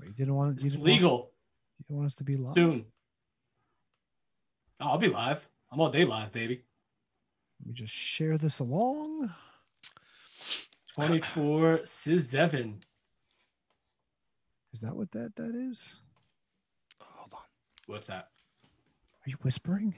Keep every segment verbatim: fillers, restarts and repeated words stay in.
You didn't want you It's didn't legal. Want, you didn't want us to be live? Soon. Oh, I'll be live. I'm all day live, baby. Let me just share this along. twenty-four seven. Is that what that that is? Hold on. What's that? Are you whispering?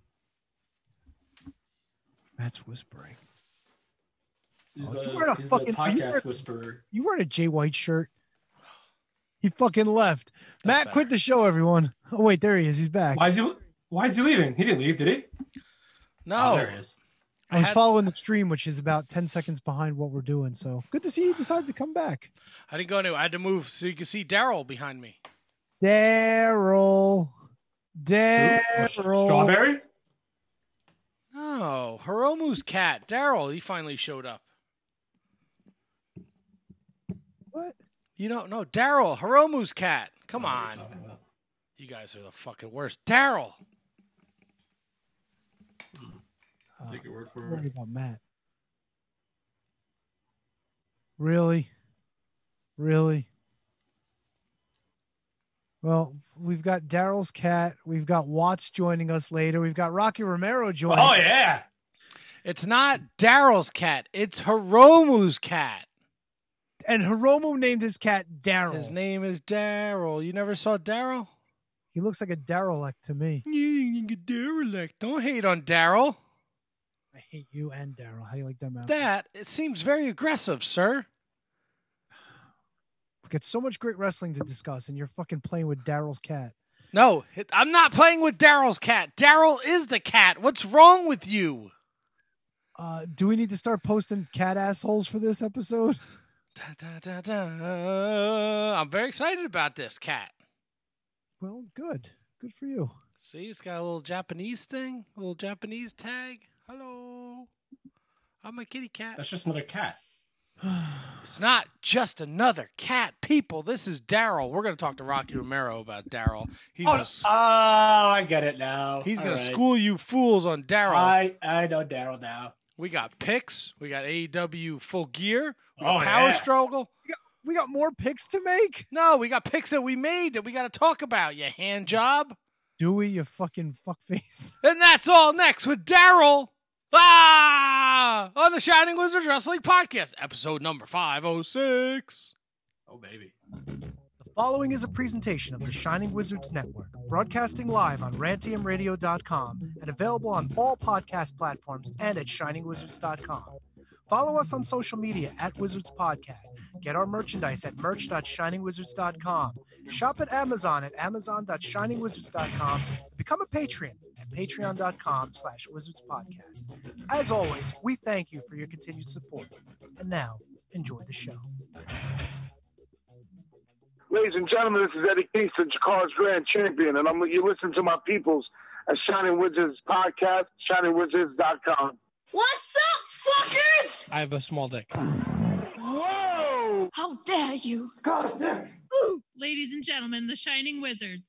Matt's whispering. He's, oh, the, you wearing a he's fucking, the podcast you wearing, whisperer. You wearing a Jay White shirt? He fucking left. That's Matt better. quit the show, everyone. Oh, wait, there he is. He's back. Why is he why is he leaving? He didn't leave, did he? No. Oh, there he is. I was had- following the stream, which is about ten seconds behind what we're doing. So good to see you decided to come back. I didn't go anywhere. I had to move so you can see Daryl behind me. Daryl. Daryl. Strawberry? Oh, Hiromu's cat, Daryl. He finally showed up. What? You don't know Daryl, Hiromu's cat. Come Oh, what are on. you talking about? You guys are the fucking worst. Daryl. Uh, Take your word for I'm worried it. about Matt. Really? Really? Well, we've got Daryl's cat. We've got Watts joining us later. We've got Rocky Romero joining Oh us. yeah. It's not Daryl's cat. It's Hiromu's cat. And Hiromu named his cat Daryl. His name is Daryl. You never saw Daryl? He looks like a derelict to me. You get derelict. Don't hate on Daryl. I hate you and Daryl. How do you like that, Matt? That it seems very aggressive, sir. We've got so much great wrestling to discuss, and you're fucking playing with Daryl's cat. No, I'm not playing with Daryl's cat. Daryl is the cat. What's wrong with you? Uh, do we need to start posting cat assholes for this episode? Da, da, da, da. I'm very excited about this cat. Well, good. Good for you. See, it's got a little Japanese thing, a little Japanese tag. Hello. I'm a kitty cat. That's just another cat. It's not just another cat. People, this is Daryl. We're going to talk to Rocky Romero about Daryl. He's Oh, going oh, I get it now. he's All going to right. school you fools on Daryl. I, I know Daryl now. We got picks. We got A E W Full Gear. We Oh, got Power yeah. Struggle. We got more picks to make? No, we got picks that we made that we got to talk about, you hand job. Do we, you fucking fuckface? And that's all next with Daryl. Ah! On the Shining Wizards Wrestling Podcast, episode number five oh six. Oh baby. The following is a presentation of the Shining Wizards Network, broadcasting live on rantium radio dot com and available on all podcast platforms and at shining wizards dot com. Follow us on social media at Wizards Podcast. Get our merchandise at merch dot shining wizards dot com. Shop at Amazon at amazon dot shining wizards dot com. Become a Patreon at patreon dot com slash wizards podcast. As always, we thank you for your continued support. And now, enjoy the show. Ladies and gentlemen, this is Eddie Kingston, Jakarta's Grand Champion, and I'm you listen to my peoples at Shining Wizards Podcast, shining wizards dot com. What's up, fuckers? I have a small dick. Whoa! How dare you? God damn! Ladies and gentlemen, the Shining Wizards.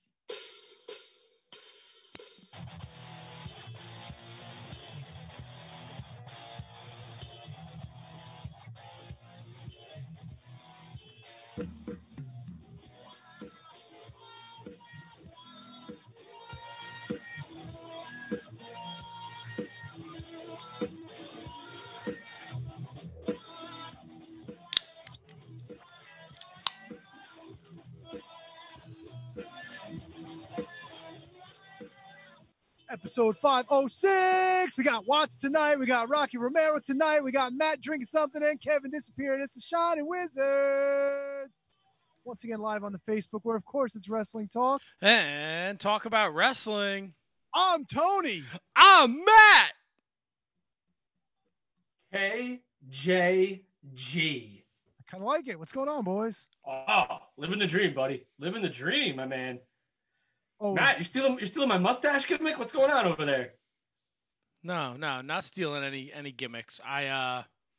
Episode five oh six. We got Watts tonight. We got Rocky Romero tonight. We got Matt drinking something and Kevin disappearing. It's the Shining Wizards. Once again, live on the Facebook, where, of course, it's Wrestling Talk. And talk about wrestling. I'm Tony. I'm Matt. K J G. I kind of like it. What's going on, boys? Oh, living the dream, buddy. Living the dream, my man. Oh, Matt, you're stealing you're stealing my mustache gimmick? What's going on over there? No, no, not stealing any any gimmicks. I uh,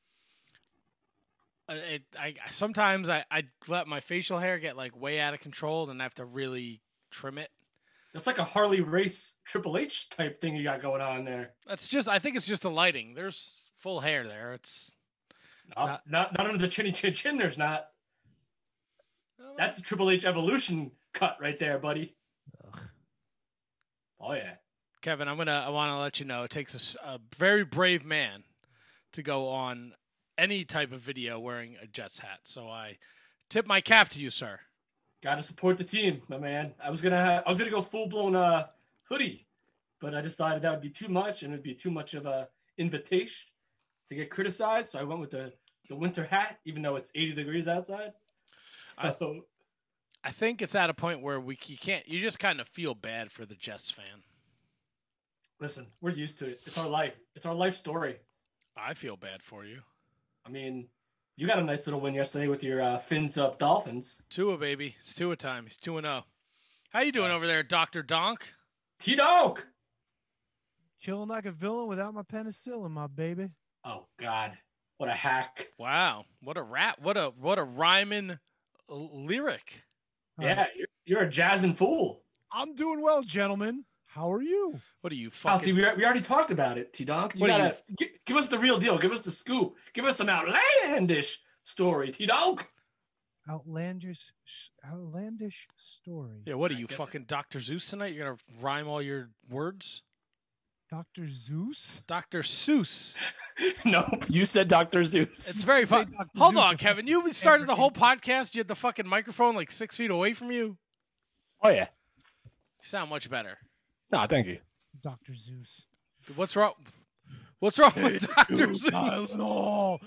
it, I sometimes I I let my facial hair get like way out of control, and I have to really trim it. That's like a Harley Race Triple H type thing you got going on there. That's just I think it's just the lighting. There's full hair there. It's Not not, not under the chinny chin chin. There's not. That's a Triple H Evolution cut right there, buddy. Ugh. Oh yeah, Kevin, I'm gonna. I want to let you know it takes a, s- a very brave man to go on any type of video wearing a Jets hat. So I tip my cap to you, sir. gotta support the team, my man. I was gonna, have, I was gonna go full blown uh hoodie, but I decided that would be too much, and it'd be too much of a invitation to get criticized. So I went with the the winter hat, even though it's eighty degrees outside. So. I think it's at a point where we you can't. You just kind of feel bad for the Jets fan. Listen, we're used to it. It's our life. It's our life story. I feel bad for you. I mean, you got a nice little win yesterday with your uh, fins up Dolphins. Tua, baby. It's Tua time. He's two and oh. How you doing over there, Doctor Donk? T-Donk! Chilling like a villain without my penicillin, my baby. Oh, God. What a hack. Wow. What a rap. What a what a rhyming l- lyric. Yeah, you're, you're a jazzing fool. I'm doing well, gentlemen. How are you? What are you Oh, fucking... see, we, we already talked about it, T-Donk. You What are gotta gi- give us the real deal. Give us the scoop. Give us some outlandish story, T-Donk. Outlandish, outlandish story. Yeah, what are you, fucking Doctor Zeus tonight? You're going to rhyme all your words? Doctor Zeus? Doctor Seuss. Nope, you said Doctor Zeus. It's very Say fun. Doctor Hold Zeus on, or Kevin. You started the whole podcast. You had the fucking microphone like six feet away from you. Oh, yeah. You sound much better. No, thank you. Doctor Zeus. What's wrong? What's wrong with Doctor Zeus? Tylenol.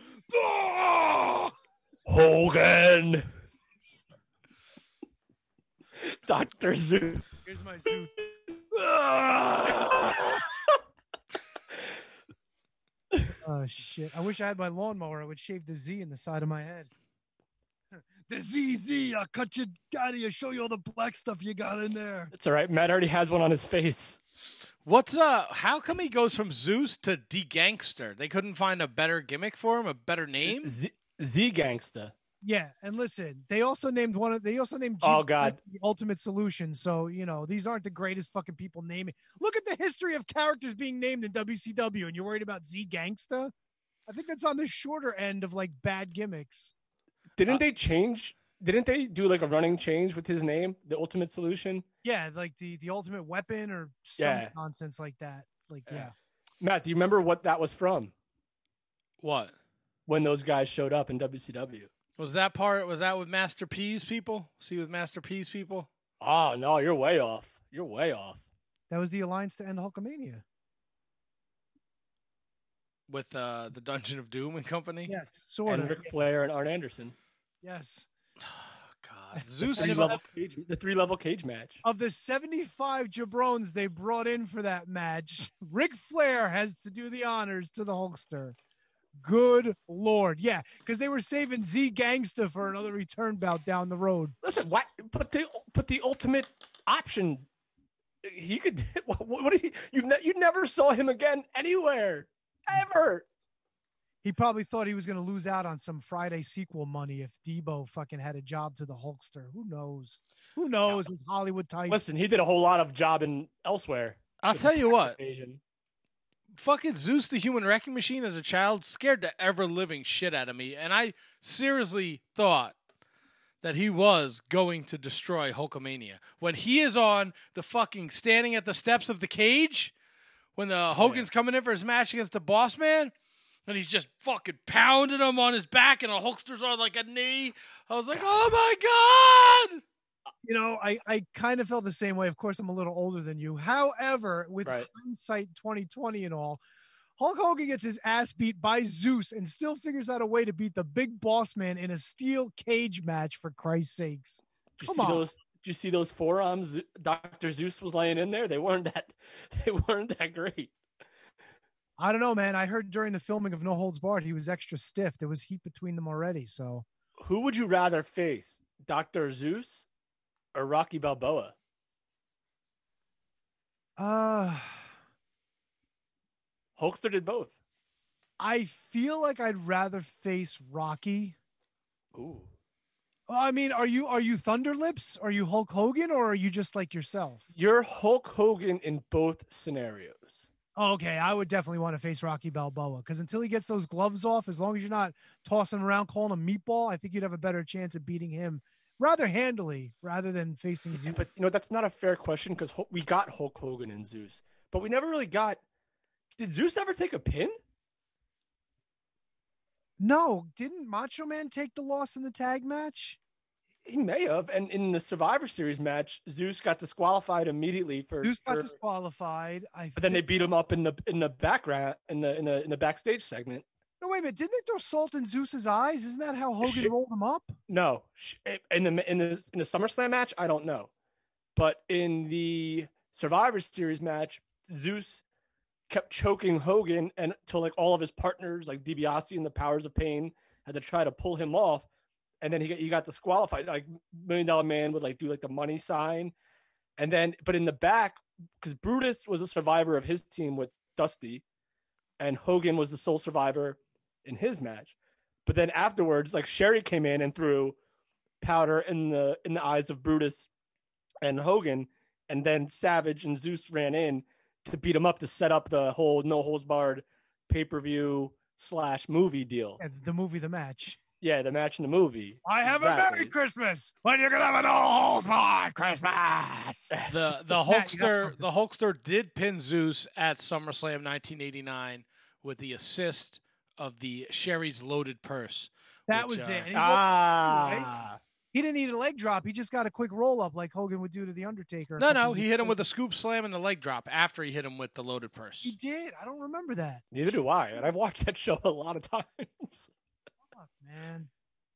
Hogan. Doctor Zeus. Here's my Zeus. Oh, shit. I wish I had my lawnmower. I would shave the Z in the side of my head. The Z Z. I'll cut you out of you, show you all the black stuff you got in there. It's all right. Matt already has one on his face. What's uh? How come he goes from Zeus to D-Gangster? They couldn't find a better gimmick for him, a better name. Z, Z Gangsta. Yeah, and listen, they also named one of they also named Oh, Jesus God. the Ultimate Solution. So, you know, these aren't the greatest fucking people naming. Look at the history of characters being named in W C W, and you're worried about Z Gangsta? I think that's on the shorter end of like bad gimmicks. Didn't Uh, they change? Didn't they do like a running change with his name, the Ultimate Solution? Yeah, like the the Ultimate Weapon or some Yeah. nonsense like that. Like, yeah. Yeah. Matt, do you remember what that was from What when those guys showed up in W C W? was that part? Was that with Master P's people? See with Master P's people? Oh, no, you're way off. You're way off. That was the alliance to end Hulkamania. With uh, the Dungeon of Doom and company? Yes, sort And of. Ric Flair and Arn Anderson. Yes. God, Zeus Three is level cage, the three level cage match. Of the seventy-five jabrones they brought in for that match, Ric Flair has to do the honors to the Hulkster. Good Lord. Yeah, because they were saving Z Gangsta for another return bout down the road. Listen, what? But the but the ultimate option, he could. What? what did he, you ne- you never saw him again anywhere, ever. He probably thought he was going to lose out on some Friday sequel money if Debo fucking had a job to the Hulkster. Who knows? Who knows? His Hollywood type. Listen, he did a whole lot of jobbing elsewhere. I'll with tell his you tax what. evasion. Fucking Zeus the Human Wrecking Machine as a child scared the ever living shit out of me, and I seriously thought that he was going to destroy Hulkamania. When he is on the fucking standing at the steps of the cage, when the Hogan's coming in for his match against the Boss Man, and he's just fucking pounding him on his back, and the Hulkster's on like a knee. I was like, oh my God! You know, I, I kind of felt the same way. Of course, I'm a little older than you. However, with Right. hindsight twenty twenty and all, Hulk Hogan gets his ass beat by Zeus and still figures out a way to beat the big boss man in a steel cage match, for Christ's sakes. Did you Come see on. those? Did you see those forearms Doctor Zeus was laying in there? They weren't that. They weren't that great. I don't know, man. I heard during the filming of No Holds Barred, he was extra stiff. There was heat between them already. So Who would you rather face, Doctor Zeus or Rocky Balboa? uh, Hulkster did both. I feel like I'd rather face Rocky. Ooh. I mean, are you are you Thunder Lips? Are you Hulk Hogan, or are you just like yourself? You're Hulk Hogan in both scenarios. Oh, okay, I would definitely want to face Rocky Balboa because until he gets those gloves off, as long as you're not tossing him around calling him meatball, I think you'd have a better chance of beating him rather handily rather than facing Zeus. But you know that's not a fair question because we got Hulk Hogan and Zeus, but we never really got. Did Zeus ever take a pin? No, didn't Macho Man take the loss in the tag match? He may have, and in the Survivor Series match, Zeus got disqualified immediately for. Zeus got for, disqualified. I. But then they beat him up in the in the background in the in the in the backstage segment. No, wait a minute. Didn't they throw salt in Zeus's eyes? Isn't that how Hogan Shit. rolled him up? No, in the in the in the SummerSlam match, I don't know, but in the Survivor Series match, Zeus kept choking Hogan, and until like all of his partners, like DiBiase and the Powers of Pain, had to try to pull him off, and then he got, he got disqualified. Like Million Dollar Man would like do like the money sign, and then but in the back, because Brutus was a survivor of his team with Dusty, and Hogan was the sole survivor in his match. But then afterwards, like Sherry came in and threw powder in the in the eyes of Brutus and Hogan, and then Savage and Zeus ran in to beat him up to set up the whole no holds barred pay-per-view slash movie deal. Yeah, the movie, the match. Yeah, the match in the movie. I have exactly. a Merry Christmas when you're gonna have a no holds barred Christmas. The the Hulkster the Hulkster did pin Zeus at SummerSlam nineteen eighty-nine with the assist of the Sherry's loaded purse. That which, was uh, it. And he ah. right? He didn't need a leg drop. He just got a quick roll up like Hogan would do to the Undertaker. No, no, he hit him with a scoop slam and the leg drop after he hit him with the loaded purse. He did. I don't remember that. Neither do I, and I've watched that show a lot of times. Fuck, man.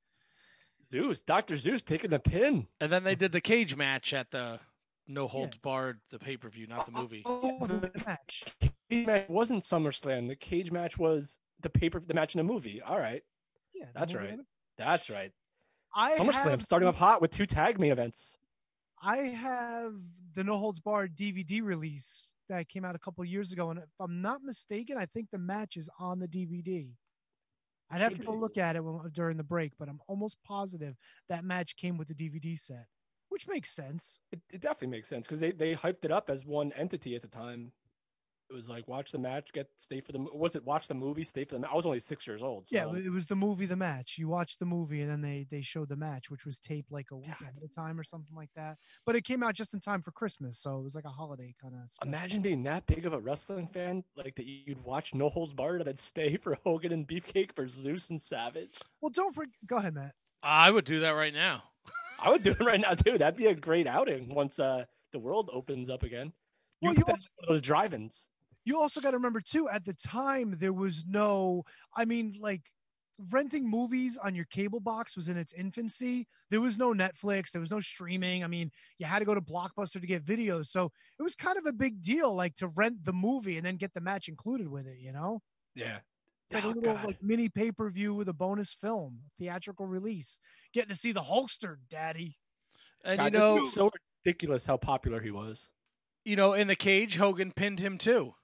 Zeus, Doctor Zeus taking the pin. And then they did the cage match at the No Holds yeah. Barred, the pay-per-view, not the movie. Oh, oh the match. Cage match wasn't SummerSlam. The cage match was the paper, the match in the movie. All right. Yeah, that's right. That's right. I SummerSlam have, starting off hot with two tag main events. I have the No Holds Barred D V D release that came out a couple years ago, and if I'm not mistaken, I think the match is on the D V D. I'd have to go look at it when, during the break, but I'm almost positive that match came with the D V D set, which makes sense. It, it definitely makes sense because they, they hyped it up as one entity at the time. It was like, watch the match, get stay for the was it watch the movie, stay for the match. I was only six years old. So yeah, it was the movie, the match. You watched the movie, and then they they showed the match, which was taped like a week yeah. ahead of time or something like that. But it came out just in time for Christmas, so it was like a holiday kind of. Imagine being that big of a wrestling fan, like that you'd watch No Holds Barred and then stay for Hogan and Beefcake for Zeus and Savage. Well, don't forget. Go ahead, Matt. I would do that right now. I would do it right now too. That'd be a great outing once uh, the world opens up again. You well, you also, one of those drive-ins. You also got to remember, too, at the time, there was no, I mean, like, renting movies on your cable box was in its infancy. There was no Netflix. There was no streaming. I mean, you had to go to Blockbuster to get videos. So it was kind of a big deal, like, to rent the movie and then get the match included with it, you know? Yeah. It's like oh, a little, God. like, mini pay-per-view with a bonus film, theatrical release. Getting to see the Hulkster, Daddy. And, God, you know, it's so ridiculous how popular he was. You know, in the cage, Hogan pinned him, too.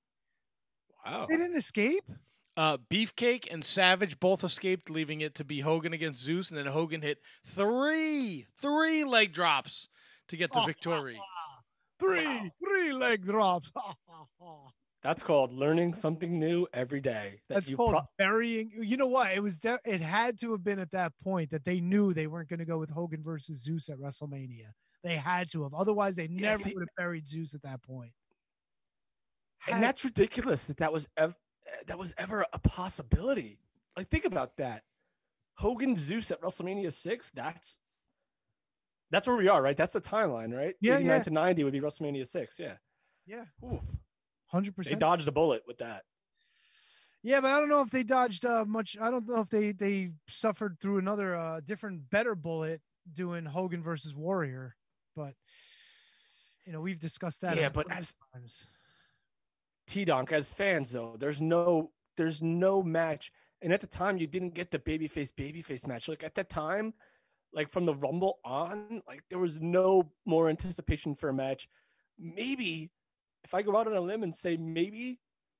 Wow. They didn't escape? Uh, Beefcake and Savage both escaped, leaving it to be Hogan against Zeus, and then Hogan hit three, three leg drops to get the oh, victory. Three, wow. three leg drops. That's called learning something new every day. That That's you called pro- burying. You know what? It was. De- it had to have been at that point that they knew they weren't going to go with Hogan versus Zeus at WrestleMania. They had to have. Otherwise, they never yeah, would have buried Zeus at that point. And that's ridiculous that that was ever, that was ever a possibility. Like, think about that. Hogan Zeus at WrestleMania six. That's that's where we are, right? That's the timeline, right? Yeah, eighty-nine yeah. to ninety would be WrestleMania six. Yeah. Yeah. Oof. Hundred percent. They dodged a bullet with that. Yeah, but I don't know if they dodged uh, much. I don't know if they they suffered through another uh, different, better bullet doing Hogan versus Warrior. But you know, we've discussed that. Yeah, but as times. T-Donk, as fans, though, there's no there's no match. And at the time, you didn't get the babyface babyface match. Like, at that time, like, from the Rumble on, like, there was no more anticipation for a match. Maybe, if I go out on a limb and say maybe,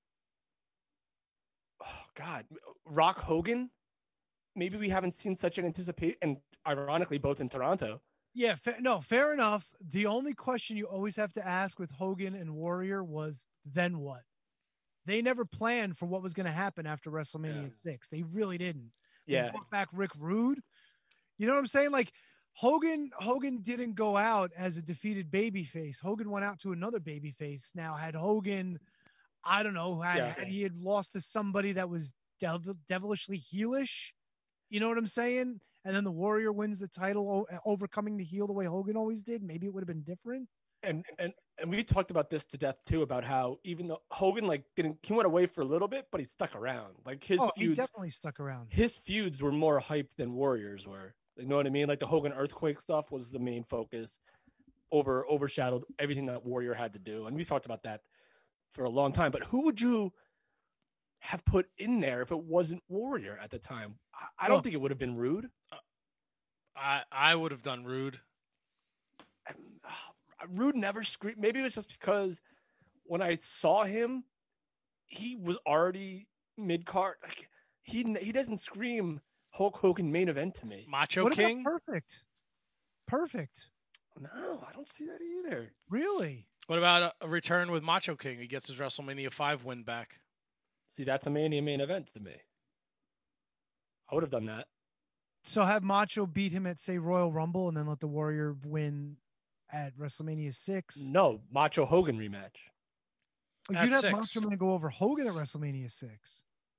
oh, God, Rock Hogan, maybe we haven't seen such an anticipation, and ironically, both in Toronto. Yeah, fa- no, fair enough. The only question you always have to ask with Hogan and Warrior was, then what? They never planned for what was going to happen after WrestleMania yeah. six. They really didn't. They yeah. brought back Rick Rude. You know what I'm saying? Like, Hogan Hogan didn't go out as a defeated babyface. Hogan went out to another babyface. Now, had Hogan, I don't know, had, Yeah. had he had lost to somebody that was devil, devilishly heelish, you know what I'm saying? And then the Warrior wins the title, o- overcoming the heel the way Hogan always did. Maybe it would have been different. And and and we talked about this to death too, about how even though Hogan like didn't, he went away for a little bit, but he stuck around. Like his Oh, he feuds, definitely stuck around. his feuds were more hyped than Warriors were. You know what I mean? Like the Hogan Earthquake stuff was the main focus, over overshadowed everything that Warrior had to do. And we talked about that for a long time. But who would you have put in there if it wasn't Warrior at the time? I, I don't Well- think it would have been Rude. I I would have done Rude. Rude never screamed. Maybe it was just because when I saw him, he was already mid card. Like he he doesn't scream Hulk Hogan main event to me. Macho What King. about Perfect? Perfect. No, I don't see that either. Really? What about a, a return with Macho King? He gets his WrestleMania five win back. See, that's a Mania main event to me. I would have done that. So have Macho beat him at, say, Royal Rumble and then let the Warrior win at WrestleMania six? No, Macho Hogan rematch. Or At You'd have six. Macho Man go over Hogan at WrestleMania six.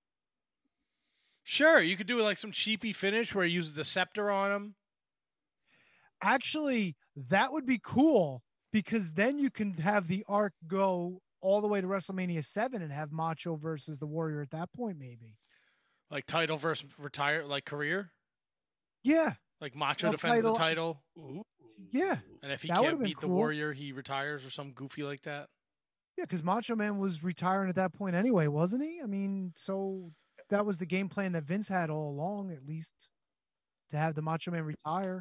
Sure, you could do like some cheapy finish where he uses the scepter on him. Actually, that would be cool because then you can have the arc go all the way to WrestleMania seven and have Macho versus the Warrior at that point, maybe. Like title versus retire, like career. Yeah, Like Macho Well, defends title- the title, yeah, and if he That would've can't been beat the cool. Warrior, he retires or some goofy like that. yeah, because Macho Man was retiring at that point anyway, wasn't he? I mean, so that was the game plan that Vince had all along, at least, to have the Macho Man retire.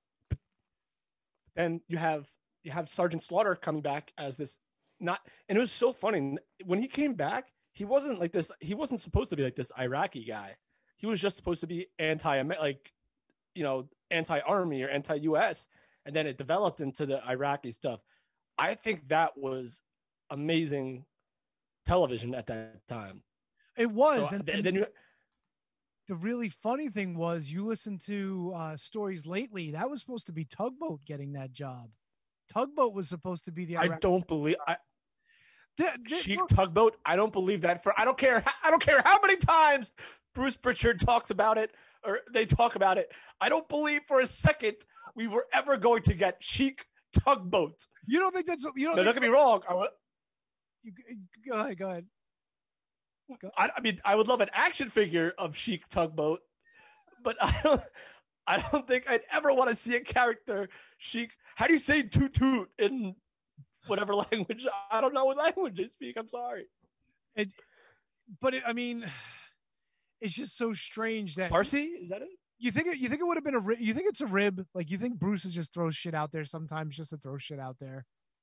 Then you have you have Sergeant Slaughter coming back as this not, and it was so funny when he came back. He wasn't like this. He wasn't supposed to be like this Iraqi guy. He was just supposed to be anti, like, you know, anti-army or anti-U S, and then it developed into the Iraqi stuff. I think that was amazing television at that time. It was, So, and, th- and then you, the really funny thing was, you listen to uh, stories lately. That was supposed to be Tugboat getting that job. Tugboat was supposed to be the. I Iraqi- don't believe I, Th- th- Sheik look, Tugboat. I don't believe that for. I don't care. I don't care how many times Bruce Pritchard talks about it or they talk about it. I don't believe for a second we were ever going to get Sheik Tugboat. You don't think that's you don't Now, don't think, get me wrong. I, would- you, go ahead, go ahead. Go- I, I mean, I would love an action figure of Sheik Tugboat, but I don't. I don't think I'd ever want to see a character Sheik. How do you say toot toot in whatever language? I don't know what language they speak. I'm sorry. It's, but it, I mean, it's just so strange that Farsi, is that it? you think it, you think it would have been a ri- you think it's a rib, like you think Bruce is just throws shit out there sometimes just to throw shit out there.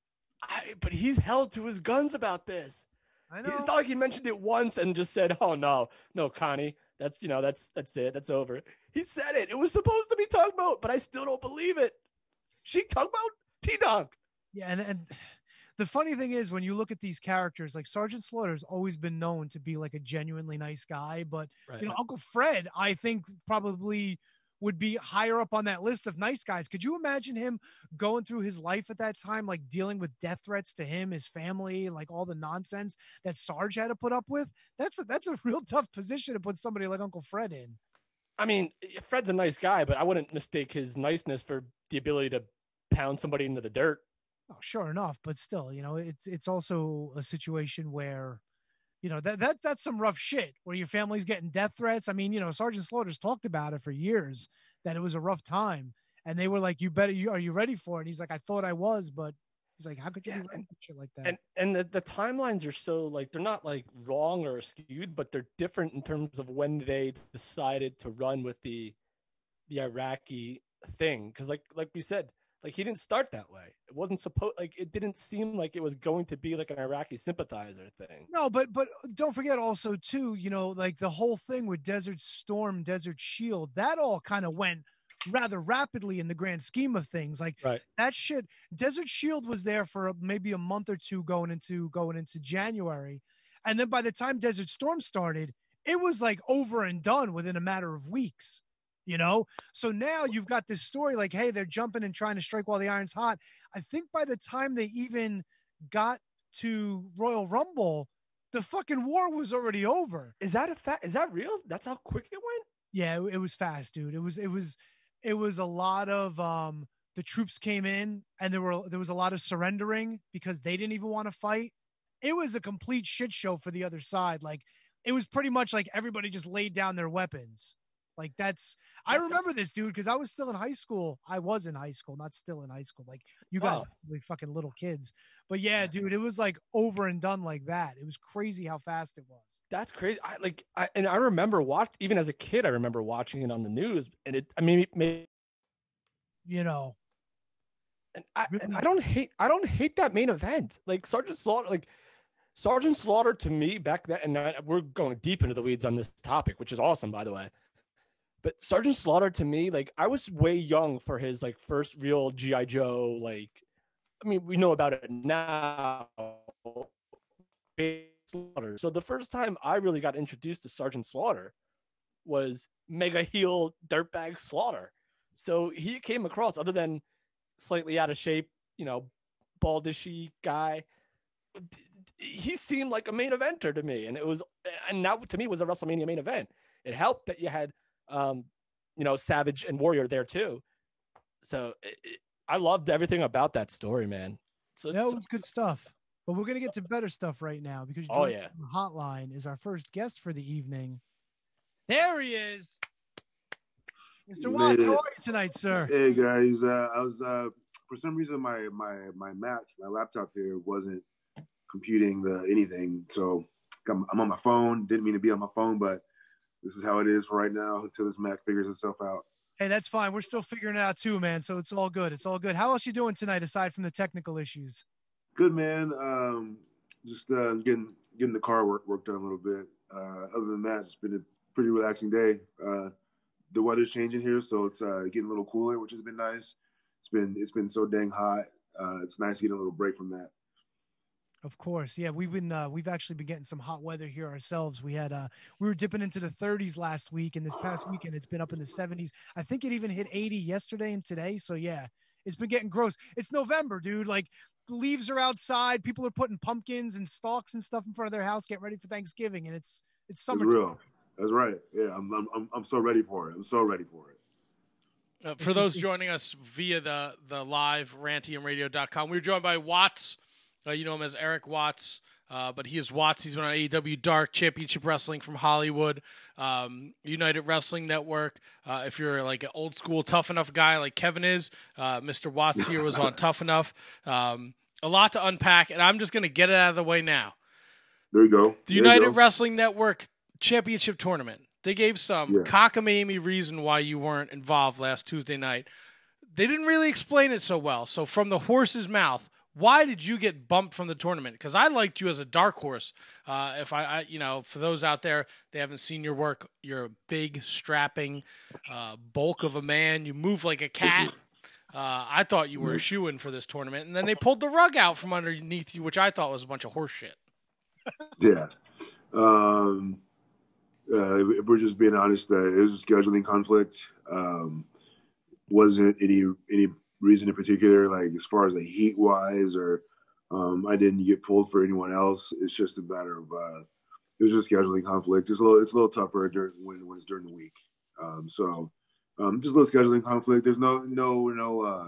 I, but he's held to his guns about this. I know. It's not like he mentioned it once and just said, "Oh no, no, Connie, that's you know, that's that's it, that's over." He said it. It was supposed to be Tugboat, but I still don't believe it. Sheik Tugboat, T-Dog. Yeah, and and the funny thing is when you look at these characters, like Sergeant Slaughter's always been known to be like a genuinely nice guy, but Right. you know, Uncle Fred, I think probably would be higher up on that list of nice guys. Could you imagine him going through his life at that time, like dealing with death threats to him, his family, like all the nonsense that Sarge had to put up with? That's a, that's a real tough position to put somebody like Uncle Fred in. I mean, Fred's a nice guy, but I wouldn't mistake his niceness for the ability to pound somebody into the dirt. Oh, sure enough, but still, you know, it's it's also a situation where, you know, that that that's some rough shit where your family's getting death threats. I mean, you know, Sergeant Slaughter's talked about it for years that it was a rough time, and they were like, "You better, you are you ready for it?" And he's like, "I thought I was," but he's like, "How could you Yeah, be ready for shit like that?" And and the, the timelines are so like they're not like wrong or skewed, but they're different in terms of when they decided to run with the the Iraqi thing. Because like like we said, like he didn't start that way. It wasn't supposed like it didn't seem like it was going to be like an Iraqi sympathizer thing. No, but but don't forget also too, you know, like the whole thing with Desert Storm, Desert Shield, that all kind of went rather rapidly in the grand scheme of things. Like Right. that shit, Desert Shield was there for maybe a month or two going into going into January, and then by the time Desert Storm started, it was like over and done within a matter of weeks. you know? So now you've got this story like, hey, they're jumping and trying to strike while the iron's hot. I think by the time they even got to Royal Rumble, the fucking war was already over. Is that a fact? Is that real? That's how quick it went? Yeah, it, it was fast, dude. It was, it was, it was a lot of, um, the troops came in and there were, there was a lot of surrendering because they didn't even want to fight. It was a complete shit show for the other side. Like, it was pretty much like everybody just laid down their weapons. Like that's, I remember this, dude, because I was still in high school. I was in high school, not still in high school. Like you guys, Oh. were fucking little kids. But yeah, dude, it was like over and done like that. It was crazy how fast it was. That's crazy. I like, I, and I remember watch even as a kid. I remember watching it on the news, and it. I mean, it made, You know, and I, and I don't hate. I don't hate that main event. Like Sergeant Slaughter, like Sergeant Slaughter to me back then. And I, we're going deep into the weeds on this topic, which is awesome, by the way. But Sergeant Slaughter to me, like I was way young for his like first real G I. Joe. Like, I mean, we know about it now. Slaughter. So the first time I really got introduced to Sergeant Slaughter was mega heel dirtbag Slaughter. So he came across, other than slightly out of shape, you know, baldishy guy, he seemed like a main eventer to me. And it was, and that to me was a WrestleMania main event. It helped that you had, um, you know, Savage and Warrior there too. So it, it, I loved everything about that story, man. So that was so, good stuff. But we're going to get to better stuff right now because oh yeah, the hotline is our first guest for the evening. There he is. Mister Watts, how are you tonight, sir? Hey guys, uh, I was uh, for some reason my my my Mac, my laptop here wasn't computing the anything, so I'm, I'm on my phone. Didn't mean to be on my phone, but this is how it is for right now until this Mac figures itself out. Hey, that's fine. We're still figuring it out too, man. So it's all good. It's all good. How else you doing tonight aside from the technical issues? Good, man. Um, just uh, getting getting the car work worked on a little bit. Uh, other than that, it's been a pretty relaxing day. Uh, the weather's changing here, so it's uh, getting a little cooler, which has been nice. It's been it's been so dang hot. Uh, it's nice to get a little break from that. Of course, yeah. We've been uh, we've actually been getting some hot weather here ourselves. We had uh, we were dipping into the thirties last week, and this past weekend it's been up in the seventies. I think it even hit eighty yesterday and today. So yeah, it's been getting gross. It's November, dude. Like the leaves are outside. People are putting pumpkins and stalks and stuff in front of their house, getting ready for Thanksgiving, and it's it's summer. It's real. That's right. Yeah, I'm I'm I'm so ready for it. I'm so ready for it. Uh, for those joining us via the the live rantium radio dot com, we were joined by Watts. Uh, you know him as Eric Watts, uh, but he is Watts. He's been on A E W Dark, Championship Wrestling from Hollywood, um, United Wrestling Network. Uh, if you're like an old school Tough Enough guy like Kevin is, uh, Mister Watts here was on Tough Enough. Um, a lot to unpack, and I'm just going to get it out of the way now. There you go. The United Wrestling Network Championship Tournament. They gave some Yeah. cockamamie reason why you weren't involved last Tuesday night. They didn't really explain it so well. So from the horse's mouth, why did you get bumped from the tournament? Because I liked you as a dark horse. Uh, if I, I, you know, for those out there, they haven't seen your work. You're a big, strapping uh, bulk of a man. You move like a cat. Uh, I thought you were a shoo-in for this tournament, and then they pulled the rug out from underneath you, which I thought was a bunch of horse shit. Yeah. Um, uh, if we're just being honest, uh, it was a scheduling conflict. Um, wasn't any any reason in particular, like as far as the heat wise, or um, I didn't get pulled for anyone else. It's just a matter of uh, it was just scheduling conflict. It's a little it's a little tougher during when when it's during the week. Um, so um, just a little scheduling conflict. There's no no no uh,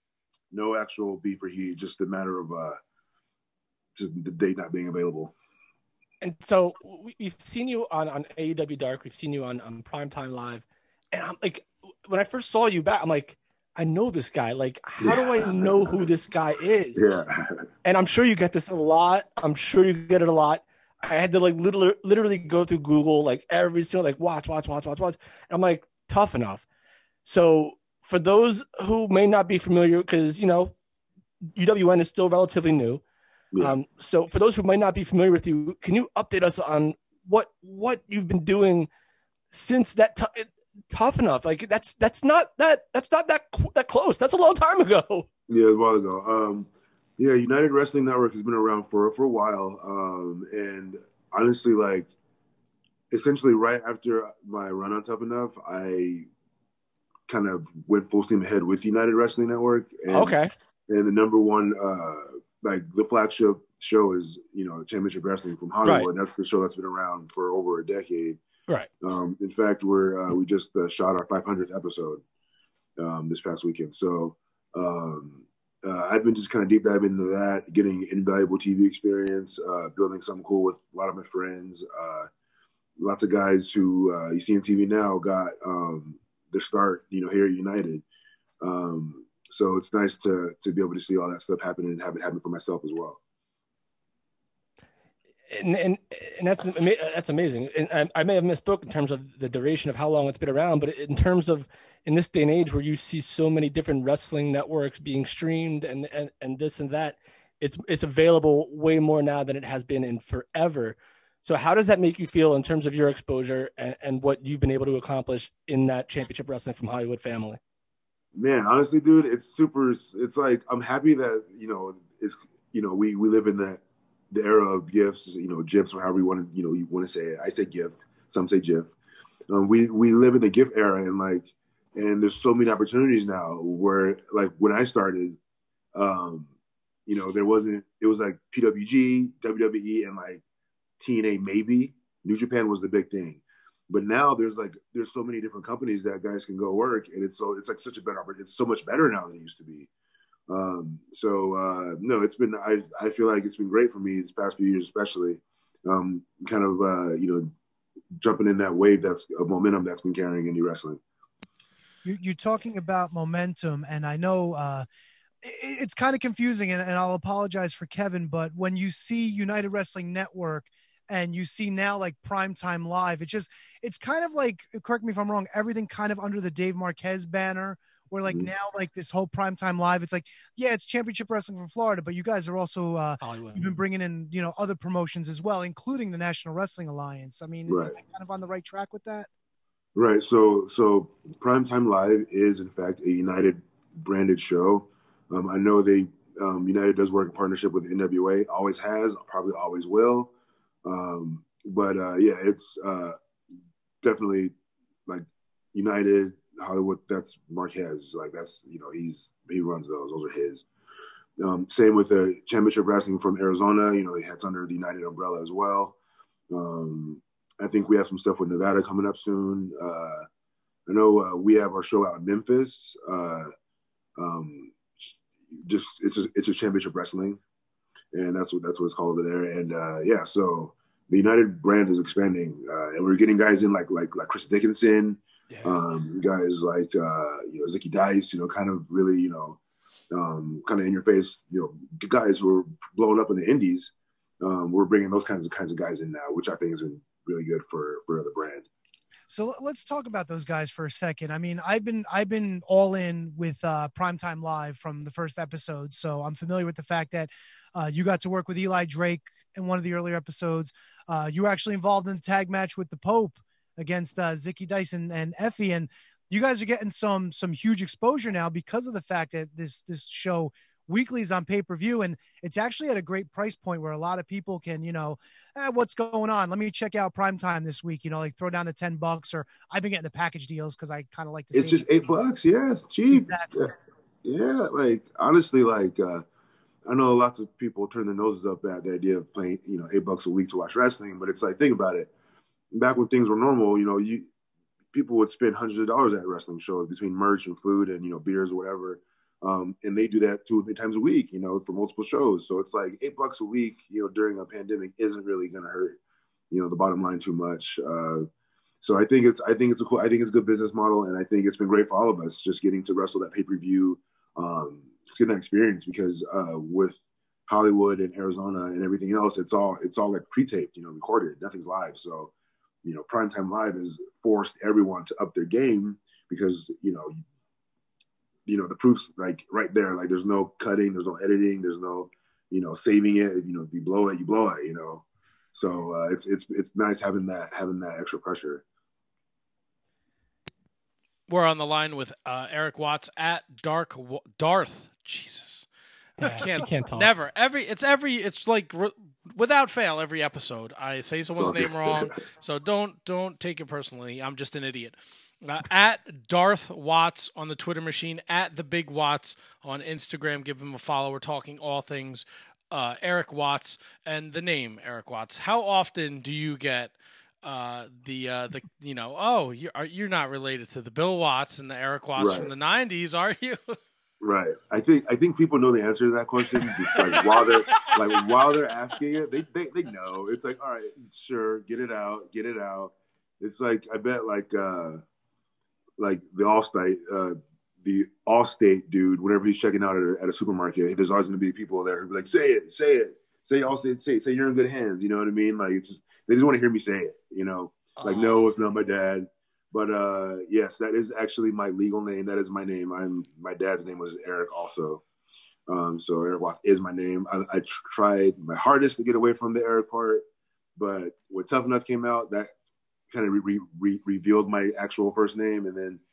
no actual beef or heat. Just a matter of uh, just the date not being available. And so we, we've seen you on, on A E W Dark. We've seen you on, on Primetime Live. And I'm like, when I first saw you back, I'm like, I know this guy. Like, how Yeah. do I know who this guy is? Yeah. And I'm sure you get this a lot. I'm sure you get it a lot. I had to like literally, literally go through Google, like every single, like watch, watch, watch, watch, watch. And I'm like, Tough Enough. So for those who may not be familiar, because, you know, U W N is still relatively new. Yeah. Um, so for those who might not be familiar with you, can you update us on what what you've been doing since that t- Tough Enough? Like that's that's not that that's not that that close. That's a long time ago. Yeah, a while ago. Um, yeah, United Wrestling Network has been around for for a while, um, and honestly, like essentially right after my run on Tough Enough, I kind of went full steam ahead with United Wrestling Network. And, Okay. And the number one, uh, like the flagship show is, you know, Championship Wrestling from Hollywood. Right. That's the show that's been around for over a decade. Right. Um, in fact, we're uh, we just uh, shot our five hundredth episode um, this past weekend. So um, uh, I've been just kind of deep diving into that, getting invaluable T V experience, uh, building something cool with a lot of my friends. Uh, lots of guys who uh, you see on T V now got um, their start, you know, here at United. Um, so it's nice to to be able to see all that stuff happen and have it happen for myself as well. And, and and that's that's amazing. And I, I may have misspoke in terms of the duration of how long it's been around, but in terms of in this day and age where you see so many different wrestling networks being streamed and and, and this and that, it's it's available way more now than it has been in forever. So how does that make you feel in terms of your exposure and, and what you've been able to accomplish in that Championship Wrestling from Hollywood family? Man, honestly, dude, it's super. It's like I'm happy that you know it's you know we we live in that. The era of gifs, you know, GIFs, or however you want to, you know, you want to say it. I say GIF, some say GIF. Um, we we live in the GIF era, and like, and there's so many opportunities now where, like, when I started, um, you know, there wasn't. It was like P W G, W W E, and like T N A maybe. New Japan was the big thing, but now there's like there's so many different companies that guys can go work, and it's so it's like such a better opportunity. It's so much better now than it used to be. Um, so, uh, no, it's been, I, I feel like it's been great for me this past few years, especially, um, kind of, uh, you know, jumping in that wave that's of momentum that's been carrying indie wrestling. You, you're talking about momentum, and I know, uh, it, it's kind of confusing, and, and I'll apologize for Kevin, but when you see United Wrestling Network and you see now like Primetime Live, it just, it's kind of like, correct me if I'm wrong, everything kind of under the Dave Marquez banner. Where like Mm-hmm. now, like this whole Primetime Live, it's like, yeah, it's Championship Wrestling from Florida, but you guys are also, uh, you've been bringing in, you know, other promotions as well, including the National Wrestling Alliance. I mean, Right. am I kind of on the right track with that? Right. So, so Primetime Live is in fact a United branded show. Um, I know they, um, United does work in partnership with N W A, always has, probably always will. Um, but, uh, yeah, it's, uh, definitely like United, Hollywood, that's Marquez. Like that's, you know, he's, he runs those, those are his. Um, same with the Championship Wrestling from Arizona, you know, it's under the United umbrella as well. Um, I think we have some stuff with Nevada coming up soon. Uh, I know uh, we have our show out in Memphis. Uh, um, just, it's a, it's a Championship Wrestling, and that's what, that's what it's called over there. And uh, yeah, so the United brand is expanding, uh, and we're getting guys in like, like, like Chris Dickinson, Yeah. Um, guys like, uh, you know, Zicky Dice, you know, kind of really, you know, um, kind of in your face, you know, guys who are blowing up in the indies. Um, we're bringing those kinds of kinds of guys in now, which I think is really good for, for the brand. So let's talk about those guys for a second. I mean, I've been, I've been all in with uh, Primetime Live from the first episode. So I'm familiar with the fact that uh, you got to work with Eli Drake in one of the earlier episodes. Uh, you were actually involved in the tag match with the Pope against uh, Zicky Dice and, and Effie, and you guys are getting some some huge exposure now because of the fact that this this show weekly is on pay-per-view, and it's actually at a great price point where a lot of people can, you know, eh, what's going on? Let me check out Primetime this week, you know, like throw down the ten bucks, or I've been getting the package deals because I kind of like to It's just eight bucks. Yeah, it's cheap. Exactly. Yeah, like honestly, like uh, I know lots of people turn their noses up at the idea of paying, you know, eight bucks a week to watch wrestling, but it's like, think about it. Back when things were normal, you know, you people would spend hundreds of dollars at wrestling shows between merch and food and, you know, beers or whatever. Um, and they do that two or three times a week, you know, for multiple shows. So it's like eight bucks a week, you know, during a pandemic isn't really going to hurt, you know, the bottom line too much. Uh, so I think it's, I think it's a cool, I think it's a good business model. And I think it's been great for all of us just getting to wrestle that pay-per-view, um, just getting that experience because uh, with Hollywood and Arizona and everything else, it's all, it's all like pre-taped, you know, recorded, nothing's live. So, you know, Primetime Live has forced everyone to up their game because, you know, you know, the proof's like right there. Like there's no cutting, there's no editing, there's no, you know, saving it. You know, if you blow it, you blow it, you know. So uh, it's it's it's nice having that having that extra pressure. We're on the line with uh, Eric Watts at Dark Darth. Jesus. Yeah, I can't, can't talk. Never. Every it's every it's like re, without fail every episode I say someone's name wrong. So don't don't take it personally. I'm just an idiot. Uh, at Darth Watts on the Twitter machine, at the Big Watts on Instagram. Give him a follow. We're talking all things uh, Eric Watts and the name Eric Watts. How often do you get uh, the uh, the you know? Oh, you're you're not related to the Bill Watts and the Eric Watts Right. from the nineties, are you? Right. I think I think people know the answer to that question. Like while they're like while they're asking it, they, they they know. It's like, all right, sure, get it out, get it out. It's like I bet like uh like the Allstate uh the Allstate dude, whenever he's checking out at a, at a supermarket, there's always gonna be people there who be like, say it, say it, say Allstate, say say you're in good hands. You know what I mean? Like it's just they just want to hear me say it. You know, like Oh. no, it's not my dad. But uh, yes, that is actually my legal name. That is my name. I'm my dad's name was Eric also. Um, so Eric Watts is my name. I, I tr- tried my hardest to get away from the Eric part, but when Tough Enough came out, that kind of re- re- revealed my actual first name, and then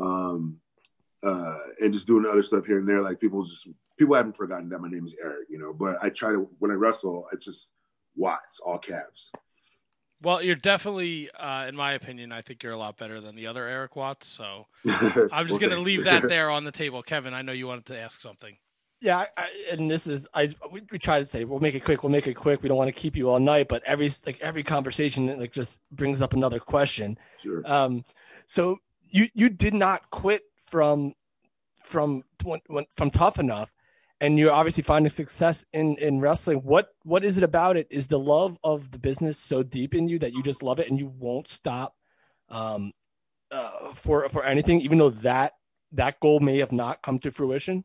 um, uh, and just doing other stuff here and there. Like people just people haven't forgotten that my name is Eric, you know. But I try to when I wrestle, it's just Watts, all caps. Well, you're definitely, uh, in my opinion, I think you're a lot better than the other Eric Watts. So I'm just Well, going to thanks. leave that there on the table. Kevin, I know you wanted to ask something. Yeah, I, I, and this is I we, we try to say we'll make it quick. We'll make it quick. We don't want to keep you all night, but every like every conversation like just brings up another question. Sure. Um, so you you did not quit from from from Tough Enough, and you're obviously finding success in in wrestling. What what is it about it? Is the love of the business so deep in you that you just love it and you won't stop um, uh, for for anything, even though that that goal may have not come to fruition?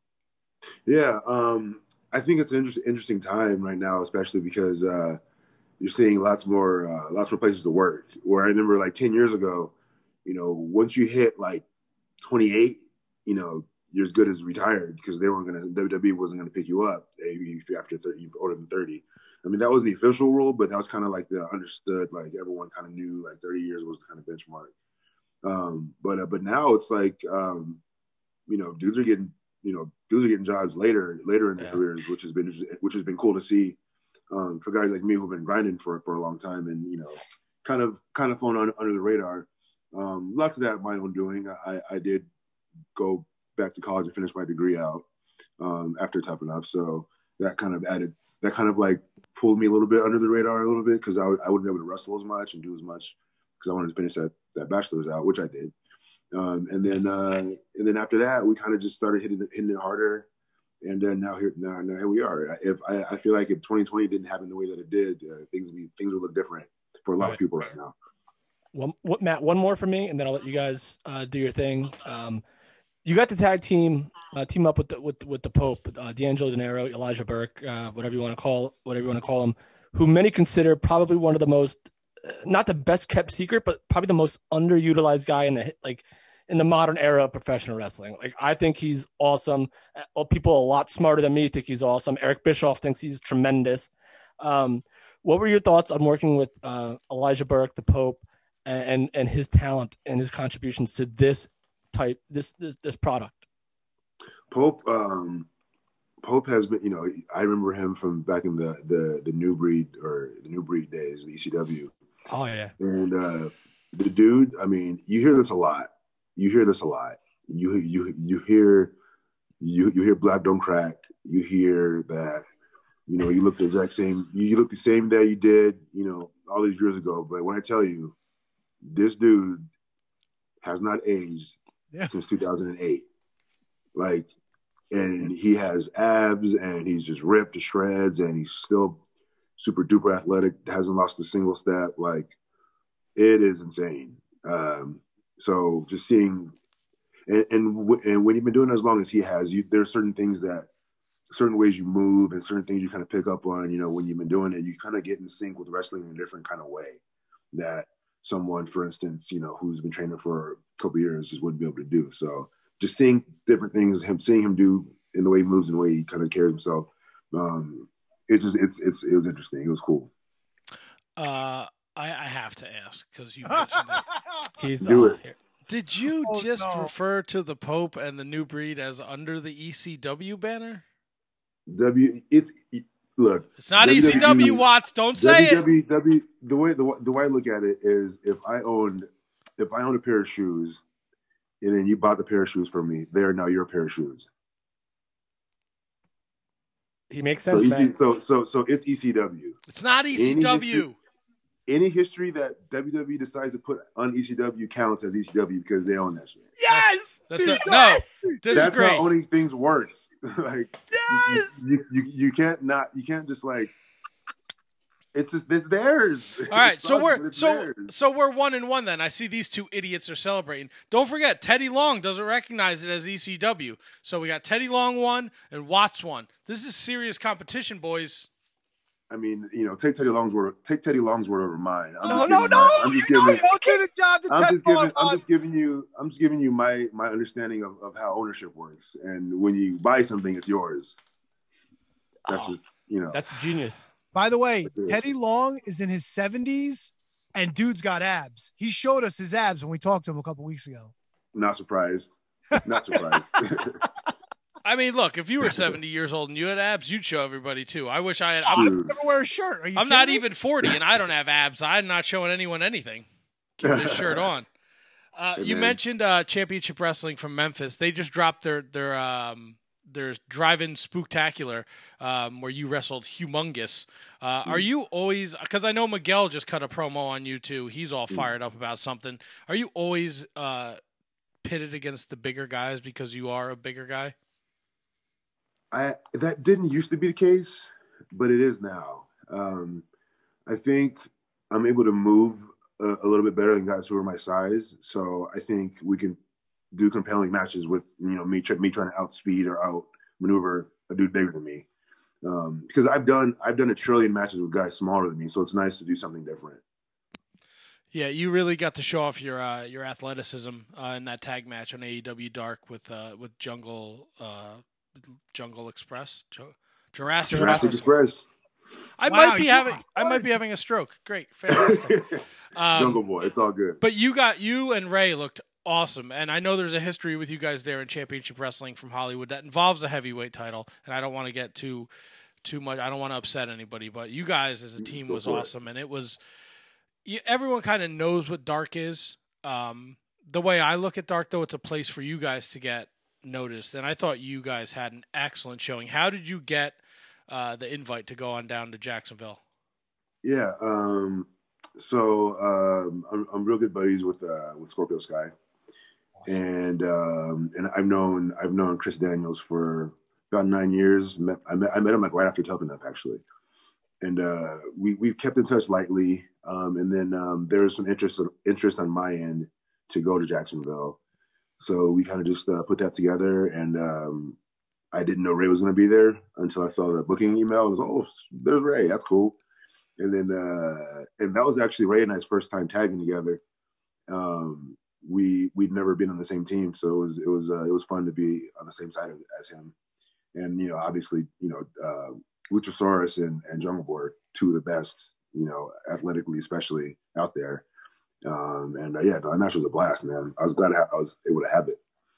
Yeah, um, I think it's an inter- interesting time right now, especially because uh, you're seeing lots more, uh, lots more places to work. Where I remember, like ten years ago, you know, once you hit like twenty-eight, you know, you're as good as retired because they weren't gonna, W W E wasn't gonna pick you up if you're after thirty, older than thirty. I mean, that was the official rule, but that was kind of like the understood, like everyone kind of knew, like thirty years was the kind of benchmark. Um, but uh, but now it's like, um, you know, dudes are getting. You know, dudes are getting jobs later, later in their Yeah. careers, which has been, which has been cool to see um, for guys like me who've been grinding for for a long time and you know, kind of kind of flown on, under the radar. Um, lots of that my own doing. I, I did go back to college and finish my degree out um, after Tough Enough, so that kind of added, that kind of like pulled me a little bit under the radar a little bit because I, I wouldn't be able to wrestle as much and do as much because I wanted to finish that that bachelor's out, which I did. Um, and then, uh, and then after that, we kind of just started hitting it, hitting it harder. And then now here, now, now here we are. If I, I feel like if twenty twenty didn't happen the way that it did, uh, things would be, things would look different for a lot Right. of people right now. One, what, Matt, one more for me, and then I'll let you guys uh, do your thing. Um, you got the tag team, uh, team up with the with with the Pope, uh, D'Angelo De Niro, Elijah Burke, uh, whatever you want to call whatever you want to call him, who many consider probably one of the most, uh, not the best kept secret, but probably the most underutilized guy in the like in the modern era of professional wrestling. Like I think he's awesome. Uh, People a lot smarter than me think he's awesome. Eric Bischoff thinks he's tremendous. Um, what were your thoughts on working with uh, Elijah Burke, the Pope? And and his talent and his contributions to this type this this, this product. Pope, um, Pope has been, you know, I remember him from back in the the the New Breed or the New Breed days, the E C W. Oh yeah, and uh, the dude. I mean, you hear this a lot. You hear this a lot. You you you hear you you hear Black Don't Crack. You hear that. You know, you look the exact same. You look the same day you did. You know, all these years ago. But when I tell you, this dude has not aged Yeah. since two thousand eight. Like, and he has abs and he's just ripped to shreds and he's still super duper athletic, hasn't lost a single step. Like, it is insane. Um, so just seeing, and, and, w- and when you've been doing it as long as he has, you, there's certain things that, certain ways you move and certain things you kind of pick up on, you know, when you've been doing it, you kind of get in sync with wrestling in a different kind of way that someone, for instance, you know, who's been training for a couple of years just wouldn't be able to do. So just seeing different things, him seeing him do in the way he moves and the way he kind of carries himself, um, it's just it's it's it was interesting. It was cool. Uh, I, I have to ask because you mentioned it. he's Do uh, it. here. Did you Oh, just no. refer to the Pope and the New Breed as under the E C W banner? W it's look. It's not W E C W, W Watts. Don't say W W W the way the, the way I look at it is if I owned if I own a pair of shoes and then you bought the pair of shoes for me, they are now your pair of shoes. He makes So, sense, E C, man. so so so it's E C W. It's not E C W. Any history that W W E decides to put on E C W counts as E C W because they own that shit. Yes. That's the, yes! no. That's Disagree. how owning things works. Like, Yes! you, you, you, you can't not, you can't just like, it's just, it's theirs. All right, It so sucks, we're but it's so theirs. so we're one and one then. I see these two idiots are celebrating. Don't forget, Teddy Long doesn't recognize it as E C W. So we got Teddy Long one and Watts one. This is serious competition, boys. I mean, you know, take Teddy Long's word, take Teddy Long's word over mine. I'm No, just no, giving no, my- I'm just you know giving, you Don't do the job to I'm Ted just giving, Long. I'm just giving you, I'm just giving you my my understanding of, of how ownership works. And when you buy something, it's yours. That's Oh, just, you know, That's genius. By the way, That's it. Teddy Long is in his seventies, and dude's got abs. He showed us his abs when we talked to him a couple weeks ago. not surprised. Not surprised. I mean, look, if you were seventy years old and you had abs, you'd show everybody too. I wish I had. I'm, Dude. Never wear a shirt. Are you I'm not kidding me? even forty and I don't have abs. I'm not showing anyone anything. Keep this shirt on. Uh, Hey, you man. mentioned uh, Championship Wrestling from Memphis. They just dropped their their um, their drive-in spooktacular um, where you wrestled Humongous. Uh, Are you always? Because I know Miguel just cut a promo on you too. He's all fired up about something. Are you always uh, pitted against the bigger guys because you are a bigger guy? I that didn't used to be the case, but it is now. Um, I think I'm able to move a, a little bit better than guys who are my size, so I think we can do compelling matches with you know me tr- me trying to outspeed or outmaneuver a dude bigger than me. Um, because I've done I've done a trillion matches with guys smaller than me, so it's nice to do something different. Yeah, you really got to show off your uh, your athleticism uh, in that tag match on A E W Dark with uh, with Jungle uh, Jungle Express, Ju- Jurassic, Jurassic Express. Express, I Wow, might be you having are I might be having a stroke. Great, fantastic. Um, Jungle Boy, it's all good. But you got you and Ray looked awesome, and I know there's a history with you guys there in Championship Wrestling from Hollywood that involves a heavyweight title, and I don't want to get too too much. I don't want to upset anybody, but you guys as a team Go was for it. awesome, and it was. You, everyone kind of knows what Dark is. Um, the way I look at Dark, though, it's a place for you guys to get noticed, and I thought you guys had an excellent showing. How did you get uh, the invite to go on down to Jacksonville? Yeah. Um, so um, I'm, I'm real good buddies with uh, with Scorpio Sky, and um, and I've known I've known Chris Daniels for about nine years. Met, I met I met him like right after Tough Enough actually, and uh, we we've kept in touch lightly. Um, and then um, there was some interest interest on my end to go to Jacksonville, so we kind of just uh, put that together. And um, I didn't know Ray was going to be there until I saw the booking email. I was like, oh, there's Ray. That's cool. And then, uh, and that was actually Ray and I's first time tagging together. Um, we we'd never been on the same team, so it was it was uh, it was fun to be on the same side as, as him. And you know, obviously, you know, uh, Luchasaurus and, and Jungle Boy, two of the best, you know, athletically, especially out there. Um, and uh, yeah, that match was a blast, man. I was glad I, ha- I was able to have it.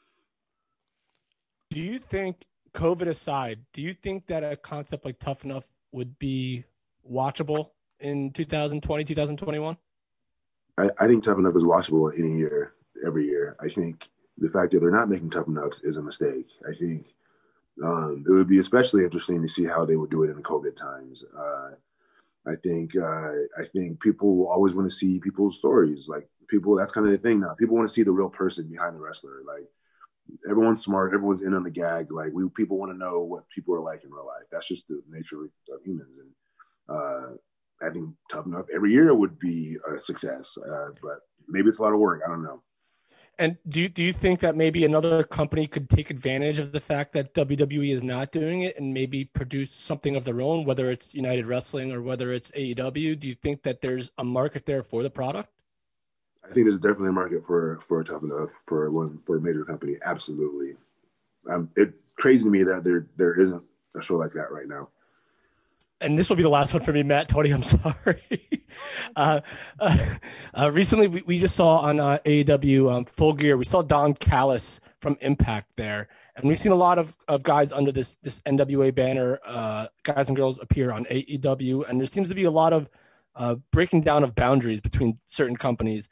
Do you think, COVID aside, do you think that a concept like Tough Enough would be watchable in two thousand twenty, two thousand twenty-one? I, I think Tough Enough is watchable any year, every year. I think the fact that they're not making Tough Enoughs is a mistake. I think um, it would be especially interesting to see how they would do it in COVID times. Uh, I think uh, I think people will always want to see people's stories. Like people, that's kind of the thing now. People want to see the real person behind the wrestler. Like everyone's smart, everyone's in on the gag. Like we people want to know what people are like in real life. That's just the nature of humans. And uh, I think Tough Enough every year would be a success, uh, but maybe it's a lot of work. I don't know. And do you, do you think that maybe another company could take advantage of the fact that W W E is not doing it and maybe produce something of their own, whether it's United Wrestling or whether it's A E W? Do you think that there's a market there for the product? I think there's definitely a market for for Tough Enough for one for a major company. Absolutely. Um, it's crazy to me that there there isn't a show like that right now. And this will be the last one for me, Matt. Tony, I'm sorry. uh, uh, uh, recently, we, we just saw on uh, A E W um, Full Gear, we saw Don Callis from Impact there. And we've seen a lot of, of guys under this this N W A banner, uh, guys and girls appear on A E W. And there seems to be a lot of uh, breaking down of boundaries between certain companies.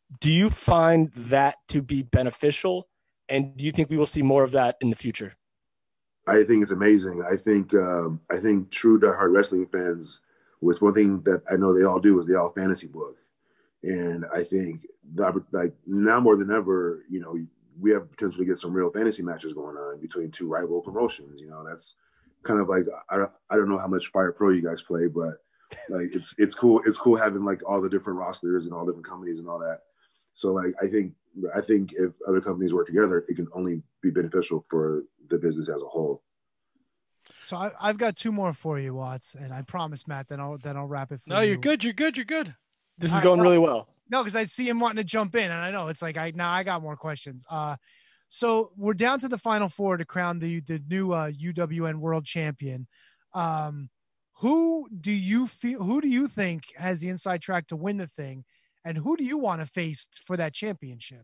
Do you find that to be beneficial? And do you think we will see more of that in the future? I think it's amazing. I think um, I think true diehard wrestling fans, with one thing that I know they all do is they all fantasy book, and I think that, like now more than ever, you know, we have potential to get some real fantasy matches going on between two rival promotions. You know, that's kind of like I I don't know how much Fire Pro you guys play, but like it's it's cool it's cool having like all the different rosters and all different companies and all that. So like I think I think if other companies work together, it can only be beneficial for the business as a whole. So I, I've got two more for you, Watts, and I promise, Matt, then I'll then I'll wrap it. For No, you. you're good. You're good. You're good. This All is right, going no. really well. No, because I see him wanting to jump in, and I know it's like I now I got more questions. Uh, so we're down to the final four to crown the the new uh, U W N World Champion. Um, who do you feel? Who do you think has the inside track to win the thing, and who do you want to face for that championship?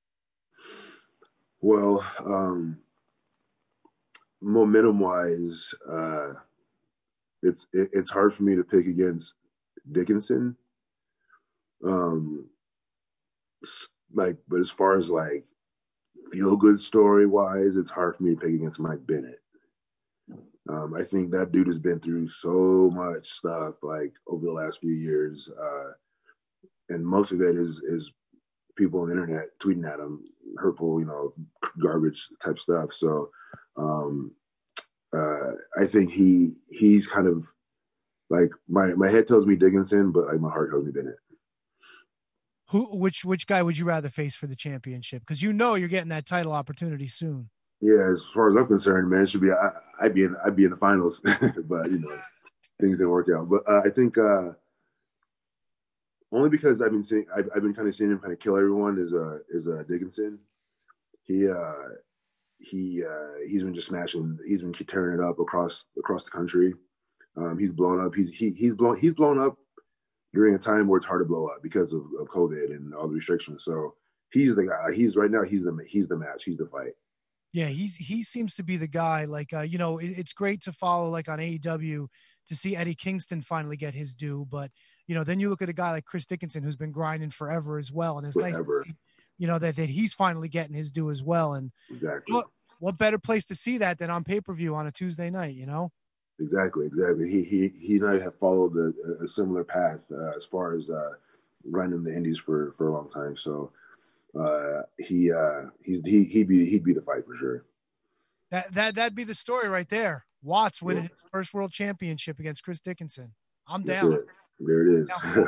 Well, um, momentum wise, uh, it's it, it's hard for me to pick against Dickinson. Um, like, but as far as like feel good story wise, it's hard for me to pick against Mike Bennett. Um, I think that dude has been through so much stuff like over the last few years, uh, and most of it is is people on the internet tweeting at him hurtful, you know, garbage type stuff. So um, uh, I think he he's kind of like my my head tells me Dickinson, but like my heart tells me Bennett. Who, which, which guy would you rather face for the championship? Because you know you're getting that title opportunity soon. Yeah, as far as I'm concerned, man, it should be I, I'd be in I'd be in the finals, but you know, things didn't work out. But uh, I think uh, only because I've been seeing I've, I've been kind of seeing him kind of kill everyone is uh is uh Dickinson. He uh he uh he's been just smashing. He's been tearing it up across across the country. Um, he's blown up. He's he he's blown he's blown up during a time where it's hard to blow up because of, of COVID and all the restrictions. So he's the guy. He's right now. He's the he's the match. He's the fight. Yeah, he's he seems to be the guy. Like, uh, you know, it, it's great to follow like on A E W to see Eddie Kingston finally get his due. But you know, then you look at a guy like Chris Dickinson who's been grinding forever as well, and it's nice to see, you know, that that he's finally getting his due as well. And exactly, what what better place to see that than on pay per view on a Tuesday night? You know. Exactly, exactly. He he he and I have followed a, a similar path uh, as far as uh, running the Indies for, for a long time. So uh, he uh, he's he he'd be he'd be the fight for sure. That that that'd be the story right there. Watts winning Yeah. his first world championship against Chris Dickinson. I'm That's down. it. There it is.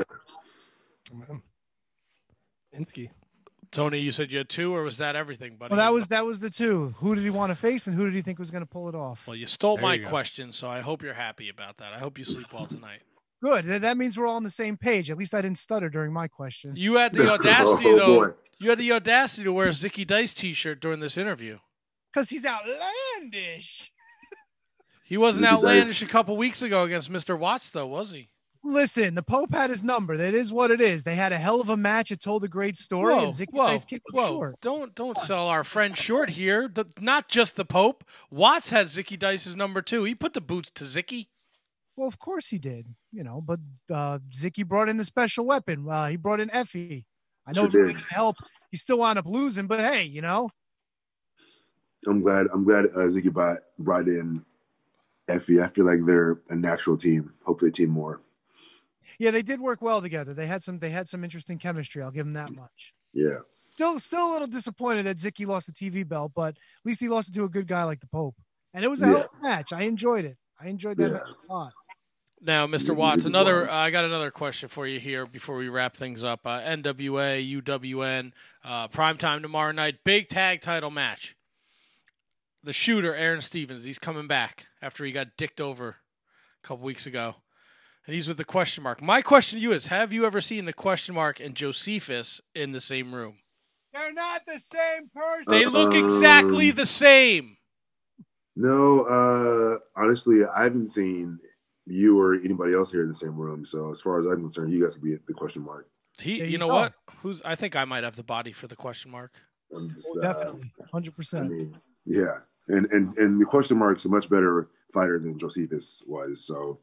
Insky. Tony, you said you had two, or was that everything, buddy? Well, that was that was the two. Who did he want to face, and who did he think was going to pull it off? Well, you stole There my you go. question, so I hope you're happy about that. I hope you sleep well tonight. Good. That- That means we're all on the same page. At least I didn't stutter during my question. You had the audacity, Oh, though. boy. You had the audacity to wear a Zicky Dice T-shirt during this interview. Because he's outlandish. He wasn't Zicky outlandish Dice. a couple weeks ago against Mister Watts, though, was he? Listen, the Pope had his number. That is what it is. They had a hell of a match. It told a great story, Whoa, and Zicky whoa, Dice came up whoa! short. Don't don't sell our friend short here. The, not just the Pope. Watts had Zicky Dice's number too. He put the boots to Zicky. Well, of course he did. You know, but uh, Zicky brought in the special weapon. Uh, he brought in Effie. I know Sure it did. didn't help. He still wound up losing, but hey, you know. I'm glad I'm glad uh, Ziggy brought, brought in Effie. I feel like they're a natural team. Hopefully, a team more. Yeah, they did work well together. They had some they had some interesting chemistry. I'll give them that much. Yeah. Still still a little disappointed that Zicky lost the T V belt, but at least he lost it to a good guy like the Pope. And it was a hell of a match. I enjoyed it. I enjoyed that Yeah. match a lot. Now, Mister Yeah, Watts, you another. won. Uh, I got another question for you here before we wrap things up. Uh, N W A, U W N, uh, primetime tomorrow night, big tag title match. The shooter, Aaron Stevens, he's coming back after he got dicked over a couple weeks ago, and he's with the question mark. My question to you is: have you ever seen the question mark and Josephus in the same room? They're not the same person. They look exactly Um, the same. No, uh, honestly, I haven't seen you or anybody else here in the same room. So as far as I'm concerned, you guys could be the question mark. He, There you you know go. what? Who's? I think I might have the body for the question mark. I'm just, Oh, uh, definitely. one hundred I percent. mean, yeah, and and and the question mark's a much better fighter than Josephus was. So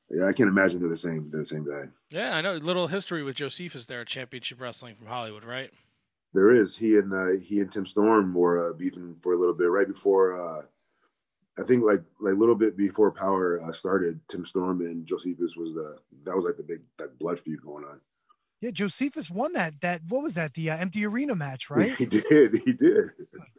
Yeah, I can't imagine they're the same. They're the same guy. Yeah, I know. Little history with Josephus there at Championship Wrestling from Hollywood, right? There is. He and uh, he and Tim Storm were uh, beefing for a little bit right before. Uh, I think like like a little bit before Power uh, started. Tim Storm and Josephus was the that was like the big that blood feud going on. Yeah, Josephus won that. That what was that? The uh, empty arena match, right? He did. He did.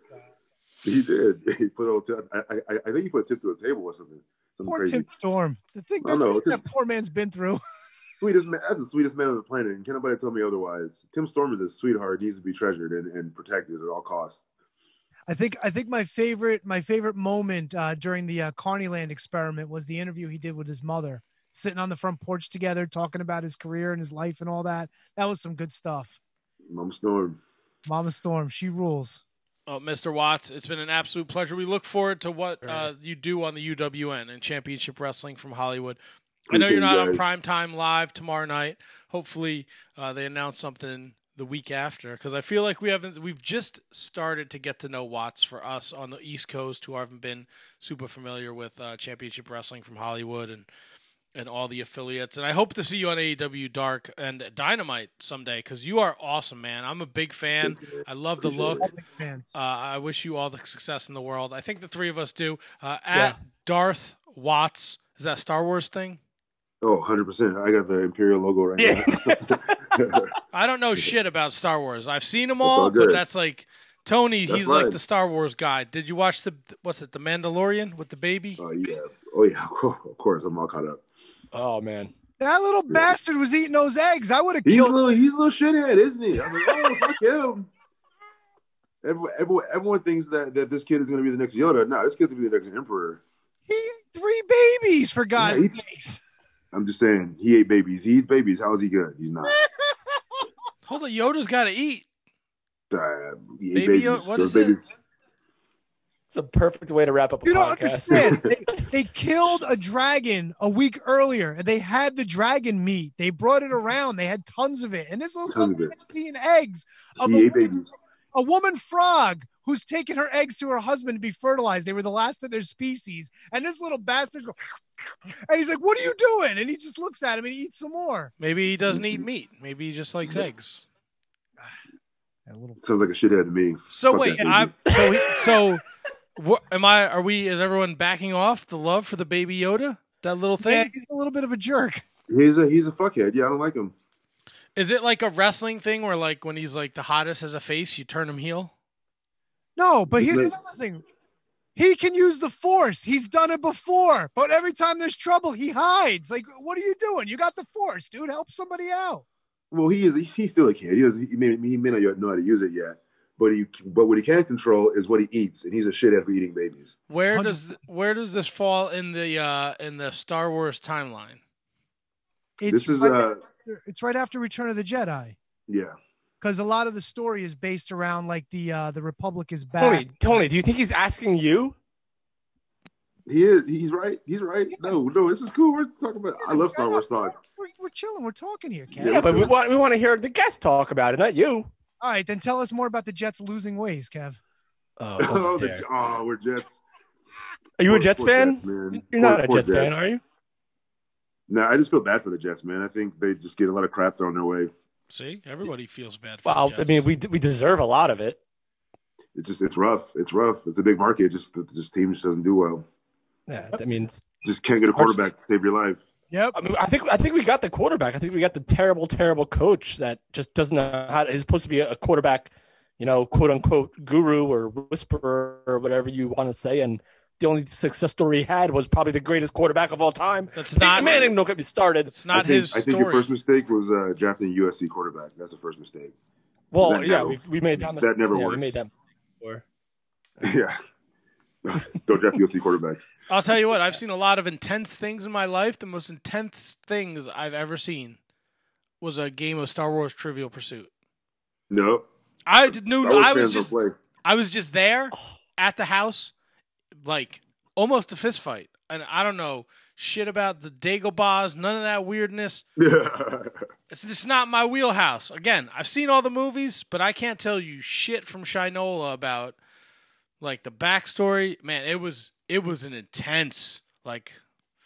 He did. He put a t- I, I, I think he put a tip to a table or something. something Poor crazy. Tim Storm. The thing, I the know, thing Tim- that poor man's been through. Sweetest man. That's the sweetest man on the planet. And can't nobody tell me otherwise. Tim Storm is a sweetheart. He needs to be treasured and, and protected at all costs. I think I think my favorite my favorite moment uh, during the uh, Carneyland experiment was the interview he did with his mother, sitting on the front porch together, talking about his career and his life and all that. That was some good stuff. Mama Storm. Mama Storm, she rules. Oh, Mister Watts, it's been an absolute pleasure. We look forward to what uh, you do on the U W N and Championship Wrestling from Hollywood. I know you're not on Prime Time Live tomorrow night. Hopefully, uh, they announce something the week after, because I feel like we haven't. We've just started to get to know Watts for us on the East Coast, who haven't been super familiar with uh, Championship Wrestling from Hollywood and and all the affiliates. And I hope to see you on A E W Dark and Dynamite someday, because you are awesome, man. I'm a big fan. I love the look. Uh, I wish you all the success in the world. I think the three of us do. Uh, at Yeah. Darth Watts, is that a Star Wars thing? Oh, one hundred percent. I got the Imperial logo right Yeah. now. I don't know shit about Star Wars. I've seen them It's all, all but good. that's like Tony. That's he's right. like the Star Wars guy. Did you watch the what's it, the Mandalorian with the baby? Oh, yeah. Oh, yeah. Of course. I'm all caught up. Oh man. That little bastard was eating those eggs. I would have He's a killed little, he's a little shithead, isn't he? I'm like, oh, fuck him. Everyone, everyone, everyone thinks that, that this kid is going to be the next Yoda. No, this kid's going to be the next Emperor. He ate three babies, for God's Yeah, he- sakes. I'm just saying, he ate babies. He eats babies. How is he good? He's not. Hold on, Yoda's got to eat. Uh, he ate Baby babies. Yoda- what Those is it? babies. It's a perfect way to wrap up a You don't podcast. understand. they, they killed a dragon a week earlier, and they had the dragon meat. They brought it around. They had tons of it. And this little son Tons of of a bitch is eating eggs of He a, ate babies. a woman frog who's taken her eggs to her husband to be fertilized. They were the last of their species. And this little bastard's going, and he's like, what are you doing? And he just looks at him and he eats some more. Maybe he doesn't eat meat. Maybe he just likes eggs. That little Sounds like a shithead to me. So Fuck wait, that I baby. so he, so what, am I? Are we? Is everyone backing off the love for the baby Yoda? That little Yeah, thing? he's a little bit of a jerk. He's a he's a fuckhead. Yeah, I don't like him. Is it like a wrestling thing where like when he's like the hottest as a face, you turn him heel? No, but here's Like- another thing. He can use the force. He's done it before. But every time there's trouble, he hides. Like, what are you doing? You got the force, dude. Help somebody out. Well, he is. He's, he's still a kid. He doesn't. He may, he may not know how to use it yet. But he. But what he can control is what he eats, and he's a shithead for eating babies. Where one hundred does where does this fall in the uh, in the Star Wars timeline? It's This is right uh. after, it's right after Return of the Jedi. Yeah. Because a lot of the story is based around like the uh, the Republic is back. Tony, Tony, do you think he's asking you? He is. He's right. He's right. No, no, this is cool. We're talking about. I love Star Wars talk. We're, we're chilling. We're talking here, Kev. Yeah, Yeah, but we want we want to hear the guests talk about it, not you. All right, then tell us more about the Jets losing ways, Kev. Oh, Oh, don't the, dare. oh, we're Jets. Are you a Poor- Jets poor fan? Jets, man. You're not Poor- a poor Jets fan, are you? No, I just feel bad for the Jets, man. I think they just get a lot of crap thrown their way. See, everybody feels bad for Well, the I Jets. mean, we we deserve a lot of it. It's just it's rough. It's rough. It's a big market. Just the just team just doesn't do well. Yeah, I mean, Just can't get a quarterback to save your life. Yep. I mean, I think I think we got the quarterback. I think we got the terrible, terrible coach that just doesn't know how. To, he's supposed to be a quarterback, you know, quote unquote guru or whisperer or whatever you want to say. And the only success story he had was probably the greatest quarterback of all time. That's Peyton not- Manning. Don't get me started. It's not I think, his I think story. your first mistake was uh, drafting a U S C quarterback. That's the first mistake. Well, that yeah, never- we we made that. that mistake. never yeah, We works. made that before. Yeah. Don't draft U S C quarterbacks. I'll tell you what, I've seen a lot of intense things in my life. The most intense things I've ever seen was a game of Star Wars Trivial Pursuit. No. I did- knew Star Wars I was fans don't just play. I was just there at the house, like almost a fist fight, and I don't know shit about the Dagobahs, none of that weirdness. It's just not my wheelhouse. Again, I've seen all the movies, but I can't tell you shit from Shinola about like the backstory. Man, it was it was an intense like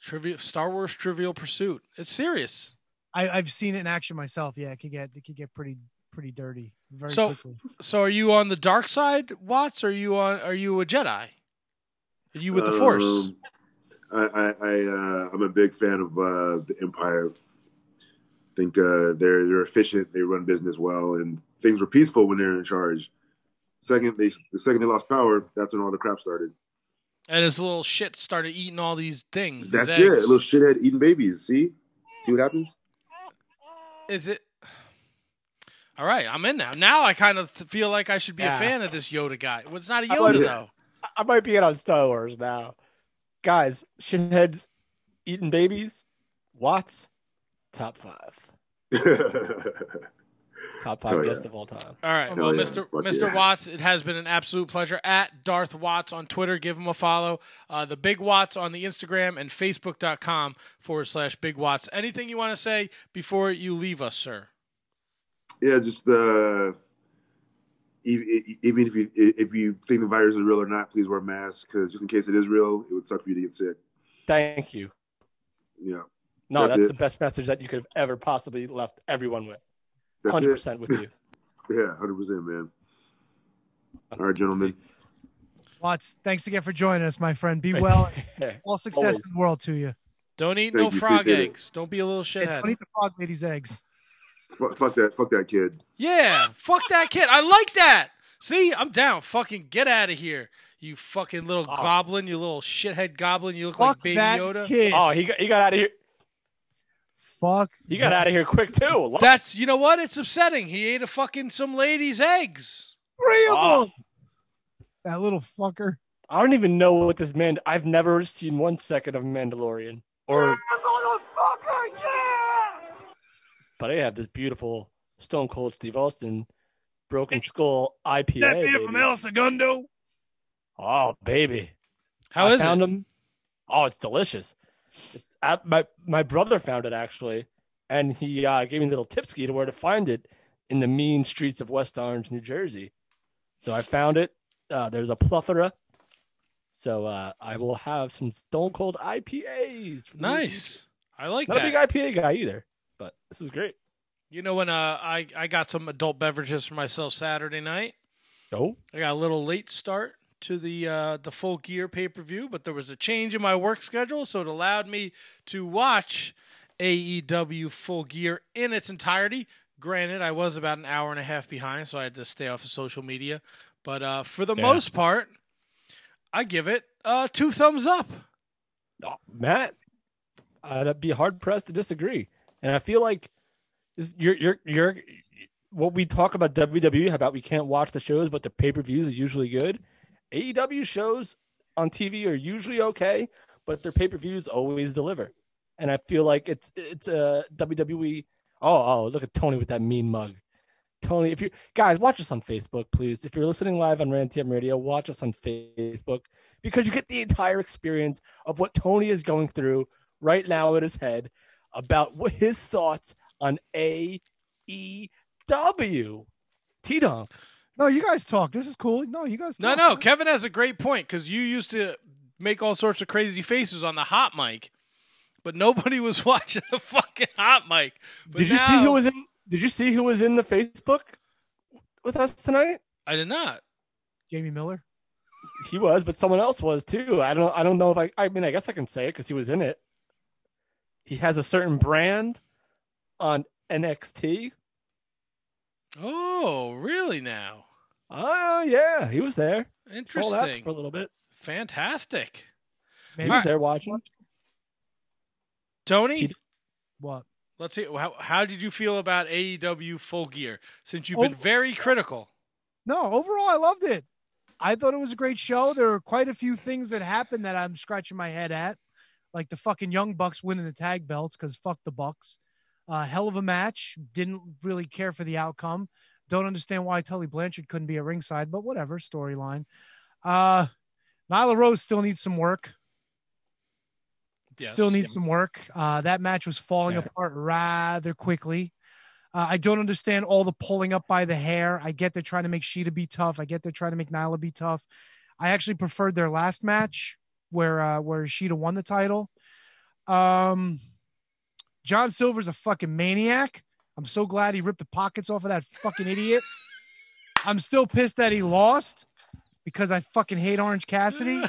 Trivia, Star Wars Trivial Pursuit. It's serious. I, I've seen it in action myself. Yeah, it could get it could get pretty pretty dirty very So, quickly. so are you on the dark side, Watts? Or are you on? Are you a Jedi? Are you with the Force? Um, I, I, I uh, I'm a big fan of uh, the Empire. I think uh, they're they're efficient. They run business well, and things were peaceful when they're in charge. Second, they the second they lost power, that's when all the crap started. And his little shit started eating all these things. That's these it. A eggs. little shithead eating babies. See, see what happens? Is it? All right, I'm in now. Now I kind of feel like I should be Yeah. a fan of this Yoda guy. Well, it's not a I Yoda like it. though. I might be in on Star Wars now. Guys, shitheads eating babies. Watts, top five. Top five Oh, guest yeah. of all time. All right, Hell well, yeah. Mister Fuck Mister yeah. Watts, it has been an absolute pleasure. At Darth Watts on Twitter, give him a follow. Uh, the Big Watts on the Instagram and Facebook.com forward slash Big Watts. Anything you want to say before you leave us, sir? Yeah, just uh, even, even if you if you think the virus is real or not, please wear a mask because just in case it is real, it would suck for you to get sick. Thank you. Yeah, No, That's that's it. the best message that you could have ever possibly left everyone with. that's one hundred it. percent with you. Yeah, one hundred percent, man. All right, gentlemen. Watts, thanks again for joining us, my friend. Be well. All success Always. in the world to you. Don't eat Thank no you, frog appreciate it. eggs. Don't be a little Hey, shithead. don't eat the frog lady's eggs. Fuck, fuck that. Fuck that kid. Yeah, fuck that kid. I like that. See, I'm down. Fucking get out of here, you fucking little Oh. goblin, you little shithead goblin. You look like Fuck Baby that Yoda. kid. Oh, he got, he got out of here. Fuck. He got out of here quick too. That's, you know what? It's upsetting. He ate a fucking some lady's eggs. Three of Oh. them. That little fucker. I don't even know what this man. I've never seen one second of Mandalorian, or Motherfucker, yeah! but I have this beautiful Stone Cold Steve Austin Broken Skull I P A. That beer baby. from El Segundo. Oh, baby. How I is found it? them. Oh, it's delicious. It's at my my brother found it actually, and he uh, gave me a little tipski to where to find it in the mean streets of West Orange, New Jersey. So I found it. Uh, there's a plethora. So uh, I will have some Stone Cold I P As. for the near future. Nice. I like Not a that. big I P A guy either, but this is great. You know when uh, I I got some adult beverages for myself Saturday night. Oh, I got a little late start to the uh, the Full Gear pay per view, but there was a change in my work schedule, so it allowed me to watch A E W Full Gear in its entirety. Granted, I was about an hour and a half behind, so I had to stay off of social media. But uh, for the Yeah. most part, I give it uh, two thumbs up. oh, Matt, I'd be hard pressed to disagree. And I feel like this, you're you're you're what we talk about W W E about we can't watch the shows, but the pay per views are usually good. A E W shows on T V are usually okay, but their pay per views always deliver. And I feel like it's it's a W W E. Oh, oh, look at Tony with that mean mug. Tony, if you guys watch us on Facebook, please. If you're listening live on Rantam Radio, watch us on Facebook because you get the entire experience of what Tony is going through right now in his head about what his thoughts on A E W. T-Donk. No, you guys talk. This is cool. No, you guys No, talk. no, Kevin has a great point because you used to make all sorts of crazy faces on the hot mic, but nobody was watching the fucking hot mic. But Did you now- see who was in? Did you see who was in the Facebook with us tonight? I did not. Jamie Miller. He was, but someone else was too. I don't. I don't know if I. I mean, I guess I can say it because he was in it. He has a certain brand on N X T. Oh, really now? Oh yeah, he was there. Sold out Interesting. for a little bit. Fantastic. He Maybe. was there watching. Tony, He- What? let's see. How, how did you feel about A E W Full Gear since you've been Oh. very critical? No, overall, I loved it. I thought it was a great show. There were quite a few things that happened that I'm scratching my head at, like the fucking Young Bucks winning the tag belts because fuck the Bucks. Uh, hell of a match. Didn't really care for the outcome. Don't understand why Tully Blanchard couldn't be at ringside, but whatever. Storyline. Uh, Nyla Rose still needs some work. Yes. Still needs some work. Uh, that match was falling Yeah. apart rather quickly. Uh, I don't understand all the pulling up by the hair. I get they're trying to make Sheeta be tough. I get they're trying to make Nyla be tough. I actually preferred their last match where uh, where Sheeta won the title. Um, John Silver's a fucking maniac. I'm so glad he ripped the pockets off of that fucking idiot. I'm still pissed that he lost because I fucking hate Orange Cassidy.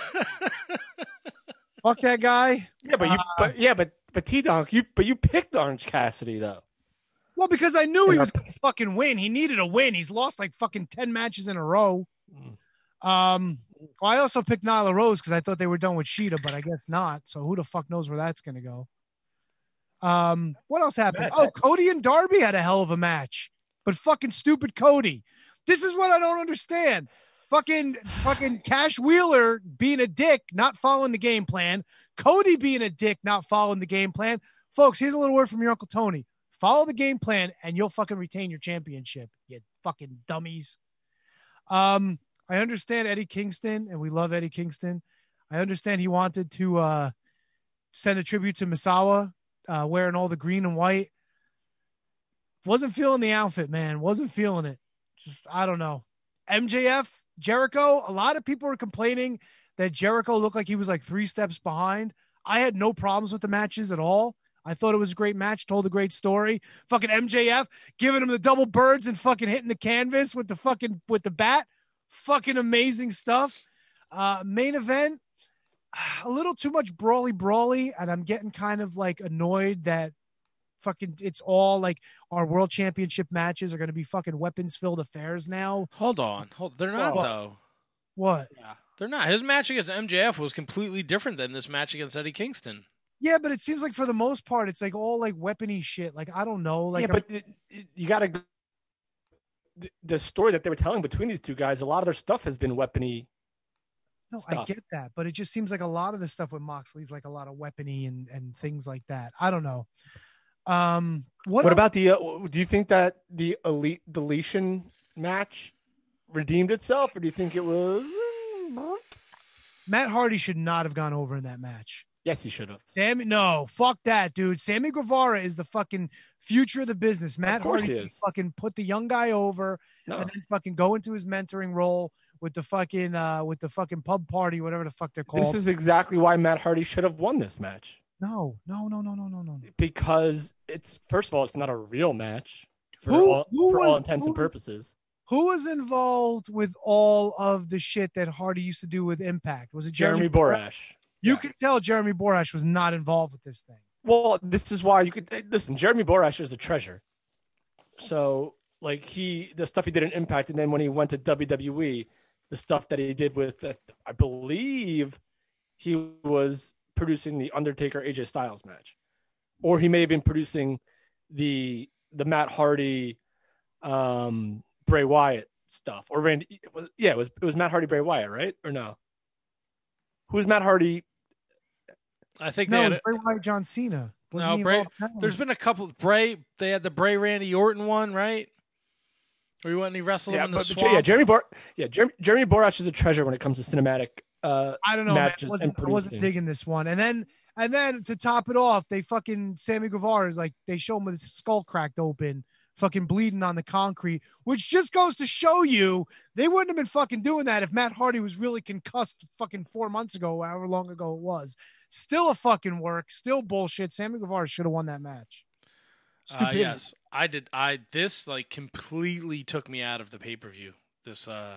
Fuck that guy. Yeah, but you, Uh, but yeah, but but T Donk, you, but you picked Orange Cassidy though. Well, because I knew he was going to fucking win. He needed a win. He's lost like fucking ten matches in a row. Um, well, I also picked Nyla Rose because I thought they were done with Sheeta, but I guess not. So who the fuck knows where that's going to go? Um, what else happened? Oh, Cody and Darby had a hell of a match, but fucking stupid Cody. This is what I don't understand. Fucking, fucking Cash Wheeler being a dick, not following the game plan. Cody being a dick, not following the game plan. Folks, here's a little word from your Uncle Tony. Follow the game plan and you'll fucking retain your championship, you fucking dummies. Um, I understand Eddie Kingston, and we love Eddie Kingston. I understand he wanted to uh, send a tribute to Misawa, uh, wearing all the green and white. Wasn't feeling the outfit, man. Wasn't feeling it. Just, I don't know. M J F, Jericho, a lot of people were complaining that Jericho looked like he was like three steps behind. I had no problems with the matches at all. I thought it was a great match, told a great story. Fucking M J F giving him the double birds and fucking hitting the canvas with the fucking, with the bat. Fucking amazing stuff. Uh, main event, a little too much brawly brawly, and I'm getting kind of like annoyed that fucking it's all like our world championship matches are going to be fucking weapons filled affairs now. Hold on. Hold They're not, What? though. What? Yeah. They're not. His match against M J F was completely different than this match against Eddie Kingston. Yeah, but it seems like for the most part, it's like all like weapony shit. Like, I don't know. Like, yeah, but it, it, you got to the, the story that they were telling between these two guys. A lot of their stuff has been weapony. no, I stuff. get that, but it just seems like a lot of the stuff with Moxley's like a lot of weapony and and things like that. I don't know. Um, what, What, else? about the? Uh, do you think that the elite deletion match redeemed itself, or do you think it was? Matt Hardy should not have gone over in that match. Yes, he should have. Sammy, no, fuck that, dude. Sammy Guevara is the fucking future of the business. Matt course Hardy he can is. fucking put the young guy over No. and then fucking go into his mentoring role with the fucking uh with the fucking pub party, whatever the fuck they're called. This is exactly why Matt Hardy should have won this match. no, no, no, no, no, no, no. Because it's first of all, it's not a real match for Who- all, who for was- all intents who and was- purposes. Who was involved with all of the shit that Hardy used to do with Impact? Was it Jeremy Jeremy, Borash. You Yeah. could tell Jeremy Borash was not involved with this thing. Well, this is why you could listen. Jeremy Borash is a treasure. So, like he, the stuff he did in Impact, and then when he went to W W E, the stuff that he did with, uh, I believe, he was producing the Undertaker A J Styles match, or he may have been producing the the Matt Hardy, um, Bray Wyatt stuff, or Randy. It was, yeah, it was it was Matt Hardy, Bray Wyatt, right? Or no? Who's Matt Hardy? I think they No, had a, Bray Wyatt, John Cena. Wasn't No, he Bray- involved in that one? there's been a couple. Bray, they had the Bray Randy Orton one, right? Or you went and he wrestled him Yeah, in the but, swamp. yeah, Jeremy Bor- yeah, Jeremy, Jeremy Borash is a treasure when it comes to cinematic. Uh, I don't know, man. I matches wasn't, and I wasn't producing. digging this one. And then, and then to top it off, they fucking Sammy Guevara is like they show him with his skull cracked open, fucking bleeding on the concrete, which just goes to show you they wouldn't have been fucking doing that if Matt Hardy was really concussed fucking four months ago, however long ago it was. Still a fucking work, still bullshit. Sammy Guevara should have won that match. Uh, Stupidity. yes, I did. I this like completely took me out of the pay per view. This uh,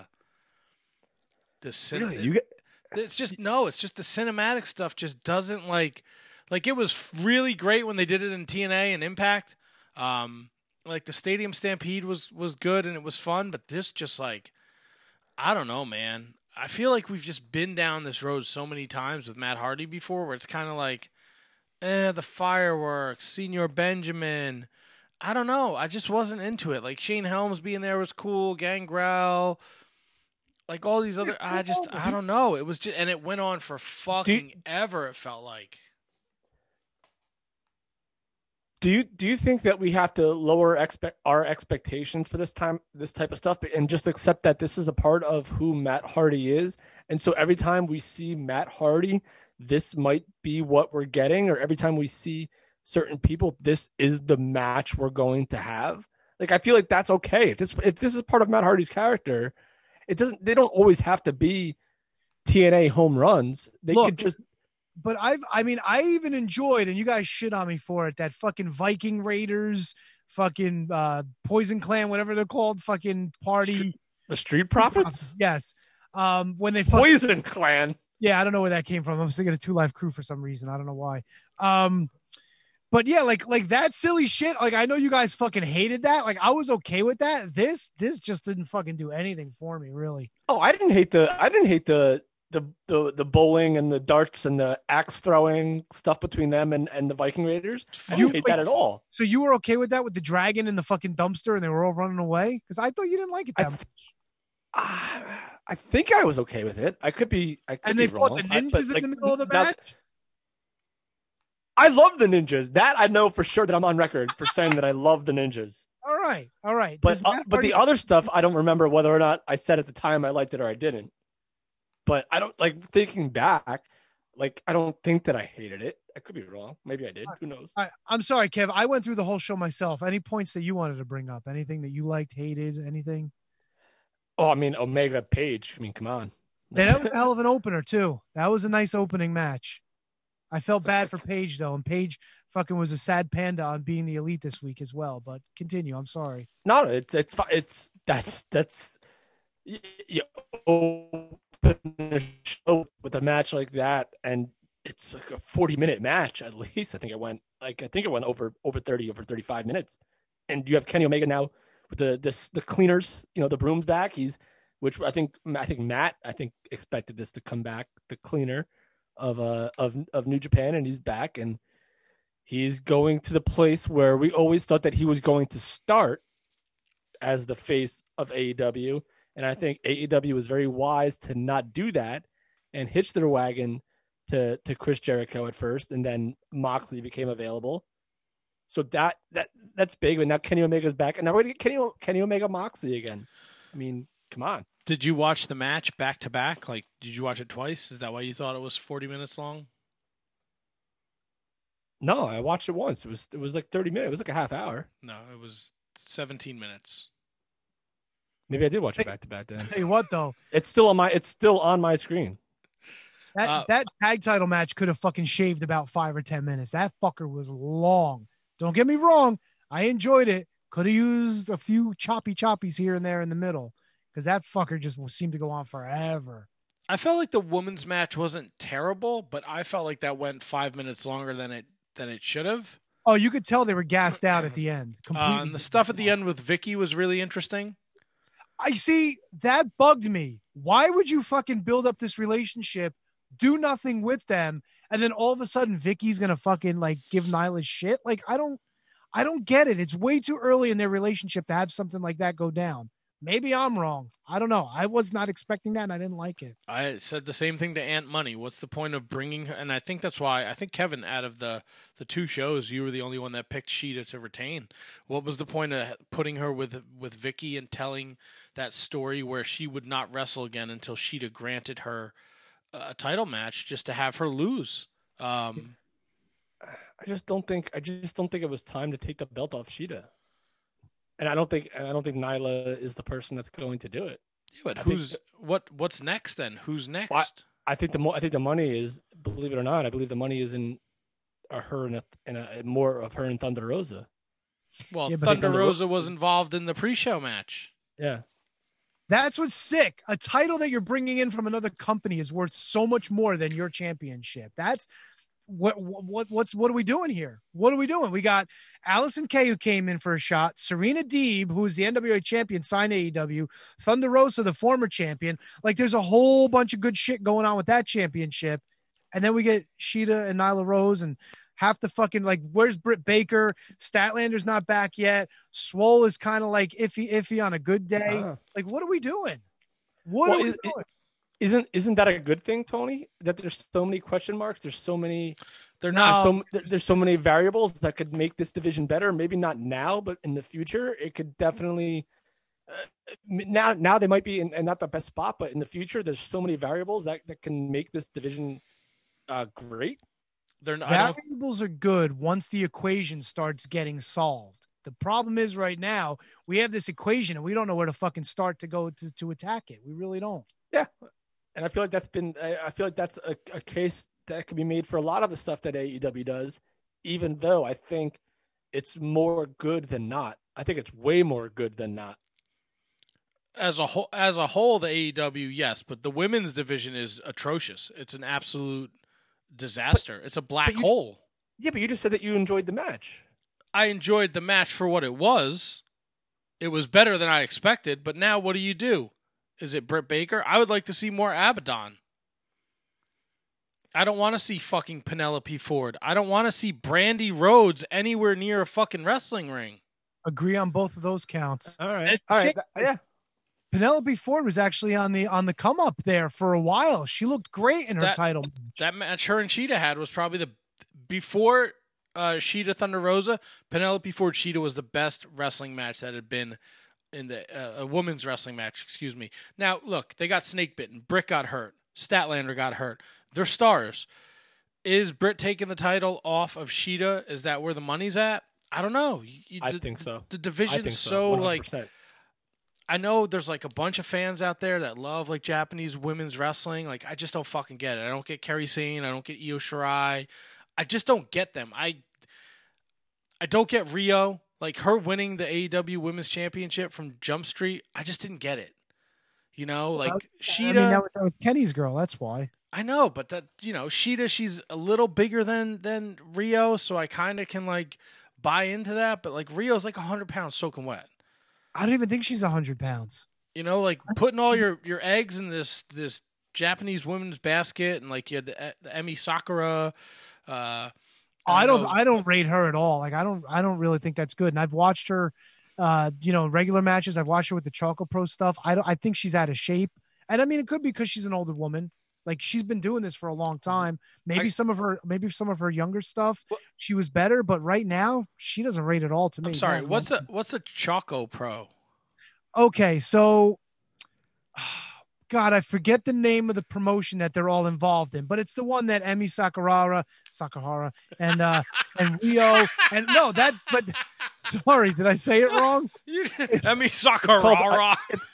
this cin- Really, you get it's just no. It's just the cinematic stuff just doesn't like like it was really great when they did it in T N A and Impact. Um, like the Stadium Stampede was was good and it was fun, but this just like I don't know, man. I feel like we've just been down this road so many times with Matt Hardy before, where it's kind of like, eh, the fireworks, Senior Benjamin. I don't know. I just wasn't into it. Like Shane Helms being there was cool. Gangrel, like all these other. I just, I don't know. It was just, and it went on for fucking ever. It felt like. do you do you think that we have to lower expect our expectations for this time this type of stuff and just accept that this is a part of who Matt Hardy is, and so every time we see Matt Hardy, this might be what we're getting, or every time we see certain people, this is the match we're going to have? Like, I feel like that's okay. If this if this is part of Matt Hardy's character, it doesn't. They don't always have to be T N A home runs. They Look, could just but I've, I mean, I even enjoyed, and you guys shit on me for it, that fucking Viking Raiders, fucking uh, Poison Clan, whatever they're called, fucking party. The Street Profits? Yes. Um, when they fucking, Poison Clan. Yeah, I don't know where that came from. I was thinking of Two Live Crew for some reason. I don't know why. Um, but yeah, like like that silly shit. Like I know you guys fucking hated that. Like I was okay with that. This this just didn't fucking do anything for me, really. Oh, I didn't hate the I didn't hate the the the, the bowling and the darts and the axe throwing stuff between them and, and the Viking Raiders. I You- didn't hate that at all. So you were okay with that with the dragon in the fucking dumpster and they were all running away? Because I thought you didn't like it I that th- much. Ah, I think I was okay with it. I could be. I could And be they fought wrong. the I- ninjas but, in like, the middle of the now- match? I love the ninjas. That I know for sure that I'm on record for saying that I love the ninjas. All right, all right. But Does uh, Matt but the Hardy- other stuff, I don't remember whether or not I said at the time I liked it or I didn't. But I don't like thinking back. Like I don't think that I hated it. I could be wrong. Maybe I did. Who knows? I, I'm sorry, Kev. I went through the whole show myself. Any points that you wanted to bring up? Anything that you liked, hated, anything? Oh, I mean Omega Page. I mean, come on. Yeah, that was a hell of an opener too. That was a nice opening match. I felt bad for Paige though, and Paige fucking was a sad panda on being the elite this week as well. But continue. I'm sorry. No, it's it's fi- it's that's that's you, you open a show with a match like that, and it's like a forty minute match at least. I think it went like I think it went over over thirty, over thirty five minutes, and you have Kenny Omega now with the this the cleaners, you know, the brooms back. He's which I think I think Matt I think expected this to come back, the cleaner of uh of of New Japan, and he's back and. He's going to the place where we always thought that he was going to start as the face of A E W. And I think A E W was very wise to not do that and hitch their wagon to, to Chris Jericho at first. And then Moxley became available. So that that that's big. And now Kenny Omega's back. And now we're going to get Kenny, Kenny Omega Moxley again. I mean, come on. Did you watch the match back to back? Like, did you watch it twice? Is that why you thought it was forty minutes long? No, I watched it once. It was it was like thirty minutes. It was like a half hour. No, it was seventeen minutes. Maybe I did watch it back to back then. Tell you what though, It's still on my it's still on my screen. that Uh, that tag title match could have fucking shaved about five or ten minutes. That fucker was long. Don't get me wrong. I enjoyed it. Could have used a few choppy choppies here and there in the middle because that fucker just seemed to go on forever. I felt like the women's match wasn't terrible, but I felt like that went five minutes longer than it than it should have. Oh, you could tell they were gassed out at the end. Completely. Uh, and the stuff at the end with Vicky was really interesting. I see that bugged me. Why would you fucking build up this relationship, do nothing with them, and then all of a sudden Vicky's gonna fucking like give Nyla shit? Like I don't, I don't get it. It's way too early in their relationship to have something like that go down. Maybe I'm wrong. I don't know. I was not expecting that, and I didn't like it. I said the same thing to Aunt Money. What's the point of bringing her? And I think that's why I think Kevin, out of the the two shows, you were the only one that picked Sheeta to retain. What was the point of putting her with with Vicky and telling that story where she would not wrestle again until Sheeta granted her a title match just to have her lose? Um, I just don't think I just don't think it was time to take the belt off Sheeta. And I don't think and I don't think Nyla is the person that's going to do it. yeah, but I think who's what? What's next then? Who's next? Well, I think the mo- I think the money is, believe it or not, I believe the money is in uh, her and a, in a more of her and Thunder Rosa. Well, Yeah, but Thunder Thunder Rosa Ro- was involved in the pre-show match. Yeah, That's what's sick. A title that you're bringing in from another company is worth so much more than your championship. That's what what what's what are we doing here? What are we doing? We got Allison Kay who came in for a shot, Serena Deeb, who's the N W A champion, signed A E W, Thunder Rosa, the former champion. Like there's a whole bunch of good shit going on with that championship. And then we get Sheeta and Nyla Rose and half the fucking like where's Britt Baker? Statlander's not back yet. Swole is kind of like iffy iffy on a good day. Ah. Like what are we doing? What Well, are we is- doing? isn't isn't that a good thing, Tony? That there's so many question marks. There's so many. They're No. not. So there- there's so many variables that could make this division better. Maybe not now, but in the future, it could definitely. Uh, now, now they might be in, in not the best spot, but in the future, there's so many variables that, that can make this division uh, great. They're. I don't. Variables are good once the equation starts getting solved. The problem is right now we have this equation and we don't know where to fucking start to go to, to attack it. We really don't. Yeah, And I feel like that's been, I I feel like that's a, a case that could be made for a lot of the stuff that A E W does, even though I think it's more good than not. I think it's way more good than not. As a whole, as a whole, the A E W, yes, but the women's division is atrocious. It's an absolute disaster. But, it's a black you, hole. Yeah, but you just said that you enjoyed the match. I enjoyed the match for what it was. It was better than I expected, but now what do you do? Is it Britt Baker? I would like to see more Abaddon. I don't want to see fucking Penelope Ford. I don't want to see Brandy Rhodes anywhere near a fucking wrestling ring. Agree on both of those counts. All right. All right. Yeah. Penelope Ford was actually on the on the come up there for a while. She looked great in her that, title match. That match her and Sheeta had was probably the before uh, Sheeta Thunder Rosa. Penelope Ford Sheeta was the best wrestling match that had been in the uh, a women's wrestling match. Excuse me. Now look, they got snake bitten. Britt got hurt. Statlander got hurt. They're stars. Is Britt taking the title off of Sheeta? Is that where the money's at? I don't know. You, you, I the, think so. The division's think so, so one hundred percent. like. I know there's like a bunch of fans out there that love like Japanese women's wrestling. Like I just don't fucking get it. I don't get Kerry Sane. I don't get Io Shirai. I just don't get them. I I don't get Rio. Like her winning the A E W Women's Championship from Jump Street. I just didn't get it. You know, like well, Sheeta. I mean, that was, that was Kenny's girl. That's why. I know, but that you know, Sheeta, she's a little bigger than than Rio, so I kind of can like buy into that. But like Rio's like a hundred pounds soaking wet. I don't even think she's a hundred pounds. You know, like putting all your, your eggs in this this Japanese women's basket, and like you had the, the Emi Sakura. Uh, oh, I don't, I don't rate her at all. Like I don't, I don't really think that's good. And I've watched her, uh, you know, regular matches. I've watched her with the Choco Pro stuff. I don't, I think she's out of shape. And I mean, it could be because she's an older woman. Like she's been doing this for a long time. Maybe I, some of her, maybe some of her younger stuff, what, she was better. But right now, she doesn't rate at all to me. I'm sorry. No, what's no. a what's a Choco Pro? Okay, so God, I forget the name of the promotion that they're all involved in, but it's the one that Emi Sakurara, Sakuhara, and uh, and Rio, and no, that. But sorry, did I say it wrong? Emi Sakurara. It's,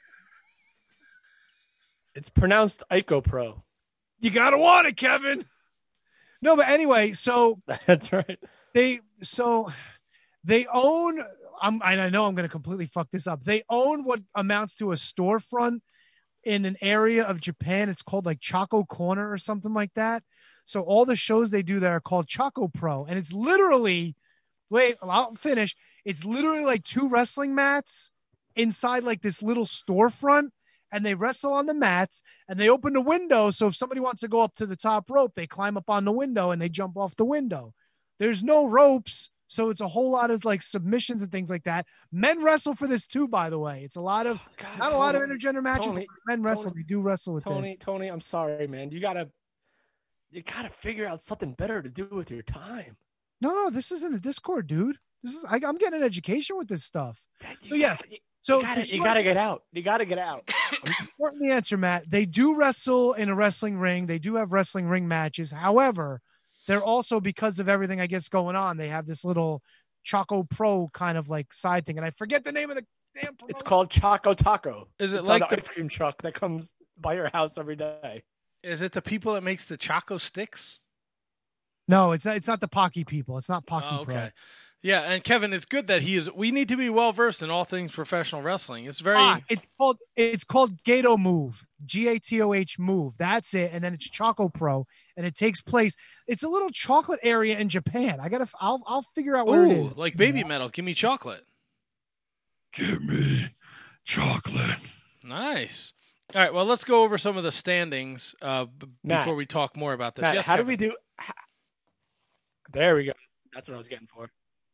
it's pronounced Ico Pro. You gotta want it, Kevin. No, but anyway, so that's right. They so they own. I'm, I know I'm going to completely fuck this up. They own what amounts to a storefront in an area of Japan. It's called like Choco Corner or something like that. So all the shows they do there are called Choco Pro. And it's literally, wait, I'll finish. It's literally like two wrestling mats inside like this little storefront. And they wrestle on the mats and they open the window. So if somebody wants to go up to the top rope, they climb up on the window and they jump off the window. There's no ropes. So it's a whole lot of like submissions and things like that. Men wrestle for this too, by the way. It's a lot of, oh, God, not Tony, a lot of intergender matches. Tony, men wrestle. Tony, they do wrestle with Tony, this. Tony, I'm sorry, man. You gotta, you gotta figure out something better to do with your time. No, no, this isn't a Discord, dude. This is, I, I'm getting an education with this stuff. You so yes. Gotta, so you gotta, you gotta get out. You gotta get out. Important the answer, Matt. They do wrestle in a wrestling ring. They do have wrestling ring matches. However, they're also, because of everything, I guess, going on, they have this little Choco Pro kind of like side thing. And I forget the name of the damn promotion. It's called Choco Taco. Is it it's like the the ice cream truck that comes by your house every day? Is it the people that makes the Choco sticks? No, it's not, it's not the Pocky people. It's not Pocky oh, okay. Pro. Yeah, and Kevin, it's good that he is. We need to be well versed in all things professional wrestling. It's very. Ah, it's called it's called Gato Move, G A T O H Move. That's it, and then it's Choco Pro, and it takes place. It's a little chocolate area in Japan. I gotta. I'll I'll figure out where Ooh, it is. Like Baby Metal. Give me chocolate. Give me chocolate. Nice. All right. Well, let's go over some of the standings uh, b- Matt, before we talk more about this. Matt, yes, how Kevin. do we do? How, there we go. That's what I was getting for.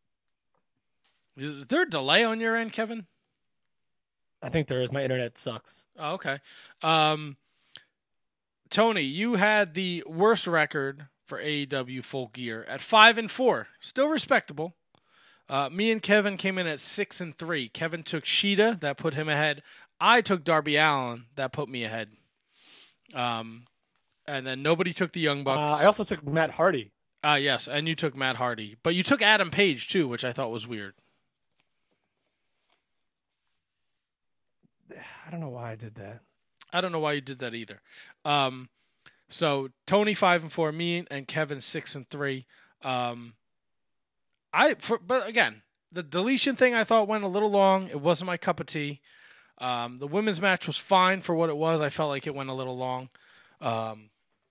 Is there a delay on your end, Kevin? I think there is. My internet sucks. Oh, okay. Um, Tony, you had the worst record for A E W Full Gear at five and four. Still respectable. Uh, me and Kevin came in at six and three. Kevin took Sheeta, that put him ahead. I took Darby Allin, that put me ahead. Um, and then nobody took the Young Bucks. Uh, I also took Matt Hardy. Uh, yes, and you took Matt Hardy. But you took Adam Page, too, which I thought was weird. I don't know why I did that. I don't know why you did that either. Um, so Tony five and four, me and Kevin six and three. Um, I for, but again, the deletion thing I thought went a little long. It wasn't my cup of tea. Um, the women's match was fine for what it was. I felt like it went a little long. Um,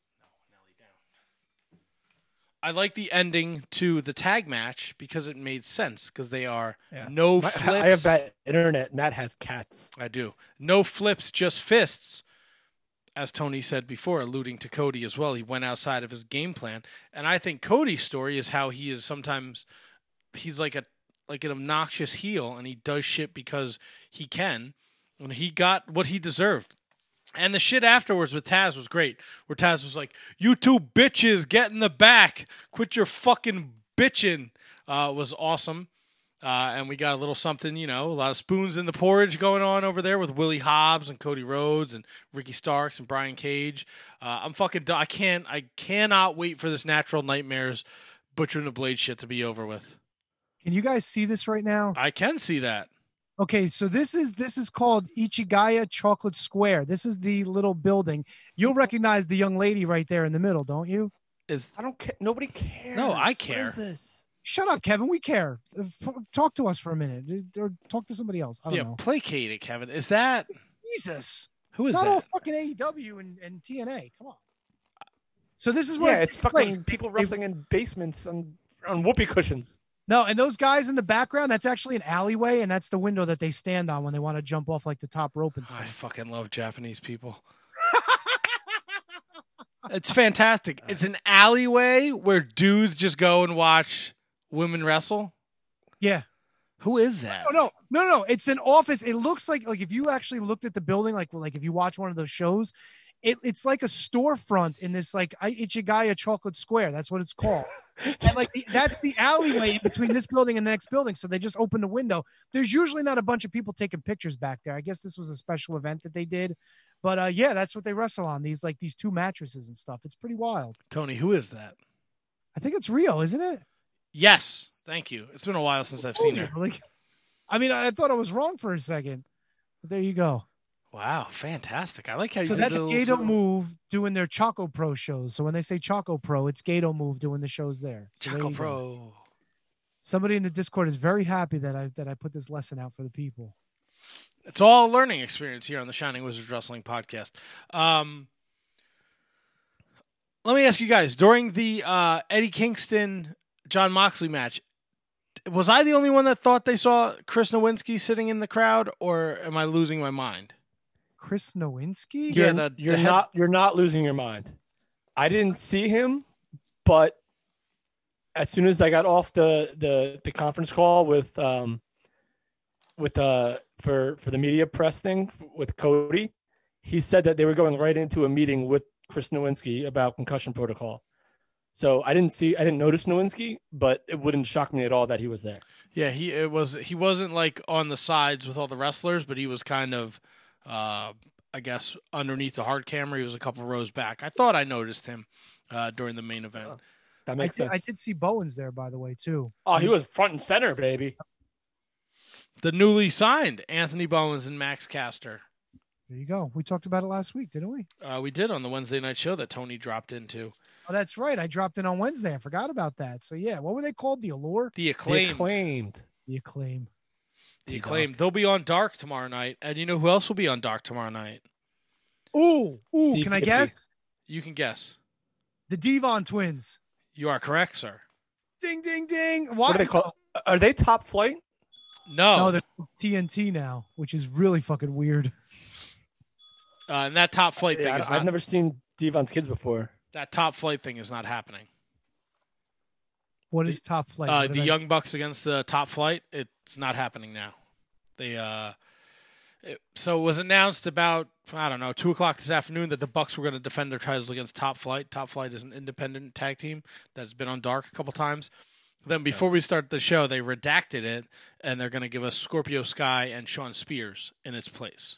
I like the ending to the tag match because it made sense because they are Yeah. no My- flips. I have that internet. Matt has cats. I do. No flips, just fists. As Tony said before, alluding to Cody as well. He went outside of his game plan. And I think Cody's story is how he is sometimes he's like a like an obnoxious heel and he does shit because he can. And he got what he deserved. And the shit afterwards with Taz was great. Where Taz was like, "You two bitches, get in the back. Quit your fucking bitching." Uh, was awesome. Uh, and we got a little something, you know, a lot of spoons in the porridge going on over there with Willie Hobbs and Cody Rhodes and Ricky Starks and Brian Cage. Uh, I'm fucking, I can't, I cannot wait for this Natural Nightmares Butcher and the Blade shit to be over with. Can you guys see this right now? I can see that. Okay, so this is this is called Ichigaya Chocolate Square. This is the little building. You'll recognize the young lady right there in the middle, don't you? Is I don't care. Nobody cares. No, I What care. is this? Shut up, Kevin. We care. Uh, f- Talk to us for a minute, or talk to somebody else. I don't Yeah, know. placate it, Kevin. Is that Jesus, who it's is not all that? fucking A E W and, and T N A. Come on. So this is where Yeah, it it's takes fucking place. people They- wrestling in basements on on whoopee cushions. No, and those guys in the background, that's actually an alleyway, and that's the window that they stand on when they want to jump off like the top rope and I stuff. fucking love Japanese people. It's fantastic. It's an alleyway where dudes just go and watch women wrestle. Yeah. Who is that? No, no, no, no. It's an office. It looks like like if you actually looked at the building, like like if you watch one of those shows, it, it's like a storefront in this like I- Ichigaya Chocolate Square. That's what it's called. And like the, that's the alleyway in between this building and the next building. So they just open the window. There's usually not a bunch of people taking pictures back there. I guess this was a special event that they did. But uh, yeah, that's what they wrestle on. These like these two mattresses and stuff. It's pretty wild. Tony, who is that? I think it's Rio, isn't it? Yes. Thank you. It's been a while since I've seen her. Like, I mean, I thought I was wrong for a second. But there you go. Wow, fantastic. I like how you So did that's the little Gato zoom. Move doing their Choco Pro shows. So when they say Choco Pro, it's Gato Move doing the shows there. So there Choco you go. Pro. Somebody in the Discord is very happy that I that I put this lesson out for the people. It's all a learning experience here on the Shining Wizards Wrestling Podcast. Um, let me ask you guys, during the uh, Eddie Kingston John Moxley match, was I the only one that thought they saw Chris Nowinski sitting in the crowd, or am I losing my mind? Chris Nowinski? You're, Yeah, the- you're the head- not you're not losing your mind. I didn't see him, but as soon as I got off the the, the conference call with um with uh for for the media press thing with Cody, he said that they were going right into a meeting with Chris Nowinski about concussion protocol. So I didn't see I didn't notice Nowinski, but it wouldn't shock me at all that he was there. Yeah, he it was he wasn't like on the sides with all the wrestlers, but he was kind of, uh, I guess, underneath the hard camera. He was a couple rows back. I thought I noticed him uh, during the main event. That I makes did, sense. I did see Bowens there, by the way, too. Oh, he was front and center, baby. The newly signed Anthony Bowens and Max Caster. There you go. We talked about it last week, didn't we? Uh, we did on the Wednesday night show that Tony dropped into. Oh, that's right. I dropped in on Wednesday. I forgot about that. So yeah, what were they called? The Allure? The The acclaimed. acclaimed. The Acclaim. The acclaimed. They'll be on Dark tomorrow night. And you know who else will be on Dark tomorrow night? Ooh, ooh. Steve Can I Kitty. guess? You can guess. The Devon twins. You are correct, sir. Ding, ding, ding. Why? What do they call? Are they top flight? No. No, they're T N T now, which is really fucking weird. uh, and that top flight thing Yeah, is I, not, I've never seen Devon's kids before. that top flight thing is not happening. What is top flight? Uh, What did the I- Young Bucks against the top flight, it's not happening now. They uh, it, so it was announced about I don't know two o'clock this afternoon that the Bucks were going to defend their titles against Top Flight. Top Flight is an independent tag team that's been on Dark a couple times. Then before we start the show, they redacted it, and they're going to give us Scorpio Sky and Sean Spears in its place.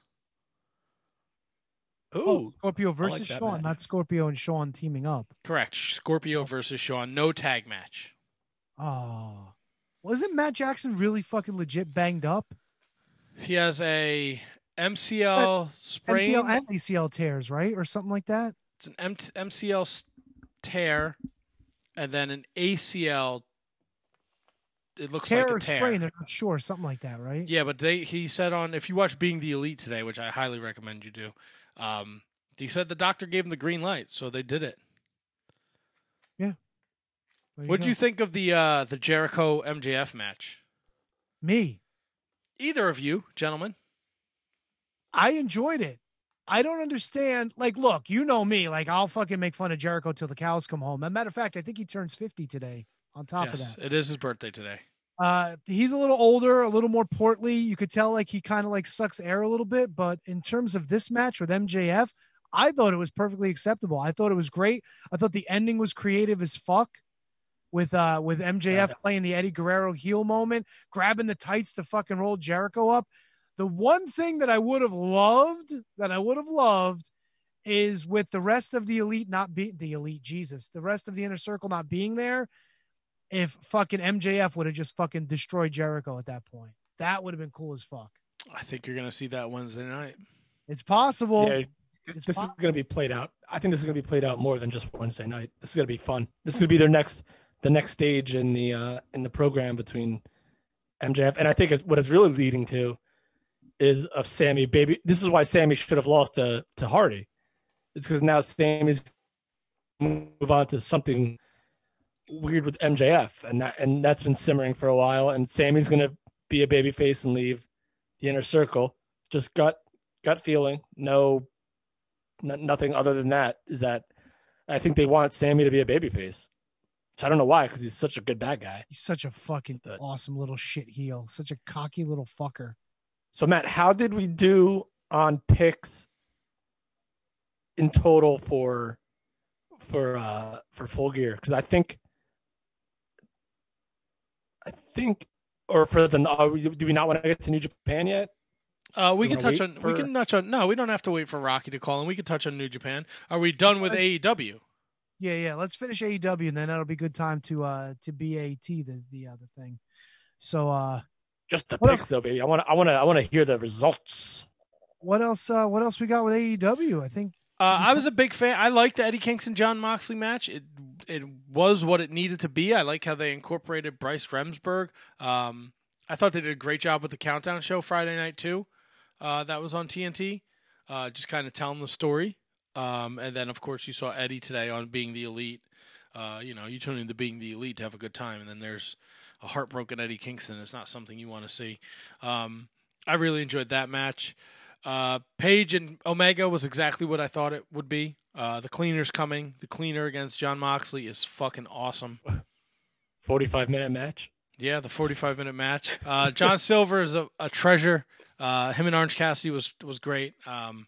Oh, Scorpio versus that Sean, match. not Scorpio and Sean teaming up. Correct. Scorpio versus Sean, no tag match. Oh. Wasn't Matt Jackson really fucking legit banged up? He has a M C L sprain. M C L and A C L tears, right, or something like that. It's an M- MCL tear, and then an A C L. It looks tear like a or tear. sprain, they're not sure, something like that, right? Yeah, but they he said on if you watch Being the Elite today, which I highly recommend you do, um, he said the doctor gave him the green light, so they did it. Yeah. What did you think of the uh, the Jericho M J F match? Me. Either of you, gentlemen. I enjoyed it. I don't understand. Like, look, you know me. Like, I'll fucking make fun of Jericho till the cows come home. As a matter of fact, I think he turns fifty today. On top yes, of that, it is his birthday today. Uh, he's a little older, a little more portly. You could tell like he kind of like sucks air a little bit. But in terms of this match with M J F, I thought it was perfectly acceptable. I thought it was great. I thought the ending was creative as fuck. With uh with M J F Yeah. playing the Eddie Guerrero heel moment, grabbing the tights to fucking roll Jericho up. The one thing that I would have loved, that I would have loved, is with the rest of the elite not be the elite, Jesus, the rest of the inner circle not being there. If fucking M J F would have just fucking destroyed Jericho at that point, that would have been cool as fuck. I think you're gonna see that Wednesday night. It's possible. Yeah, this, It's this is po- going to be played out. I think this is going to be played out more than just Wednesday night. This is going to be fun. This is going to be their next, the next stage in the uh, in the program between M J F, and I think it's, what it's really leading to is of Sammy baby. This is why Sammy should have lost to to Hardy. It's because now Sammy's move on to something weird with M J F, and that and that's been simmering for a while. And Sammy's going to be a babyface and leave the inner circle. Just gut gut feeling. No. N- nothing other than that is that I think they want Sammy to be a babyface. So I don't know why, because he's such a good bad guy. He's such a fucking But- awesome little shit heel. Such a cocky little fucker. So Matt, how did we do on picks in total for for uh for Full Gear? Because I think I think or for the uh, do we not want to get to New Japan yet? Uh, we You can wanna touch wait on. for- We can touch on. No, we don't have to wait for Rocky to call, and we can touch on New Japan. Are we done with A E W? Yeah, yeah. Let's finish A E W, and then that'll be good time to uh to B A T the the other thing. So uh, Just the What picks else? though, baby. I want to I want to I want to hear the results. what else? Uh, what else we got with A E W? I think Uh, I was a big fan. I liked the Eddie Kingston John Moxley match. It it was what it needed to be. I like how they incorporated Bryce Remsburg. Um, I thought they did a great job with the Countdown show Friday night too. Uh, that was on T N T. Uh, just kind of telling the story. Um, and then of course you saw Eddie today on Being the Elite. Uh, you know, you tune into Being the Elite to have a good time, and then there's a heartbroken Eddie Kingston. It's not something you want to see. Um, I really enjoyed that match. Uh, Paige and Omega was exactly what I thought it would be. Uh, the Cleaner's coming. The Cleaner against John Moxley is fucking awesome. forty-five minute match. Yeah, the forty-five minute match. Uh, John Silver is a, a treasure. Uh, him and Orange Cassidy was was great. Um,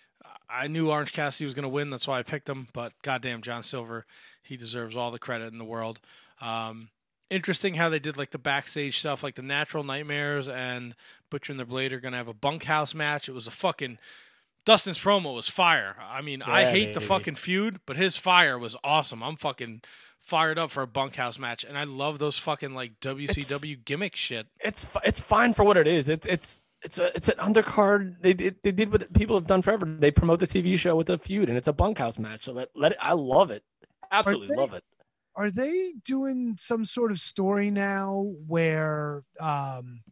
I knew Orange Cassidy was going to win. That's why I picked him. But goddamn, John Silver, he deserves all the credit in the world. Um, interesting how they did like the backstage stuff, like the Natural Nightmares and Butcher and the Blade are going to have a bunkhouse match. It was a fucking Dustin's promo was fire. I mean, I Yeah, hate the baby. fucking feud, but his fire was awesome. I'm fucking fired up for a bunkhouse match, and I love those fucking like W C W gimmick shit. It's fi- it's fine for what it is. It's it's it's a it's an undercard. They did they did what people have done forever. They promote the T V show with a feud, and it's a bunkhouse match. So let let it. I love it. Absolutely they- love it. are they doing some sort of story now where um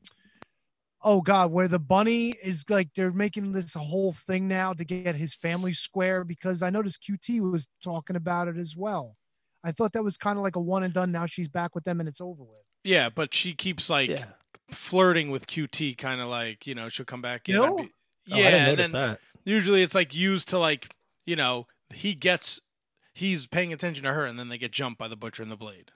oh god where the bunny is like they're making this a whole thing now to get his family square? Because I noticed Q T was talking about it as well. I thought that was kind of like a one and done. Now she's back with them and it's over with. Yeah, but she keeps like Yeah. flirting with Q T, kind of like, you know, she'll come back in. and Still? be- Oh, yeah, I didn't and notice then that. usually it's like used to like, you know, he gets he's paying attention to her, and then they get jumped by the Butcher and the Blade.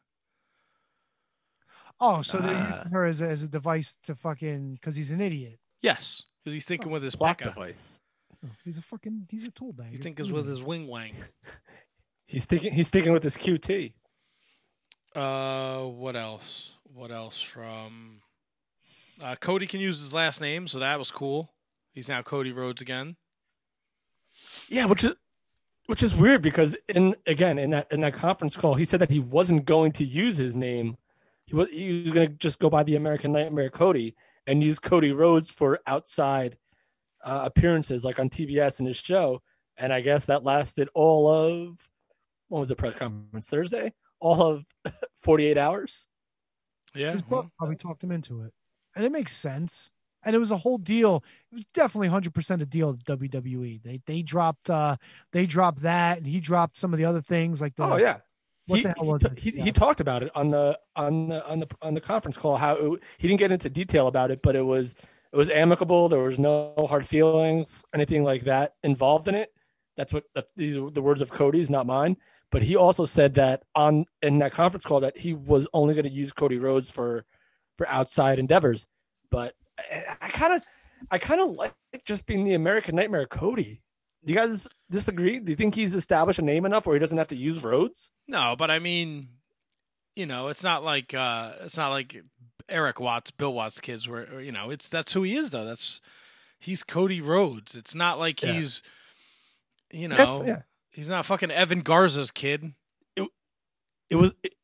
Oh, so they're Ah. using her as a, as a device to fucking because he's an idiot. Yes, because he's thinking with his Plot pekka. device. Oh, he's a fucking he's a tool bag. He's thinking with his wing wang. He's sticking. He's sticking with his Q T. Uh, what else? What else from uh, Cody can use his last name, so that was cool. He's now Cody Rhodes again. Yeah, which is which is weird because in again in that in that conference call, he said that he wasn't going to use his name. He was he was going to just go by the American Nightmare Cody and use Cody Rhodes for outside uh, appearances, like on T B S in his show, and I guess that lasted all of when was the press conference? Thursday, all of forty-eight hours. Yeah, His book probably talked him into it, and it makes sense. And it was a whole deal. It was definitely one hundred percent a deal with W W E. They they dropped uh they dropped that, and he dropped some of the other things like the. Oh yeah. What he, the hell was he, it? He, Yeah. he talked about it on the on the on the on the conference call. How it, he didn't get into detail about it, but it was it was amicable. There was no hard feelings, anything like that involved in it. That's what that, these are the words of Cody's, not mine. But he also said that on in that conference call that he was only going to use Cody Rhodes for for outside endeavors. But I kind of I kind of like just being the American Nightmare Cody. Do you guys disagree? Do you think he's established a name enough where he doesn't have to use Rhodes? No, but I mean, you know, it's not like uh, it's not like Eric Watts, Bill Watts' kids were. You know, it's that's who he is though. That's he's Cody Rhodes. It's not like Yeah. he's, you know, That's- yeah. he's not fucking Evan Garza's kid. It, it was. It,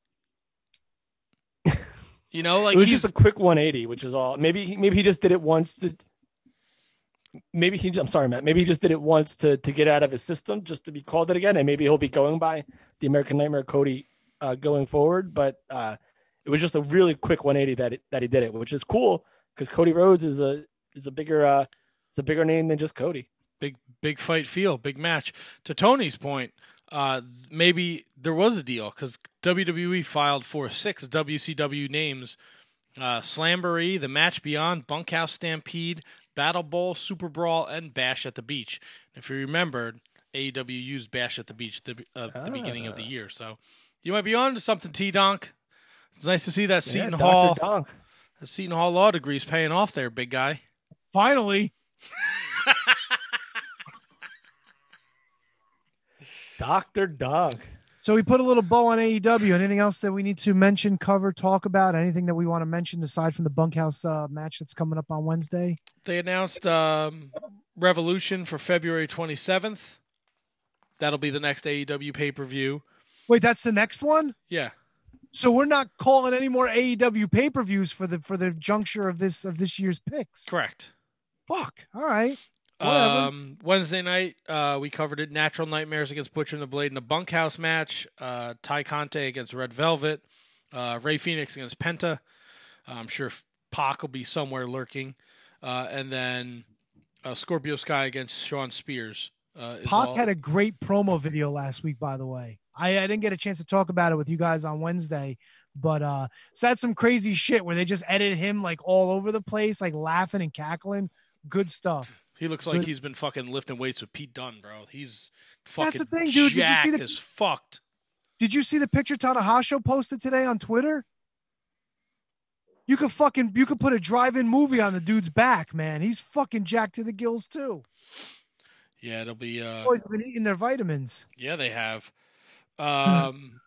You know, like it was he's just a quick one eighty, which is all. Maybe he, maybe he just did it once to. Maybe he. I'm sorry, Matt. Maybe he just did it once to to get out of his system, just to be called it again, and maybe he'll be going by the American Nightmare Cody uh, going forward. But uh, it was just a really quick one eighty that it, that he did it, which is cool because Cody Rhodes is a is a bigger uh, is a bigger name than just Cody. big big fight feel, big match. To Tony's point, uh, maybe there was a deal because W W E filed for six W C W names: uh, Slamboree, The Match Beyond, Bunkhouse Stampede, Battle Bowl, Super Brawl, and Bash at the Beach. If you remembered, A E W used Bash at the Beach at the, uh, Ah. the beginning of the year, so you might be on to something, T Donk. It's nice to see that Yeah, Seton Doctor Hall, Donk. that Seton Hall law degree's paying off there, big guy. Finally, Doctor Donk. so we put a little bow on A E W. Anything else that we need to mention, cover, talk about? Anything that we want to mention aside from the bunkhouse uh, match that's coming up on Wednesday? They announced um, Revolution for February twenty-seventh. That'll be the next A E W pay-per-view. Wait, that's the next one. Yeah. So we're not calling any more A E W pay-per-views for the for the juncture of this of this year's picks. Correct. Fuck. All right. Whatever. Um, Wednesday night, uh, we covered it. Natural Nightmares against Butcher and the Blade in a bunkhouse match. Uh, Ty Conte against Red Velvet. Uh, Ray Phoenix against Penta. I'm sure Pac will be somewhere lurking. Uh, and then uh, Scorpio Sky against Sean Spears. Uh, is Pac all- had a great promo video last week, by the way. I, I didn't get a chance to talk about it with you guys on Wednesday, but uh, said some crazy shit where they just edited him like all over the place, like laughing and cackling. Good stuff. He looks like Good. he's been fucking lifting weights with Pete Dunne, bro. He's fucking That's the thing, dude. Did you jacked see the- as fucked. Did you see the picture Tanahashi posted today on Twitter? You could fucking you could put a drive-in movie on the dude's back, man. He's fucking jacked to the gills too. Yeah, it'll be. Uh, Boys have been eating their vitamins. Yeah, they have. Um,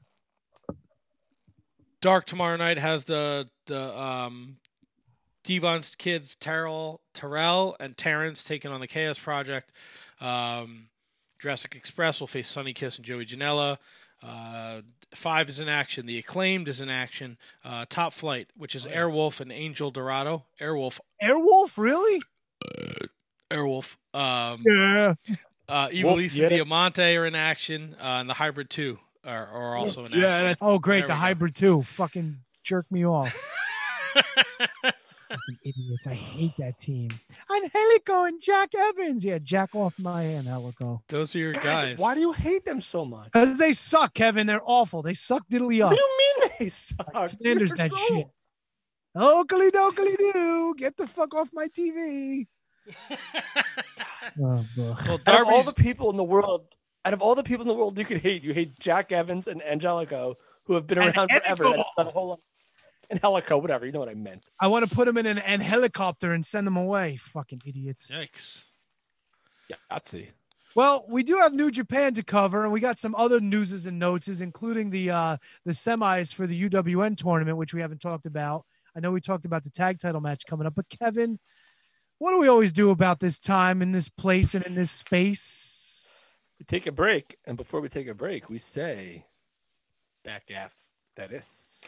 Dark tomorrow night has the the um, Devon's kids, Terrell, Terrell, and Terrence taking on the Chaos Project. Um, Jurassic Express will face Sonny Kiss and Joey Janela. Uh, Five is in action. The Acclaimed is in action. Uh, Top Flight, which is Airwolf and Angel Dorado. Airwolf. Airwolf, really? Airwolf. Um, Yeah. Uh, Evil Wolf, East get and it? Diamante are in action, uh, and the Hybrid two are, are also in action. Yeah. that's- Oh, great. There The we go. hybrid too. Fucking jerk me off. Fucking idiots. I hate that team. Angelico and Jack Evans. Yeah, jack off my Angelico. Those are your God, guys. why do you hate them so much? Because they suck, Kevin. They're awful. They suck diddly up. What do you mean they suck? Sanders You're that so- shit. Oakley dokley doo. Get the fuck off my T V. Oh, ugh. Well, Out of all Darby's, the people in the world, out of all the people in the world you could hate, you hate Jack Evans and Angelico, who have been And around forever. Angelico. That, that whole and Helico, whatever. You know what I meant. I want to put them in an, an helicopter and send them away. Fucking idiots. yikes. Yeah, Nazi. Well, we do have New Japan to cover, and we got some other newses and notes, including the uh, the semis for the U W N tournament, which we haven't talked about. I know we talked about the tag title match coming up, but Kevin, what do we always do about this time in this place and in this space? We take a break, and before we take a break, we say, back af that is.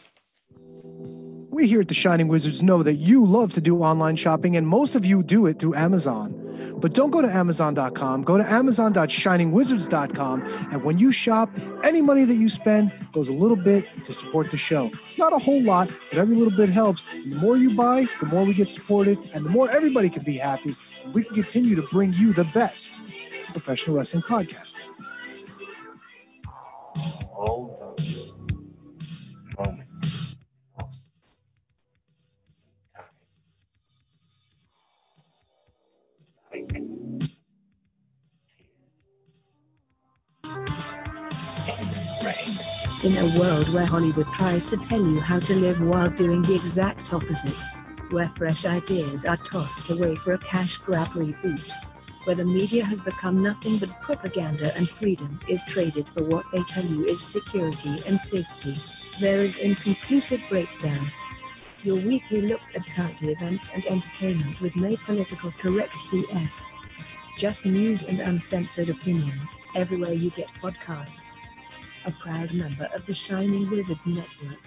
We here at the Shining Wizards know that you love to do online shopping, and most of you do it through Amazon. But don't go to amazon dot com. Go to amazon dot shining wizards dot com. And when you shop, any money that you spend goes a little bit to support the show. It's not a whole lot, but every little bit helps. And the more you buy, the more we get supported, and the more everybody can be happy. And we can continue to bring you the best professional wrestling podcasting. All those moments of time. Like In a world where Hollywood tries to tell you how to live while doing the exact opposite, where fresh ideas are tossed away for a cash grab reboot, where the media has become nothing but propaganda and freedom is traded for what they tell you is security and safety, there is Inconclusive Breakdown. Your weekly look at current events and entertainment with no political correct B S. Just news and uncensored opinions, everywhere you get podcasts. A proud member of the Shining Wizards Network.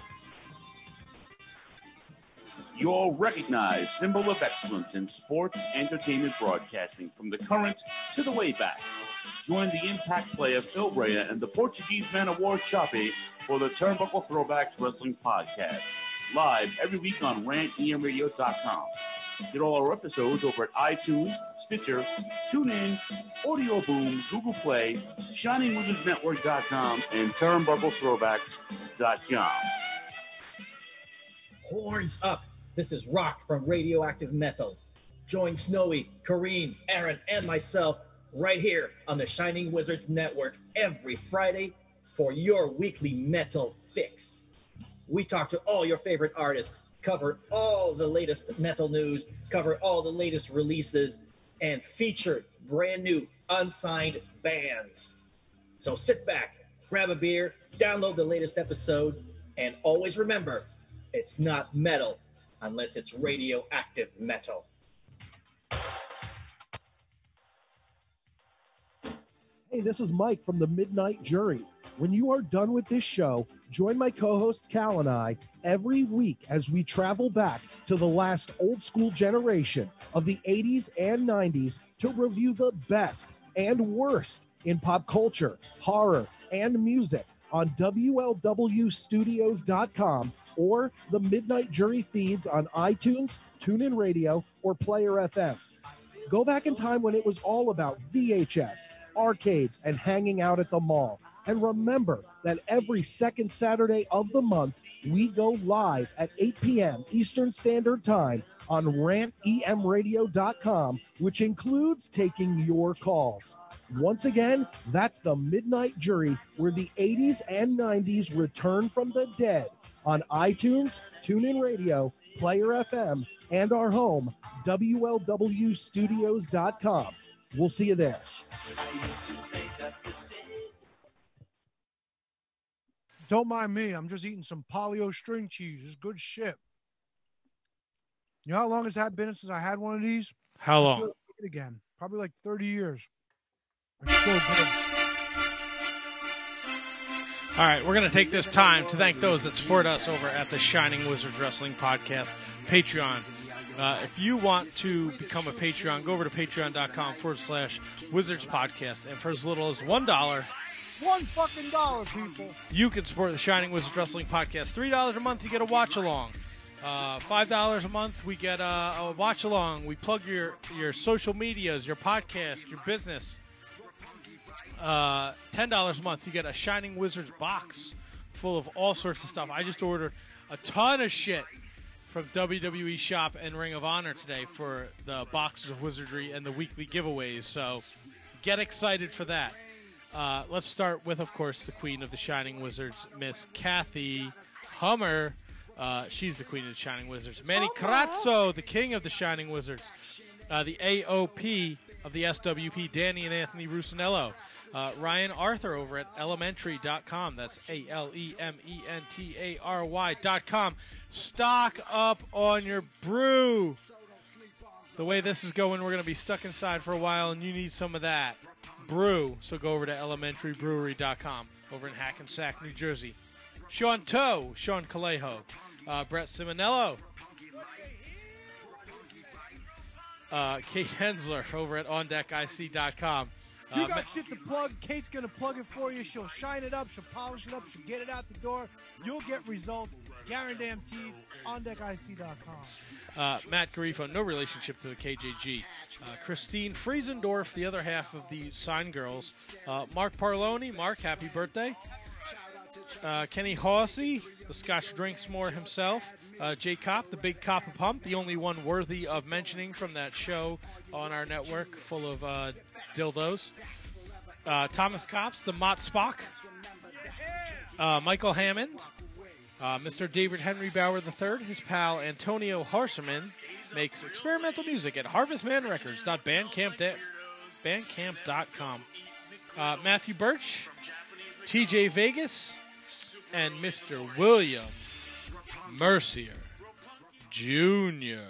Your recognized symbol of excellence in sports entertainment broadcasting from the current to the way back. Join the impact player Phil Rea and the Portuguese man Award Chape for the Turnbuckle Throwbacks Wrestling Podcast. Live every week on rant e m radio dot com. Get all our episodes over at iTunes, Stitcher, TuneIn, Audio Boom, Google Play, shining wizards network dot com, and turnbuckle throwbacks dot com. Horns up! This is Rock from Radioactive Metal. Join Snowy, Kareen, Aaron, and myself right here on the Shining Wizards Network every Friday for your weekly metal fix. We talk to all your favorite artists, cover all the latest metal news, cover all the latest releases, and feature brand new unsigned bands. So sit back, grab a beer, download the latest episode, and always remember, it's not metal unless it's radioactive metal. Hey, this is Mike from the Midnight Jury. When you are done with this show, join my co-host Cal and I every week as we travel back to the last old school generation of the eighties and nineties to review the best and worst in pop culture, horror, and music on W L W studios dot com or the Midnight Jury feeds on iTunes, TuneIn Radio, or Player F M. Go back in time when it was all about V H S, arcades, and hanging out at the mall. And remember that every second Saturday of the month, we go live at eight p.m. Eastern Standard Time on rant e m radio dot com, which includes taking your calls. Once again, that's the Midnight Jury, where the eighties and nineties return from the dead on iTunes, TuneIn Radio, Player F M, and our home, W L W studios dot com. We'll see you there. Don't mind me. I'm just eating some Polly-O string cheese. It's good shit. You know how long has that been since I had one of these? How I long? feel like it again. Probably like thirty years. It's so good. All right, we're going to take this time to thank those that support us over at the Shining Wizards Wrestling Podcast Patreon. Uh, if you want to become a Patreon, go over to patreon.com forward slash Wizards Podcast. And for as little as one dollar, One fucking dollar, people. you can support the Shining Wizards Wrestling Podcast. three dollars a month, you get a watch-along. Uh, five dollars a month, we get a, a watch-along. We plug your, your social medias, your podcast, your business. Uh, ten dollars a month, you get a Shining Wizards box full of all sorts of stuff. I just ordered a ton of shit from W W E Shop and Ring of Honor today for the Boxers of Wizardry and the weekly giveaways. So get excited for that. Uh, let's start with, of course, the queen of the Shining Wizards, Miss Kathy Hummer. Uh, she's the queen of the Shining Wizards. Manny Crazzo, the king of the Shining Wizards. Uh, the A O P of the S W P, Danny and Anthony Rusinello. Uh, Ryan Arthur over at elementary dot com. That's A L E M E N T A R Y dot com. Stock up on your brew. The way this is going, we're going to be stuck inside for a while, and you need some of that brew. So go over to elementary brewery dot com over in Hackensack, New Jersey. Sean Toe, Sean Calejo, uh, Brett Simonello. uh, Kate Hensler over at on deck I C dot com. You Uh, got Ma- shit to plug. Kate's going to plug it for you. She'll shine it up. She'll polish it up. She'll get it out the door. You'll get results. Guaranteed. on deck I C dot com. Uh, Matt Garifo, no relationship to the K J G. Uh, Christine Friesendorf, the other half of the Sign Girls. Uh, Mark Parloni. Mark, happy birthday. Uh, Kenny Hawsey, the Scotch Drinksmore himself. Uh, Jay Kopp, the big Copper Pump, the only one worthy of mentioning from that show on our network full of uh, dildos. Uh, Thomas Copps, the Mott Spock. Uh, Michael Hammond. Uh, Mister David Henry Bauer the third, his pal Antonio Harsherman, makes experimental music at harvestman records dot bandcamp dot com. Uh, Matthew Birch, T J Vegas, and Mister William Mercier Junior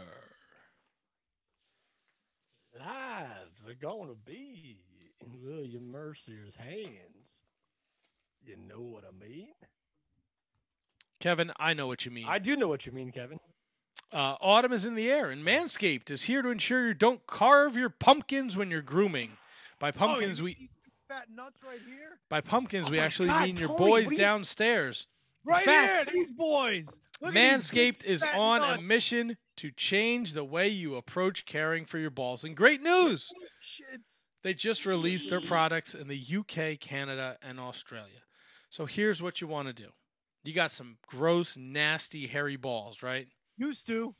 Lives are going to be in William Mercier's hands. You know what I mean? Kevin, I know what you mean. I do know what you mean, Kevin. Uh, autumn is in the air, and Manscaped is here to ensure you don't carve your pumpkins when you're grooming. By pumpkins, oh, we eat fat nuts right here. by pumpkins Oh we my actually God, mean your Tony, boys what are you- downstairs. In Right fact, here, these boys. Look at these Manscaped big is fat on nuts. a mission to change the way you approach caring for your balls. And great news! Shits. They just released their products in the U K, Canada, and Australia. So here's what you want to do. You got some gross, nasty, hairy balls, right? Used to.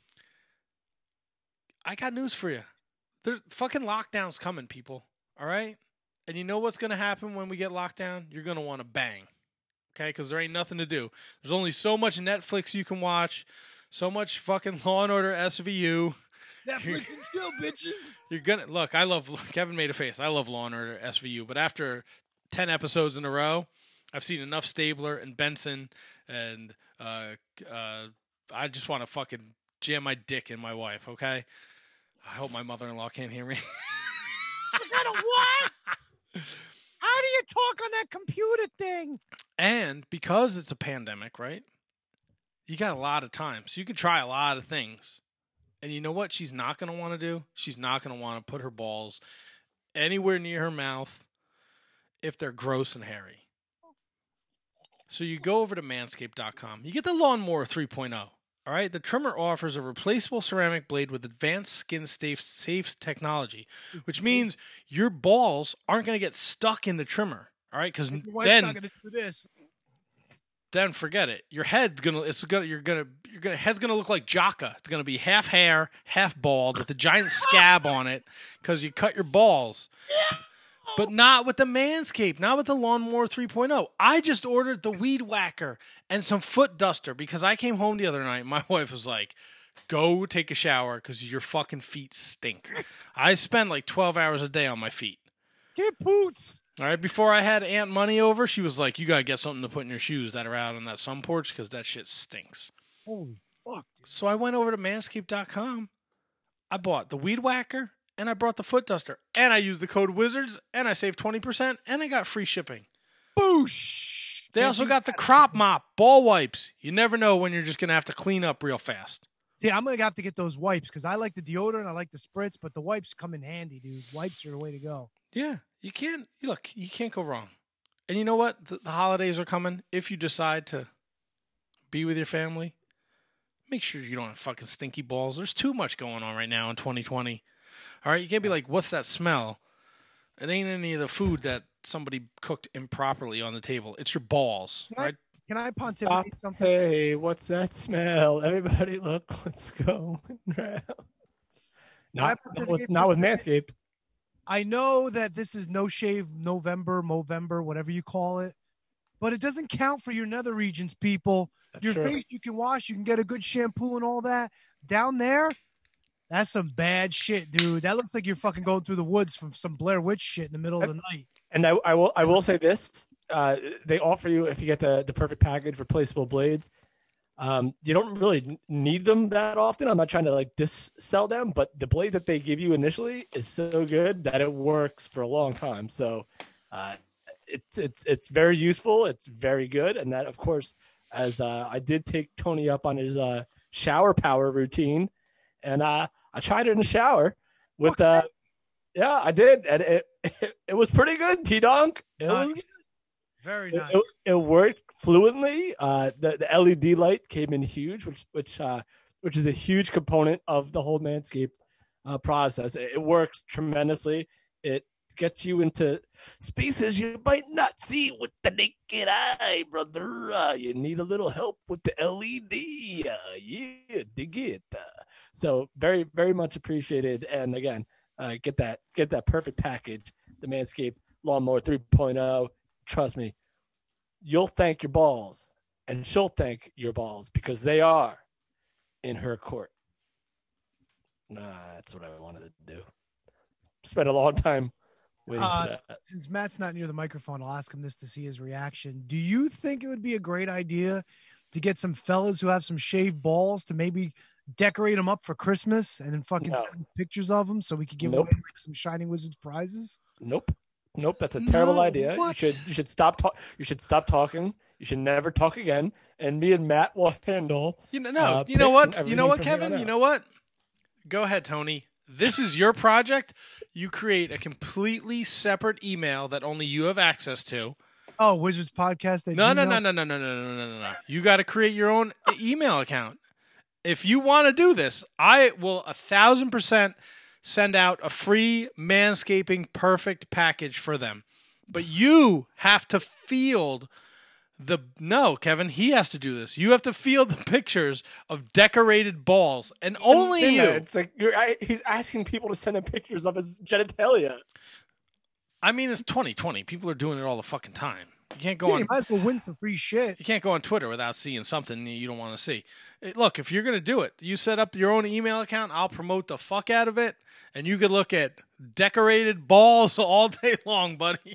I got news for you. There's fucking lockdown's coming, people. All right? And you know what's going to happen when we get locked down? You're going to want to bang. Okay? Because there ain't nothing to do. There's only so much Netflix you can watch, so much fucking Law and Order S V U. Netflix and chill, bitches. You're gonna look. I love Kevin made a face. I love Law and Order S V U, but after ten episodes in a row, I've seen enough Stabler and Benson, and uh, uh, I just want to fucking jam my dick in my wife. Okay. I hope my mother-in-law can't hear me. You got a what? How do you talk on that computer thing? And because it's a pandemic, right? You got a lot of time, so you can try a lot of things. And you know what she's not going to want to do? She's not going to want to put her balls anywhere near her mouth if they're gross and hairy. So you go over to manscaped dot com. You get the Lawnmower three point oh. All right? The trimmer offers a replaceable ceramic blade with advanced skin-safe safe technology, which means your balls aren't going to get stuck in the trimmer. All right? Because Your wife's then not gonna do this. then forget it. Your head's gonna it's gonna you're gonna you're gonna head's gonna look like Jocka. It's gonna be half hair, half bald with a giant scab on it because you cut your balls. But not with the Manscaped, not with the Lawnmower three point oh. I just ordered the Weed Whacker and some foot duster because I came home the other night and my wife was like, go take a shower because your fucking feet stink. I spend like twelve hours a day on my feet. Get poots. All right, before I had Aunt Money over, she was like, you got to get something to put in your shoes that are out on that sun porch because that shit stinks. Holy fuck. So I went over to manscaped dot com. I bought the Weed Whacker, and I brought the foot duster, and I used the code WIZARDS, and I saved twenty percent, and I got free shipping. Boosh. They also got the Crop Mop ball wipes. You never know when you're just going to have to clean up real fast. See, I'm going to have to get those wipes because I like the deodorant, I like the spritz, but the wipes come in handy, dude. Wipes are the way to go. Yeah, you can't, look, you can't go wrong. And you know what? The, the holidays are coming. If you decide to be with your family, make sure you don't have fucking stinky balls. There's too much going on right now in twenty twenty. All right, you can't be like, what's that smell? It ain't any of the food that somebody cooked improperly on the table. It's your balls, Can I, right? can I Stop. pontificate something? Hey, what's that smell? Everybody, look what's going around. Not, I not with, pontificate not for a with second? Manscaped. I know that this is no shave November, Movember, whatever you call it, but it doesn't count for your nether regions, people. That's your true. face you can wash, you can get a good shampoo and all that. Down there, that's some bad shit, dude. That looks like you're fucking going through the woods from some Blair Witch shit in the middle of the night. And I, I will I will say this: uh, they offer you, if you get the the perfect package, replaceable blades. Um, you don't really n- need them that often. I'm not trying to like dis sell them, but the blade that they give you initially is so good that it works for a long time. So uh, it's it's it's very useful. It's very good, and that of course, as uh, I did take Tony up on his uh, shower power routine, and uh, I tried it in the shower, with uh, yeah, I did, and it it, it was pretty good. T Donk, it Nice. was Very it, nice. it, it worked fluently. Uh, the the L E D light came in huge, which which uh, which is a huge component of the whole Manscaped uh, process. It, it works tremendously. It gets you into spaces you might not see with the naked eye, brother. Uh, you need a little help with the L E D. Uh, yeah, dig it. Uh, so very, very much appreciated. And again, uh, get that get that perfect package, the Manscaped Lawnmower three point oh. Trust me, you'll thank your balls, and she'll thank your balls because they are in her court. Nah, that's what I wanted to do. Spent a long time waiting Uh, for that. since Matt's not near the microphone, I'll ask him this to see his reaction. Do you think it would be a great idea to get some fellas who have some shaved balls to maybe decorate them up for Christmas and then fucking No. send us pictures of them so we could give Nope. away like some Shining Wizards prizes? Nope. Nope, that's a terrible No, idea. what? You should you should stop talk you should stop talking. You should never talk again. And me and Matt will handle You know, no, uh, you know picks and what? You know everything what, from here Kevin? on You out. know what? Go ahead, Tony. This is your project. You create a completely separate email that only you have access to. Oh, Wizards Podcast. at No, no, Gmail? no, no, no, no, no, no, no, no, no. You got to create your own e- email account. If you want to do this, I will a thousand percent send out a free Manscaping perfect package for them. But you have to field the no, Kevin. He has to do this. You have to field the pictures of decorated balls, and only Understand you. that. It's like you're I- he's asking people to send him pictures of his genitalia. I mean, it's twenty twenty. People are doing it all the fucking time. You can't go Yeah, on. you might as well win some free shit. You can't go on Twitter without seeing something you don't want to see. Eh, Look, if you're gonna do it, you set up your own email account. I'll promote the fuck out of it, and you could look at decorated balls all day long, buddy.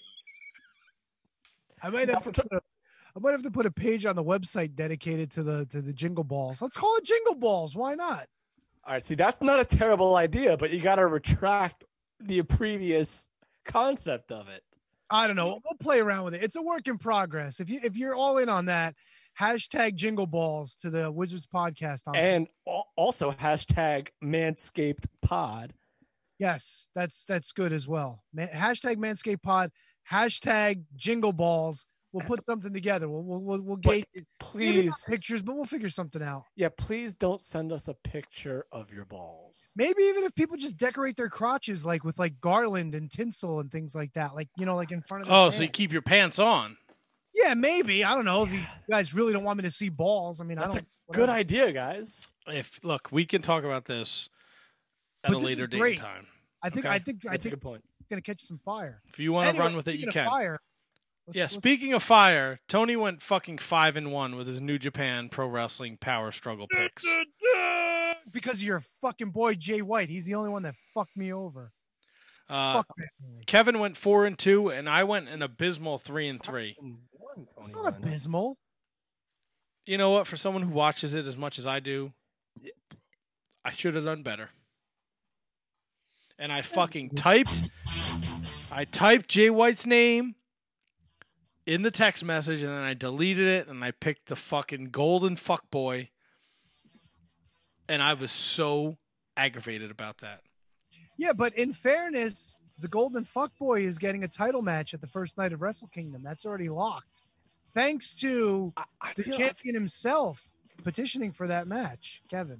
I might have to put a, I might have to put a page on the website dedicated to the to the Jingle Balls. Let's call it Jingle Balls. Why not? All right, see, that's not a terrible idea, but you got to retract the previous concept of it. I don't know. We'll play around with it. It's a work in progress. If you if you're all in on that, hashtag Jingle Balls to the Wizards Podcast. On And al- also hashtag Manscaped Pod. yes, that's that's good as well. Man, hashtag Manscaped Pod. Hashtag Jingle Balls. We'll put something together. We'll we'll we'll, we'll gauge it. Maybe not Please, pictures, but we'll figure something out. yeah, please don't send us a picture of your balls. Maybe even if people just decorate their crotches like with like garland and tinsel and things like that, like you know, like in front of. Their Oh, so you pants. keep your pants on. Yeah, maybe. I don't know if you guys really don't want me to see balls. I mean, That's I a don't. good whatever. idea, guys. If look, we can talk about this at But a this later is date and great. time. I think. Okay. I think. I That's a think good point. it's gonna catch some fire. If you want to Anyway, run with it, you speaking of can. Fire, let's- Yeah, let's- speaking of fire, Tony went fucking five and one with his New Japan Pro Wrestling Power Struggle picks. because of your fucking boy Jay White. He's the only one that fucked me over. Uh, Fuck that boy. Kevin went four and two, and I went an abysmal three and three. It's not abysmal. You know what? For someone who watches it as much as I do, I should have done better. And I fucking typed, I typed Jay White's name in the text message, and then I deleted it, and I picked the fucking golden fuck boy. And I was so aggravated about that. Yeah, but in fairness, the Golden Fuckboy is getting a title match at the first night of Wrestle Kingdom. That's already locked. Thanks to I, I the feel, champion himself petitioning for that match, Kevin.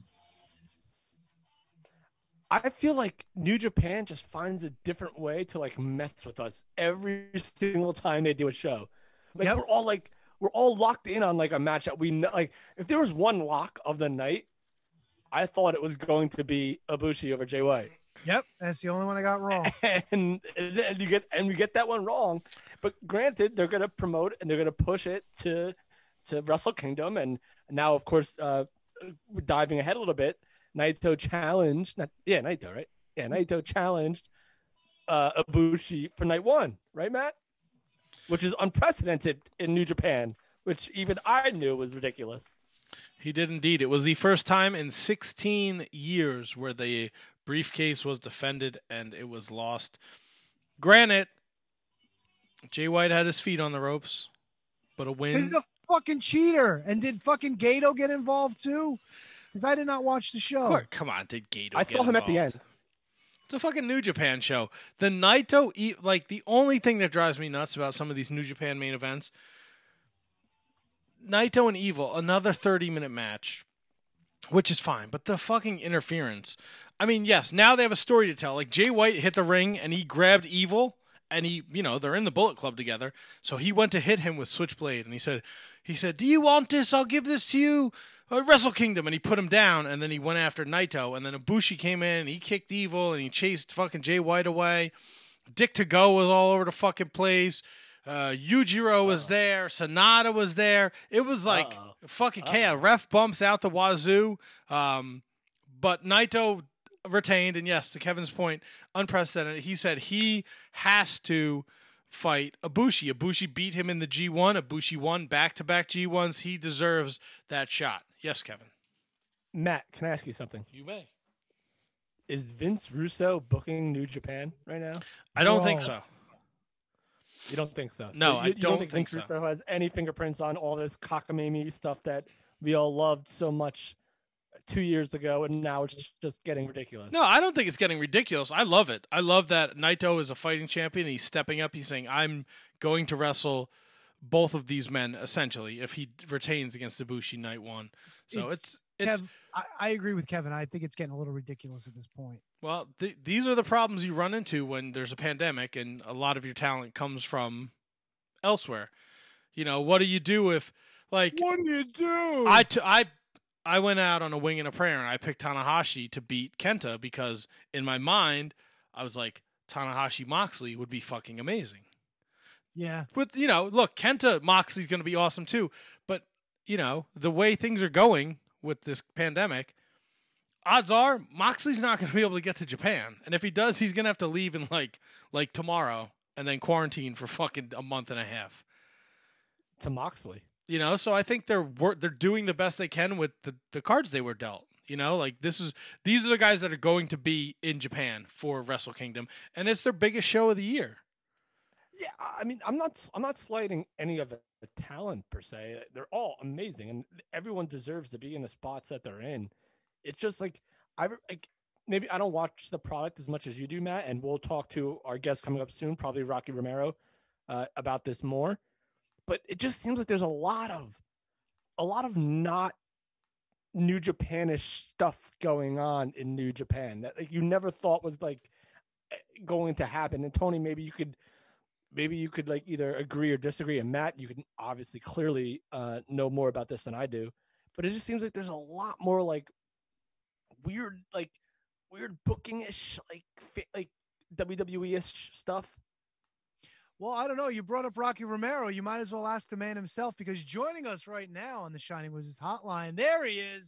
I feel like New Japan just finds a different way to like mess with us every single time they do a show. Like Yep. we're all like we're all locked in on like a match that we know. Like if there was one lock of the night, I thought it was going to be Ibushi over Jay White. Yep, that's the only one I got wrong. and, and you get and we get that one wrong. But granted, they're gonna promote and they're gonna push it to to Wrestle Kingdom, and now of course uh, we're diving ahead a little bit. Naito challenged, not yeah, Naito, right? Yeah, Naito challenged uh, Ibushi for night one, right, Matt? Which is unprecedented in New Japan, which even I knew was ridiculous. He did indeed. It was the first time in sixteen years where the briefcase was defended and it was lost. Granted, Jay White had his feet on the ropes, but a win. He's a fucking cheater. And did fucking Gato get involved too? Because I did not watch the show. Of course- Come on, did Gato I get saw him at the involved? end. It's a fucking New Japan show. The Naito, e- like the only thing that drives me nuts about some of these New Japan main events, Naito and Evil, another thirty minute match, which is fine, but the fucking interference. I mean, yes, now they have a story to tell. Like Jay White hit the ring and he grabbed Evil, and he, you know, they're in the Bullet Club together. So he went to hit him with Switchblade, and he said, he said, "Do you want this? I'll give this to you." Uh, Wrestle Kingdom, and he put him down, and then he went after Naito, and then Ibushi came in, and he kicked Evil, and he chased fucking Jay White away. Dick to Go was all over the fucking place. Uh, Yujiro was there. Sonata was there. It was like Uh-oh. fucking chaos. Ref bumps out the wazoo. Um, but Naito retained, and yes, to Kevin's point, unprecedented. He said he has to fight Ibushi. Ibushi beat him in the G one. Ibushi won back-to-back G ones. He deserves that shot. Yes, Kevin. Matt, can I ask you something? You may. Is Vince Russo booking New Japan right now? I don't Whoa. think so. You don't think so? No, so I you, you don't think, think Vince so. Russo has any fingerprints on all this cockamamie stuff that we all loved so much two years ago, and now it's just getting ridiculous. No, I don't think it's getting ridiculous. I love it. I love that Naito is a fighting champion. And he's stepping up. He's saying, "I'm going to wrestle both of these men essentially if he retains against Ibushi night one." So it's it's. Kev, I, I agree with Kevin. I think it's getting a little ridiculous at this point. Well, th- these are the problems you run into when there's a pandemic and a lot of your talent comes from elsewhere. You know, what do you do if, like, what do you do? I, t- I, I went out on a wing and a prayer and I picked Tanahashi to beat Kenta because in my mind, I was like, Tanahashi Moxley would be fucking amazing. Yeah. With, you know, look, Kenta Moxley's going to be awesome too. But, you know, the way things are going with this pandemic, odds are Moxley's not going to be able to get to Japan. And if he does, he's going to have to leave in like like tomorrow and then quarantine for fucking a month and a half. To Moxley. You know, so I think they're wor- they're doing the best they can with the, the cards they were dealt. You know, like this is these are the guys that are going to be in Japan for Wrestle Kingdom, and it's their biggest show of the year. Yeah, I mean, I'm not I'm not slighting any of the talent per se. They're all amazing, and everyone deserves to be in the spots that they're in. It's just like I like maybe I don't watch the product as much as you do, Matt, and we'll talk to our guest coming up soon, probably Rocky Romero, uh, about this more. But it just seems like there's a lot of a lot of not New Japanish stuff going on in New Japan that like, you never thought was like going to happen. And Tony, maybe you could maybe you could like either agree or disagree. And Matt, you can obviously clearly uh, know more about this than I do. But it just seems like there's a lot more like weird, like weird booking-ish, like like W W E-ish stuff. Well, I don't know. You brought up Rocky Romero. You might as well ask the man himself, because joining us right now on the Shining Wizards hotline, there he is.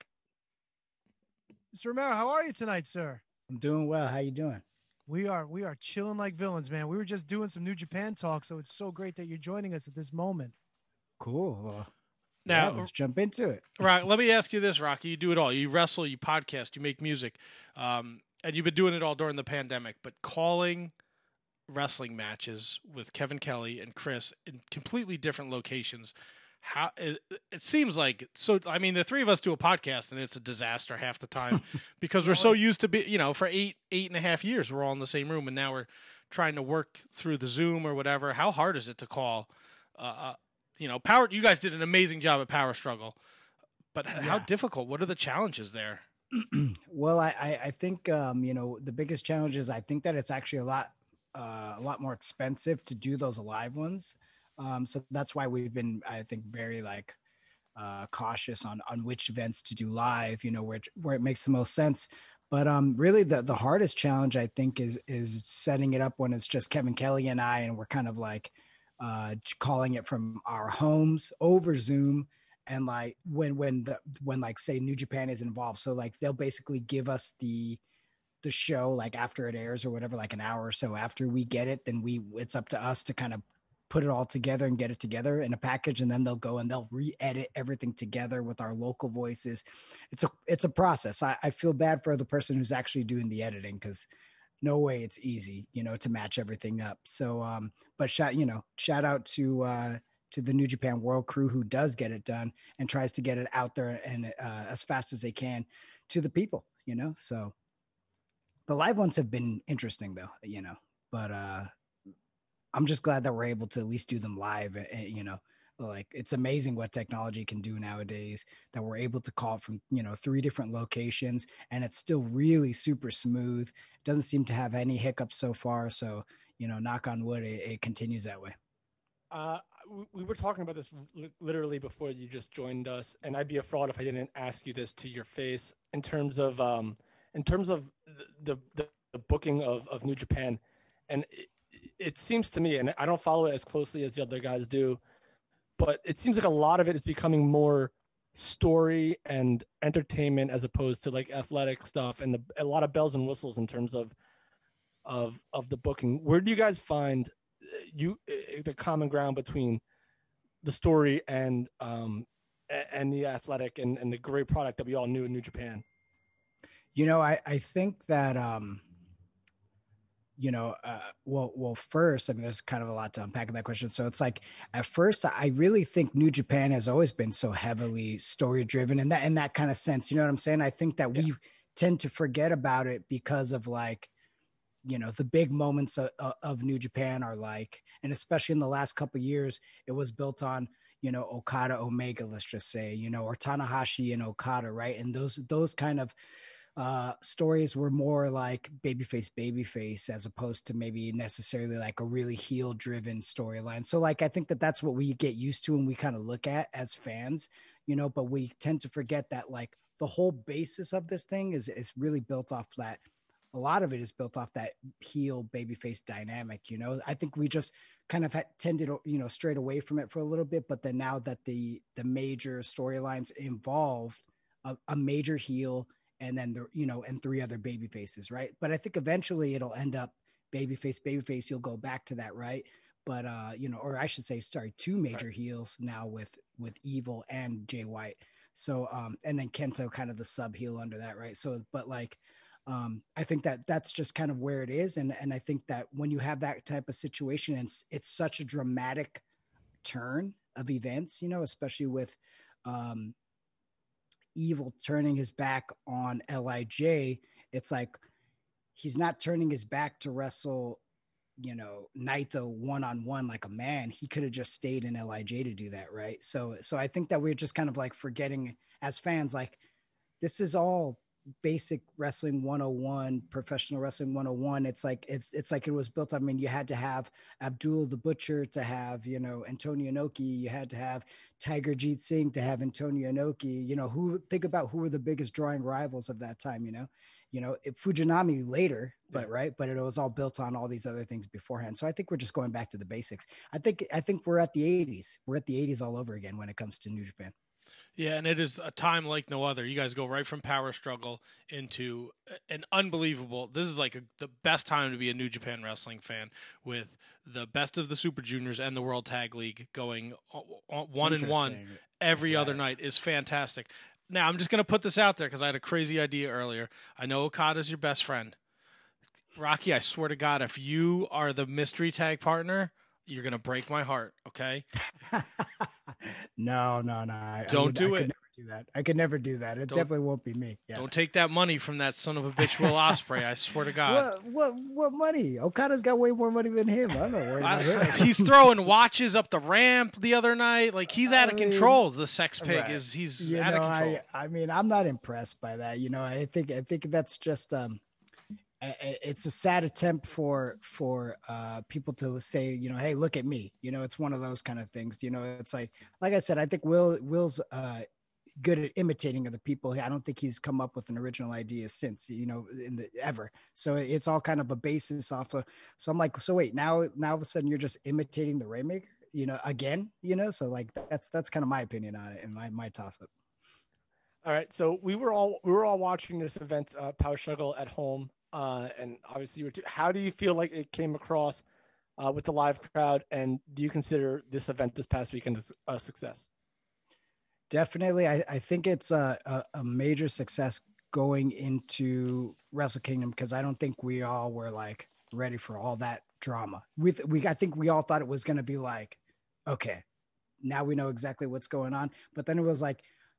Mister Romero, how are you tonight, sir? I'm doing well. How you doing? We are we are chilling like villains, man. We were just doing some New Japan talk, so it's so great that you're joining us at this moment. Cool. Well, Now, yeah, let's jump into it. Right. Let me ask you this, Rocky. You do it all. You wrestle, you podcast, you make music, um, and you've been doing it all during the pandemic. But calling wrestling matches with Kevin Kelly and Chris in completely different locations, how it, it seems like so. I mean, the three of us do a podcast, and it's a disaster half the time because we're so used to be, you know, for eight eight and a half years, we're all in the same room, and now we're trying to work through the Zoom or whatever. How hard is it to call? Uh, You know, power. You guys did an amazing job at Power Struggle, but h- how Yeah. difficult? What are the challenges there? Well, I, I, I think, um, you know, the biggest challenge is I think that it's actually a lot, uh, a lot more expensive to do those live ones. Um, so that's why we've been, I think, very like uh, cautious on on which events to do live. You know, where it, where it makes the most sense. But um, really, the the hardest challenge I think is is setting it up when it's just Kevin Kelly and I, and we're kind of like uh, calling it from our homes over Zoom. And like when when the when like say New Japan is involved, so like they'll basically give us the the show like after it airs or whatever, like an hour or so after we get it, then we it's up to us to kind of put it all together and get it together in a package, and then they'll go and they'll re-edit everything together with our local voices. It's a it's a process. I, I feel bad for the person who's actually doing the editing, because no way it's easy, you know, to match everything up. So um, but shout you know shout out to uh to the New Japan World crew who does get it done and tries to get it out there and uh, as fast as they can to the people, you know? So, the live ones have been interesting though, you know, but uh, I'm just glad that we're able to at least do them live. uh, You know, like it's amazing what technology can do nowadays, that we're able to call it from, you know, three different locations, and it's still really super smooth. It doesn't seem to have any hiccups so far. So, you know, knock on wood, it, it continues that way. Uh, we- we were talking about this li- literally before you just joined us, and I'd be a fraud if I didn't ask you this to your face. In terms of, um, in terms of the the, the booking of, of New Japan, and it, it seems to me, and I don't follow it as closely as the other guys do, but it seems like a lot of it is becoming more story and entertainment as opposed to like athletic stuff, and the, a lot of bells and whistles in terms of of of the booking. Where do you guys find you the common ground between the story and um and the athletic and, and the great product that we all knew in New Japan? You know, I, I think that, um, you know, uh, well, well, first, I mean, there's kind of a lot to unpack in that question. So it's like, at first, I really think New Japan has always been so heavily story driven in that, in that kind of sense. You know what I'm saying? I think that we tend to forget about it because of like, you know, the big moments of, of New Japan are like, and especially in the last couple of years, it was built on, you know, Okada, Omega, let's just say, you know, or Tanahashi and Okada, right? And those, those kind of uh, stories were more like babyface, babyface, as opposed to maybe necessarily like a really heel driven storyline. So like, I think that that's what we get used to and we kind of look at as fans, you know, but we tend to forget that like the whole basis of this thing is, is really built off that. A lot of it is built off that heel babyface dynamic. You know, I think we just kind of had tended, you know, straight away from it for a little bit, but then now that the, the major storylines involved a, a major heel and then the, you know, and three other baby faces. Right. But I think eventually it'll end up babyface, babyface. You'll go back to that. Right. But, uh, you know, or I should say, sorry, two major right. heels now with, with Evil and Jay White. So, um, and then Kento kind of the sub heel under that. Right. So, but like, um, I think that that's just kind of where it is. And, and I think that when you have that type of situation, and it's, it's such a dramatic turn of events, you know, especially with, um, Evil turning his back on L I J, it's like he's not turning his back to wrestle, you know, Naito one-on-one like a man. He could have just stayed in L I J to do that, right? So so I think that we're just kind of like forgetting as fans, like this is all basic wrestling one oh one, professional wrestling one oh one. It's like it's it's like it was built. I mean, you had to have Abdullah the Butcher to have, you know, Antonio Inoki. You had to have Tiger Jeet Singh to have Antonio Inoki. You know, who think about who were the biggest drawing rivals of that time. You know, you know, it, Fujinami later, but yeah. right, but it was all built on all these other things beforehand. So I think we're just going back to the basics. I think I think we're at the eighties. We're at the eighties all over again when it comes to New Japan. Yeah, and it is a time like no other. You guys go right from Power Struggle into an unbelievable. This is like a, the best time to be a New Japan Wrestling fan, with the best of the Super Juniors and the World Tag League going one and one every right. other night is fantastic. Now, I'm just going to put this out there because I had a crazy idea earlier. I know Okada's your best friend. Rocky, I swear to God, if you are the mystery tag partner, you're going to break my heart, okay? no, no, no. I, Don't I would, do I it. Could never do that. I could never do that. It don't, definitely won't be me. Yeah. Don't take that money from that son of a bitch, Will Ospreay. I swear to God. What, what, what money? Okada's got way more money than him. I'm not worried about him. He's throwing watches up the ramp the other night. Like, he's out of I mean, control. The sex pig right. is, he's you out know, of control. I, I mean, I'm not impressed by that. You know, I think, I think that's just, um, it's a sad attempt for for uh, people to say, you know, hey, look at me. You know, it's one of those kind of things. You know, it's like, like I said, I think Will Will's uh, good at imitating other people. I don't think he's come up with an original idea since, you know, in the ever. So it's all kind of a basis off of. So I'm like, so wait, now now all of a sudden you're just imitating the Rainmaker, you know, again, you know. So like that's that's kind of my opinion on it and my my toss up. All right, so we were all we were all watching this event, uh, Power Struggle at home. Uh, and obviously, you were too, how do you feel like it came across uh, with the live crowd? And do you consider this event this past weekend a success? Definitely. I, I think it's a, a, a major success going into Wrestle Kingdom, because I don't think we all were like ready for all that drama. We, we I think we all thought it was going to be like, okay, now we know exactly what's going on. But then it was like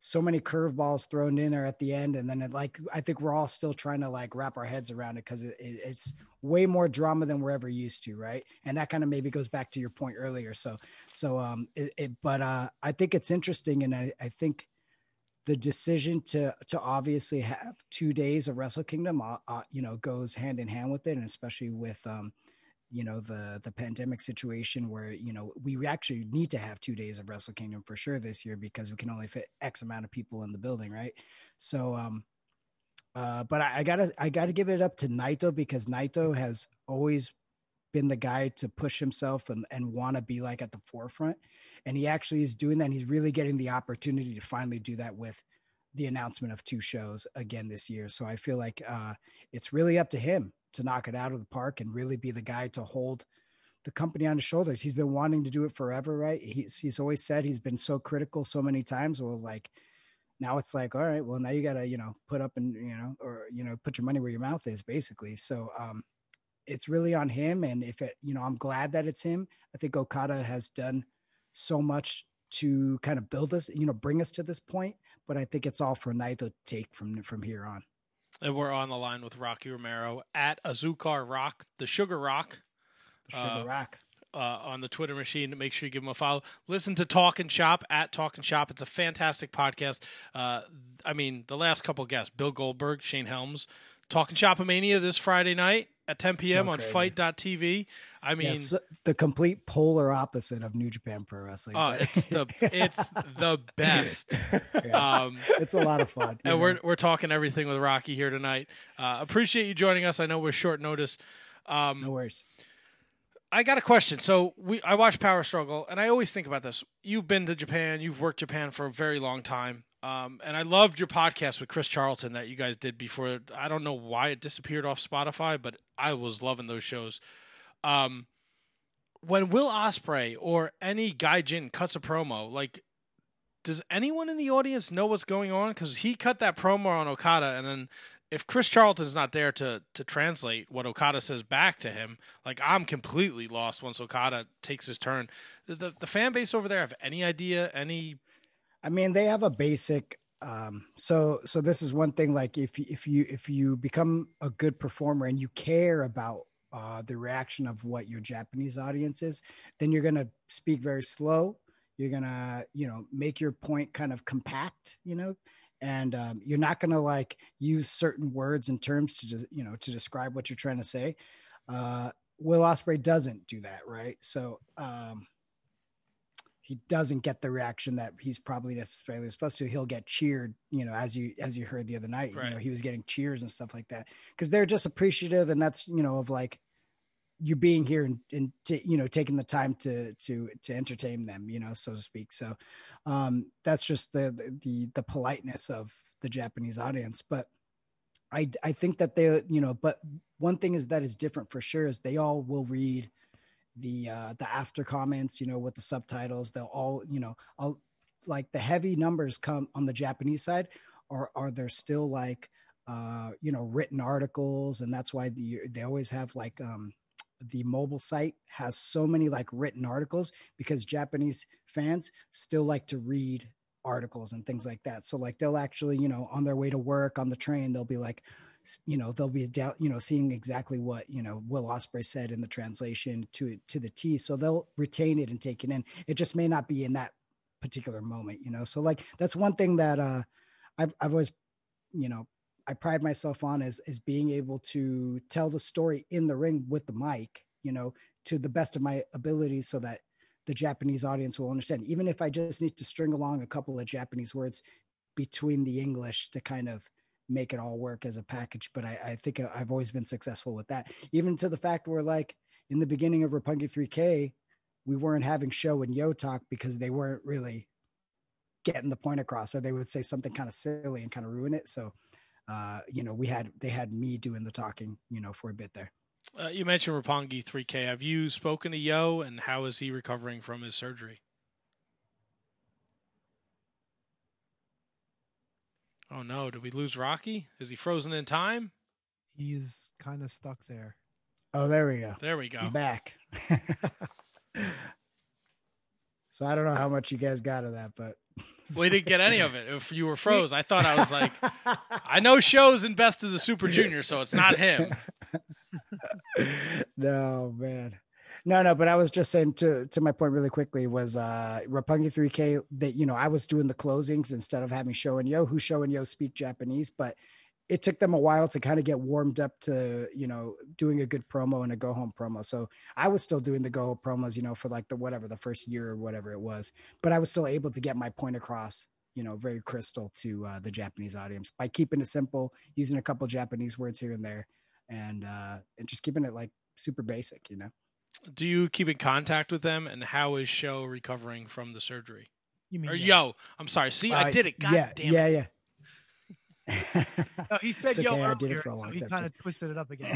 so many curveballs thrown in there at the end, and then it, like I think we're all still trying to like wrap our heads around it because it, it, it's way more drama than we're ever used to, right? And that kind of maybe goes back to your point earlier. So, so um, it, it but uh, I think it's interesting, and I, I think the decision to to obviously have two days of Wrestle Kingdom, uh, uh, you know, goes hand in hand with it, and especially with um, you know, the the pandemic situation where, you know, we actually need to have two days of Wrestle Kingdom for sure this year because we can only fit X amount of people in the building, right? So, um, uh, but I, I gotta I gotta give it up to Naito because Naito has always been the guy to push himself and, and want to be like at the forefront. And he actually is doing that. And he's really getting the opportunity to finally do that with the announcement of two shows again this year. So I feel like uh, it's really up to him to knock it out of the park and really be the guy to hold the company on his shoulders. He's been wanting to do it forever, right? He's, he's always said he's been so critical so many times. Well, like now it's like, all right, well now you got to, you know, put up and, you know, or, you know, put your money where your mouth is basically. So um, it's really on him. And if it, you know, I'm glad that it's him. I think Okada has done so much to kind of build us, you know, bring us to this point, but I think it's all for Naito to take from, from here on. And we're on the line with Rocky Romero at Azúcar Rock, the Sugar Rock. The Sugar uh, Rock. Uh, on the Twitter machine. Make sure you give him a follow. Listen to Talk and Shop at Talk and Shop. It's a fantastic podcast. Uh, I mean, the last couple guests, Bill Goldberg, Shane Helms, Talk and Shop-A-Mania this Friday night at ten p.m. So on crazy. Fight dot T V. I mean, yes, the complete polar opposite of New Japan Pro Wrestling. Oh, it's the it's the best. Yeah, um, it's a lot of fun. And know? we're we're talking everything with Rocky here tonight. Uh, appreciate you joining us. I know we're short notice. Um, no worries. I got a question. So we I watch Power Struggle, and I always think about this. You've been to Japan. You've worked Japan for a very long time. Um, and I loved your podcast with Chris Charlton that you guys did before. I don't know why it disappeared off Spotify, but I was loving those shows. Um, when Will Ospreay or any Gaijin cuts a promo, like, does anyone in the audience know what's going on? Because he cut that promo on Okada, and then if Chris Charlton's not there to to translate what Okada says back to him, like, I'm completely lost once Okada takes his turn. The the, the fan base over there have any idea? Any? I mean, they have a basic. Um, so so this is one thing. Like, if if you if you become a good performer and you care about uh, the reaction of what your Japanese audience is, then you're gonna speak very slow. You're gonna, you know, make your point kind of compact, you know, and um, you're not gonna like use certain words and terms to just, you know, to describe what you're trying to say. Uh, Will Ospreay doesn't do that, right? So um, he doesn't get the reaction that he's probably necessarily supposed to. He'll get cheered, you know, as you as you heard the other night. Right. You know, he was getting cheers and stuff like that because they're just appreciative, and that's, you know, of like you being here and, and t- you know, taking the time to, to, to entertain them, you know, so to speak. So um, that's just the, the, the politeness of the Japanese audience. But I, I think that they, you know, but one thing is that is different for sure is they all will read the, uh, the after comments, you know, with the subtitles. They'll all, you know, all like the heavy numbers come on the Japanese side, or are there still like, uh, you know, written articles. And that's why the, they always have like, um, the mobile site has so many like written articles because Japanese fans still like to read articles and things like that. So like they'll actually, you know, on their way to work on the train, they'll be like, you know, they'll be down, you know, seeing exactly what, you know, Will Ospreay said in the translation to to the T. So they'll retain it and take it in. It just may not be in that particular moment, you know? So like, that's one thing that uh, I've, I've always, you know, I pride myself on is, is being able to tell the story in the ring with the mic, you know, to the best of my ability so that the Japanese audience will understand, even if I just need to string along a couple of Japanese words between the English to kind of make it all work as a package. But I, I think I've always been successful with that, even to the fact where like in the beginning of Roppongi three K, we weren't having show and yo talk because they weren't really getting the point across, or they would say something kind of silly and kind of ruin it. So, uh, you know, we had, they had me doing the talking, you know, for a bit there. Uh, you mentioned Roppongi three K. Have you spoken to Yo, and how is he recovering from his surgery? Oh no, did we lose Rocky? Is he frozen in time? He's kind of stuck there. Oh, there we go. There we go. I'm back. So I don't know how much you guys got of that, but We didn't get any of it. If you were froze, I thought I was like, I know shows in Best of the Super Junior, so it's not him. No, man. No, no, but I was just saying to to my point really quickly was uh Roppongi three K that, you know, I was doing the closings instead of having Show and Yo, who Show and Yo speak Japanese, but it took them a while to kind of get warmed up to, you know, doing a good promo and a go home promo. So I was still doing the go home promos, you know, for like the whatever, the first year or whatever it was, but I was still able to get my point across, you know, very crystal to uh, the Japanese audience by keeping it simple, using a couple Japanese words here and there, and uh, and just keeping it like super basic, you know. Do you keep in contact with them, and how is Show recovering from the surgery? You mean or yeah. Yo? I'm sorry. See, Uh, I did it. God yeah, damn yeah, it. yeah. No, he said It's yo okay, I earlier, did it for a long so he time, kind too. of twisted it up again.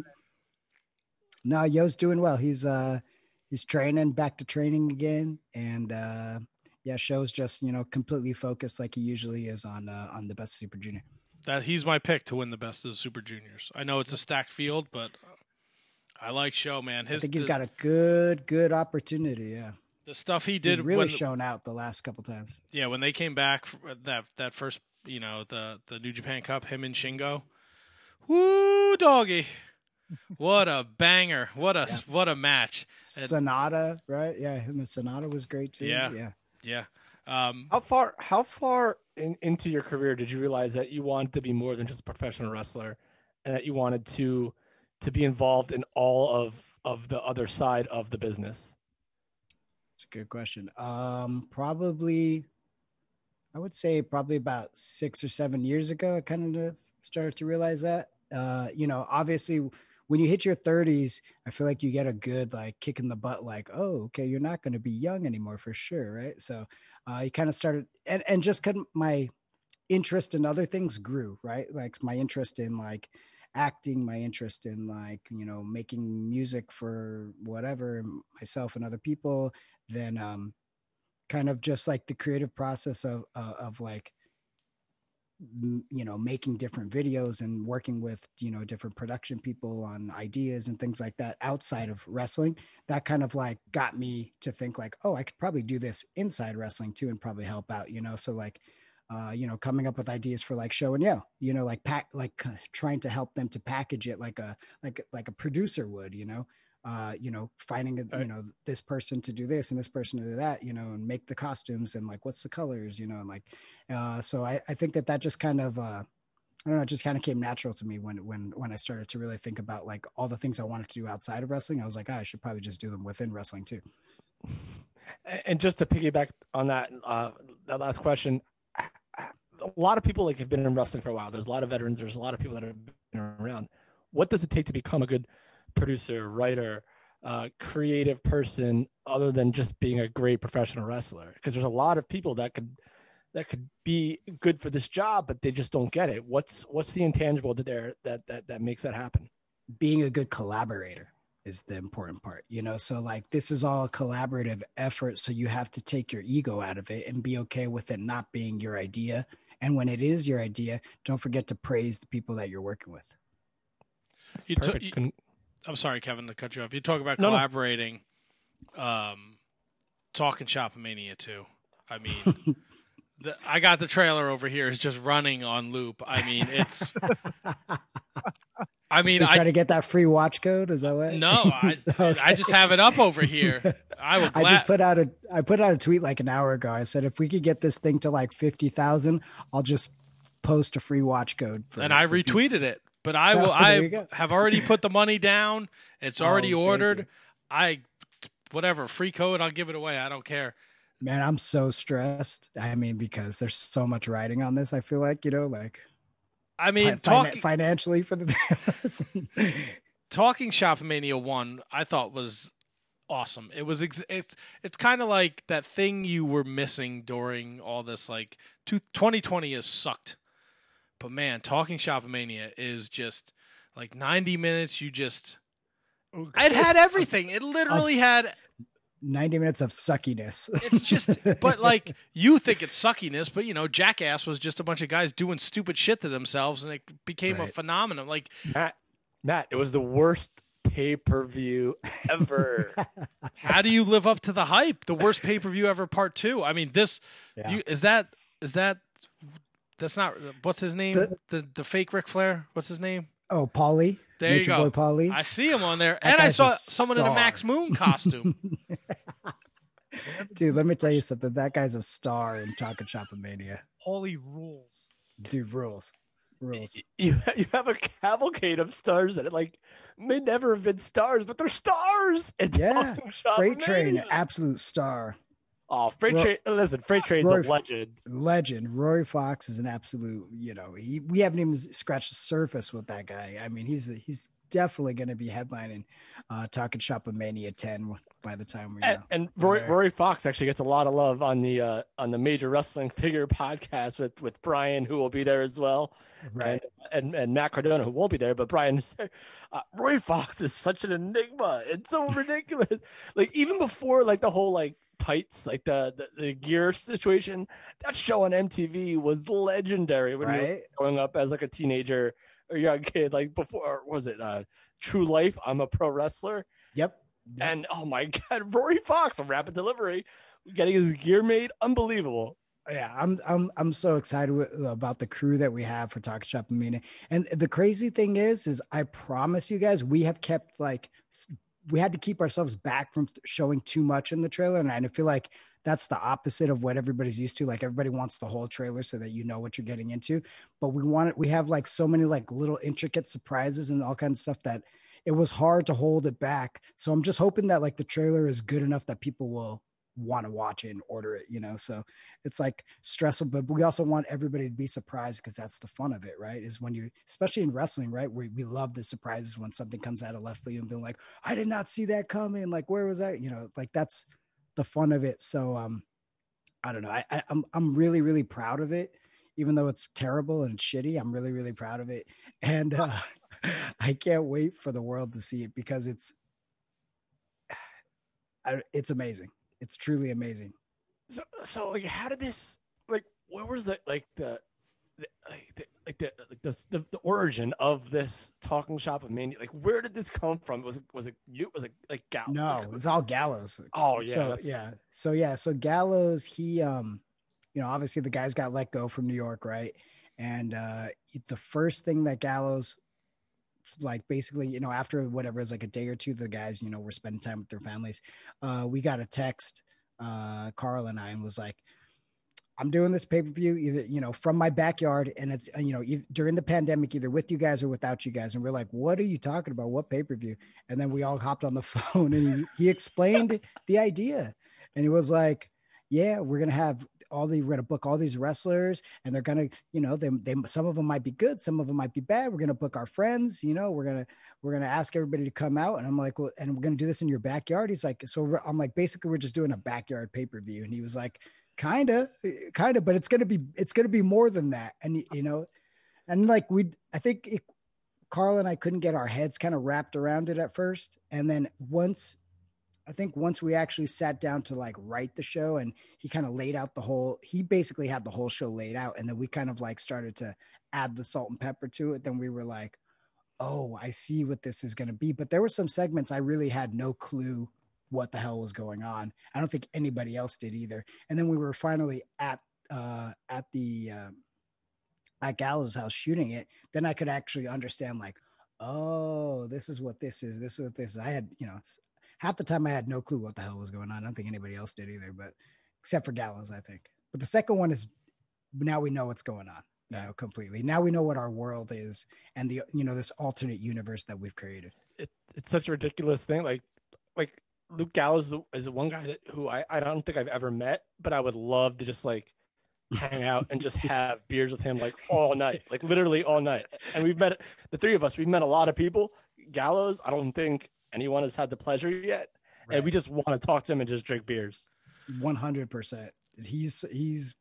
No, Yo's doing well. He's uh he's training, back to training again, and uh yeah, Show's just, you know, completely focused like he usually is on uh, on the Best Super Junior. That he's my pick to win the Best of the Super Juniors. I know it's a stacked field, but I like Show, man. His I think he's the, got a good good opportunity. Yeah, the stuff he did he's really when, shown out the last couple times. Yeah, when they came back for that that first, you know, the the New Japan Cup, him and Shingo. Woo, doggy. What a banger. What a Yeah. what a match. And- Sonata, right? Yeah, him and Sonata was great too. Yeah. yeah. Yeah. Um, How far how far in, into your career did you realize that you wanted to be more than just a professional wrestler, and that you wanted to to be involved in all of of the other side of the business? That's a good question. Um, probably, I would say probably about six or seven years ago, I kind of started to realize that. Uh, you know, obviously, when you hit your thirties, I feel like you get a good like kick in the butt, like, oh, okay, you're not going to be young anymore for sure, right? So, uh, you kind of started, and and just kind of my interest in other things grew, right? Like my interest in like acting, my interest in like, you know, making music for whatever, myself and other people, then um kind of just like the creative process of uh, of like m- you know, making different videos and working with, you know, different production people on ideas and things like that outside of wrestling, that kind of like got me to think like, oh, I could probably do this inside wrestling too and probably help out, you know. So like uh, you know, coming up with ideas for like Show and Yo, you know, like pack, like uh, trying to help them to package it like a, like, like a producer would, you know, uh, you know, finding, a, you know, this person to do this and this person to do that, you know, and make the costumes and like, what's the colors, you know, and like, uh, so I, I think that that just kind of, uh, I don't know, it just kind of came natural to me when, when, when I started to really think about like all the things I wanted to do outside of wrestling. I was like, oh, I should probably just do them within wrestling too. And just to piggyback on that, uh, that last question, a lot of people like have been in wrestling for a while. There's a lot of veterans. There's a lot of people that have been around. What does it take to become a good producer, writer, uh, creative person, other than just being a great professional wrestler? Because there's a lot of people that could that could be good for this job, but they just don't get it. What's what's the intangible that there that that that makes that happen? Being a good collaborator is the important part, you know? So like, this is all a collaborative effort. So you have to take your ego out of it and be okay with it not being your idea. And when it is your idea, don't forget to praise the people that you're working with. You t- you, I'm sorry, Kevin, to cut you off. You talk about No, no. collaborating, um, talking Shopomania too. I mean, the, I got the trailer over here. It's just running on loop. I mean, it's. I mean, you try I to get that free watch code. Is that what? no, I Okay. I just have it up over here. I will. I Gla- just put out a I put out a tweet like an hour ago. I said if we could get this thing to like fifty thousand, I'll just post a free watch code. For, and I for people. retweeted it. But I So, will. there you I go. have already put the money down. It's Oh, already thank ordered. you. I, whatever free code, I'll give it away. I don't care. Man, I'm so stressed. I mean, because there's so much writing on this. I feel like, you know, like I mean, fi- fina- talking financially for the talking Shopomania one, I thought was awesome. It was ex- it's it's kind of like that thing you were missing during all this. Like, two, twenty twenty has sucked, but man, talking Shopomania is just like ninety minutes. You just it had everything. It literally Of- had. ninety minutes of suckiness. It's just, but like you think it's suckiness, but you know, Jackass was just a bunch of guys doing stupid shit to themselves, and it became a Right. phenomenon. Like Matt, Matt, it was the worst pay per view ever. How do you live up to the hype? The worst pay per view ever, part two. I mean, this Yeah. you, is that is that that's not what's his name? The- The the, fake Ric Flair. What's his name? Oh, Paulie. There you Nature go. Boy Paulie. I see him on there, That and I guy's saw a someone in a star. Max Moon costume. Dude, let me tell you something. That guy's a star in Taco Chopper Mania. Holy rules! Dude, rules. Rules. You you have a cavalcade of stars that like may never have been stars, but they're stars. And Yeah. Freight Train, absolute star. Oh, Freight Ro- Train. Listen, Freight Train's Rory- a legend. Legend. Rory Fox is an absolute, you know, he, we haven't even scratched the surface with that guy. I mean, he's he's definitely going to be headlining uh, Talking Shop of Mania ten by the time we And, know. and Rory, Right. Rory Fox actually gets a lot of love on the uh, on the Major Wrestling Figure podcast with with Brian, who will be there as well, Right. and, and and Matt Cardona, who won't be there, but Brian. Uh, Rory Fox is such an enigma. It's so ridiculous. Like even before like the whole like tights, like the the, the gear situation, that show on M T V was legendary when you were Right. growing up as like a teenager or young kid. Like before, what was it uh, True Life? I'm a pro wrestler. Yep. And oh my God, Rory Fox, a rapid delivery, getting his gear made, unbelievable. Yeah, I'm I'm I'm so excited with, about the crew that we have for Talk Shop and Mina. And the crazy thing is, is I promise you guys, we have kept like s- we had to keep ourselves back from showing too much in the trailer, and I feel like that's the opposite of what everybody's used to. Like everybody wants the whole trailer so that you know what you're getting into. But we want it. We have like so many like little intricate surprises and all kinds of stuff that it was hard to hold it back. So I'm just hoping that like the trailer is good enough that people will want to watch it and order it, you know? So it's like stressful, but we also want everybody to be surprised because that's the fun of it, right? Is when you, especially in wrestling, right? We, we love the surprises when something comes out of left field and being like, I did not see that coming. Like, where was that? You know, like that's the fun of it. So, um, I don't know. I, I I'm, I'm really, really proud of it, even though it's terrible and shitty. I'm really, really proud of it. And, uh, I can't wait for the world to see it because it's, I, it's amazing. It's truly amazing. So, so like, how did this, like, where was the, like, the, the like, the, like the, like the, the, the origin of this Talking Shop of Mania? Like, where did this come from? Was it, was it you? Was it like Gallows? No, it's all Gallows. Oh, yeah. So that's- yeah. So yeah. So Gallows, he, um, you know, obviously the guys got let go from New York, right? And uh, the first thing that Gallows, like basically, you know, after whatever is like a day or two, the guys, you know, were spending time with their families. Uh, we got a text, uh, Carl and I, and was like, I'm doing this pay-per-view either, you know, from my backyard. And it's, uh, you know, e- during the pandemic, either with you guys or without you guys. And we're like, what are you talking about? What pay-per-view? And then we all hopped on the phone and he, he explained the idea. And he was like, yeah, we're going to have all the, we're going to book all these wrestlers and they're going to, you know, they, they, some of them might be good. Some of them might be bad. We're going to book our friends, you know, we're going to, we're going to ask everybody to come out. And I'm like, well, and we're going to do this in your backyard. He's like, so we're, I'm like, basically we're just doing a backyard pay-per-view. And he was like, kind of, kind of, but it's going to be, it's going to be more than that. And, you know, and like we, I think it, Carl and I couldn't get our heads kind of wrapped around it at first. And then once, I think once we actually sat down to like write the show and he kind of laid out the whole, he basically had the whole show laid out. And then we kind of like started to add the salt and pepper to it. Then we were like, oh, I see what this is going to be. But there were some segments I really had no clue what the hell was going on. I don't think anybody else did either. And then we were finally at, uh, at the, uh, at Gallows' house shooting it. Then I could actually understand like, oh, this is what this is. This is what this is. I had, you know, half the time I had no clue what the hell was going on. I don't think anybody else did either, but except for Gallows, I think. But the second one is now we know what's going on, you know, completely. Now we know what our world is and the, you know, this alternate universe that we've created. It, it's such a ridiculous thing. Like, like Luke Gallows is the- is the one guy that who I, I don't think I've ever met, but I would love to just like hang out and just have beers with him like all night, like literally all night. And we've met the three of us. We've met a lot of people. Gallows, I don't think anyone has had the pleasure yet, Right. and we just want to talk to him and just drink beers. one hundred percent. He's, he's,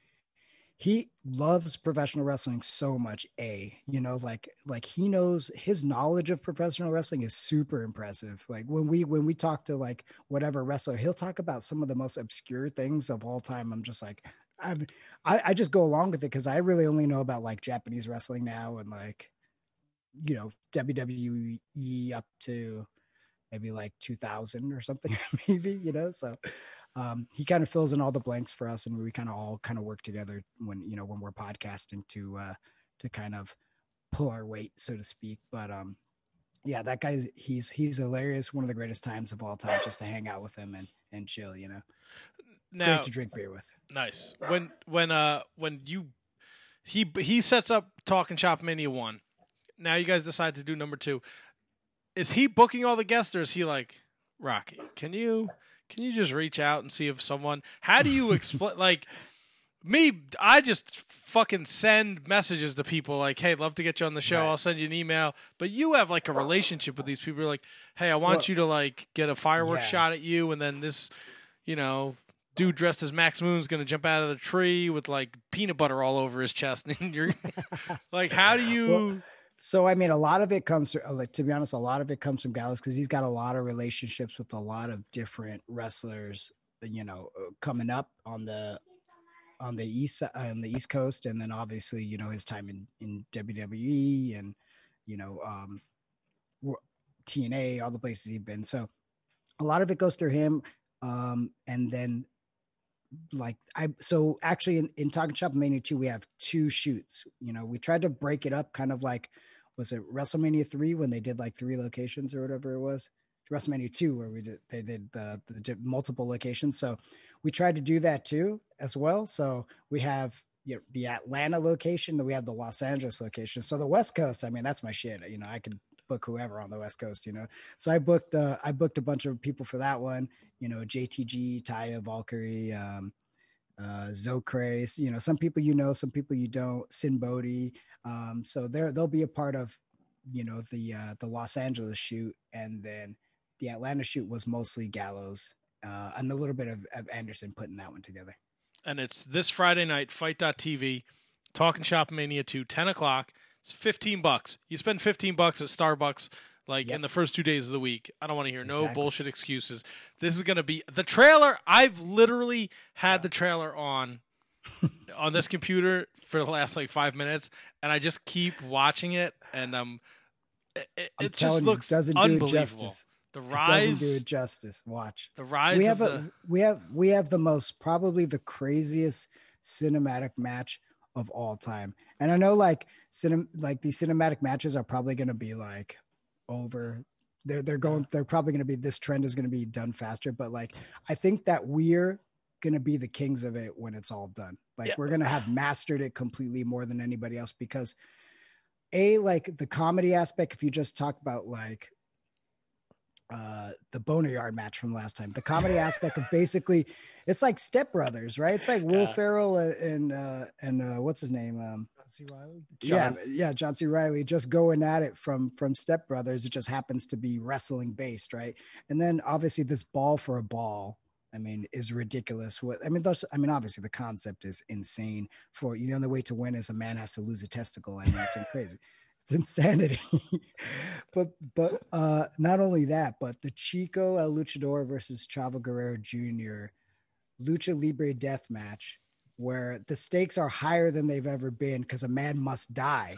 he loves professional wrestling so much. A, you know, like, like he knows his knowledge of professional wrestling is super impressive. Like when we, when we talk to like whatever wrestler, he'll talk about some of the most obscure things of all time. I'm just like, I've, I, I just go along with it because I really only know about like Japanese wrestling now and like you know, W W E up to maybe like two thousand or something, maybe, you know, so um, he kind of fills in all the blanks for us, and we kind of all kind of work together when, you know, when we're podcasting to, uh, to kind of pull our weight, so to speak. But um, yeah, that guy's, he's, he's hilarious. One of the greatest times of all time, just to hang out with him and, and chill, you know, Now, great to drink beer with. Nice. When, when, uh, when you, he, he sets up Talking Shop Mania one. Now you guys decide to do number two. Is he booking all the guests, or is he like, Rocky, can you can you just reach out and see if someone, how do you explain, like, me, I just fucking send messages to people like, hey, love to get you on the show. Right. I'll send you an email. But you have like a relationship with these people. You're like, hey, I want well, you to like get a fireworks yeah. shot at you, and then this, you know, dude dressed as Max Moon's going to jump out of the tree with like peanut butter all over his chest. And you're like, how do you... Well, So, I mean, a lot of it comes, like, to be honest, a lot of it comes from Gallows, because he's got a lot of relationships with a lot of different wrestlers, you know, coming up on the on the east on the East Coast, and then obviously, you know, his time in, in W W E and, you know, um, T N A, all the places he's been. So, a lot of it goes through him, um, and then. Like I, so actually in, in Talking Shop Mania two, we have two shoots, you know, we tried to break it up kind of like, was it WrestleMania three when they did like three locations or whatever it was? WrestleMania two, where we did, they did the, the multiple locations. So we tried to do that too, as well. So we have, you know, the Atlanta location, then we have the Los Angeles location. So the West Coast, I mean, that's my shit. You know, I could book whoever on the West Coast, you know? So I booked, uh, I booked a bunch of people for that one, you know, J T G, Taya, Valkyrie, um, uh, Zocrace, you know, some people, you know, some people you don't, Sin Bodhi. Um, so they're, they'll be a part of, you know, the, uh, the Los Angeles shoot. And then the Atlanta shoot was mostly Gallows, uh, and a little bit of, of Anderson putting that one together. And it's this Friday night, Fight dot T V, Talking Shop Mania two, ten o'clock. It's fifteen bucks. You spend fifteen bucks at Starbucks, like yep. in the first two days of the week. I don't want to hear exactly. no bullshit excuses. This is going to be the trailer. I've literally had yeah. the trailer on, on this computer for the last like five minutes, and I just keep watching it. And um, it, it, it just looks you, doesn't unbelievable. Do it justice. The rise it doesn't do it justice. Watch the rise. We have of a the... we have we have the most, probably the craziest cinematic match of all time. And I know like cinem like these cinematic matches are probably going to be like over. They're they're going. They're probably going to be. This trend is going to be done faster. But like I think that we're going to be the kings of it when it's all done. Like yeah. we're going to have mastered it completely more than anybody else, because a like the comedy aspect. If you just talk about like. Uh, the Boneyard match from last time, the comedy aspect of basically, it's like Step Brothers, right? It's like Will yeah. Ferrell and uh, and uh, what's his name? Um, John C. Reilly. Yeah, yeah, John C. Reilly, just going at it from from Step Brothers. It just happens to be wrestling based, right? And then obviously this ball for a ball, I mean, is ridiculous. What I mean, those, I mean, obviously the concept is insane. For you know, the way to win is a man has to lose a testicle. I mean, it's crazy. It's insanity. but but uh, not only that, but the Chico El Luchador versus Chavo Guerrero Junior Lucha Libre death match, where the stakes are higher than they've ever been because a man must die.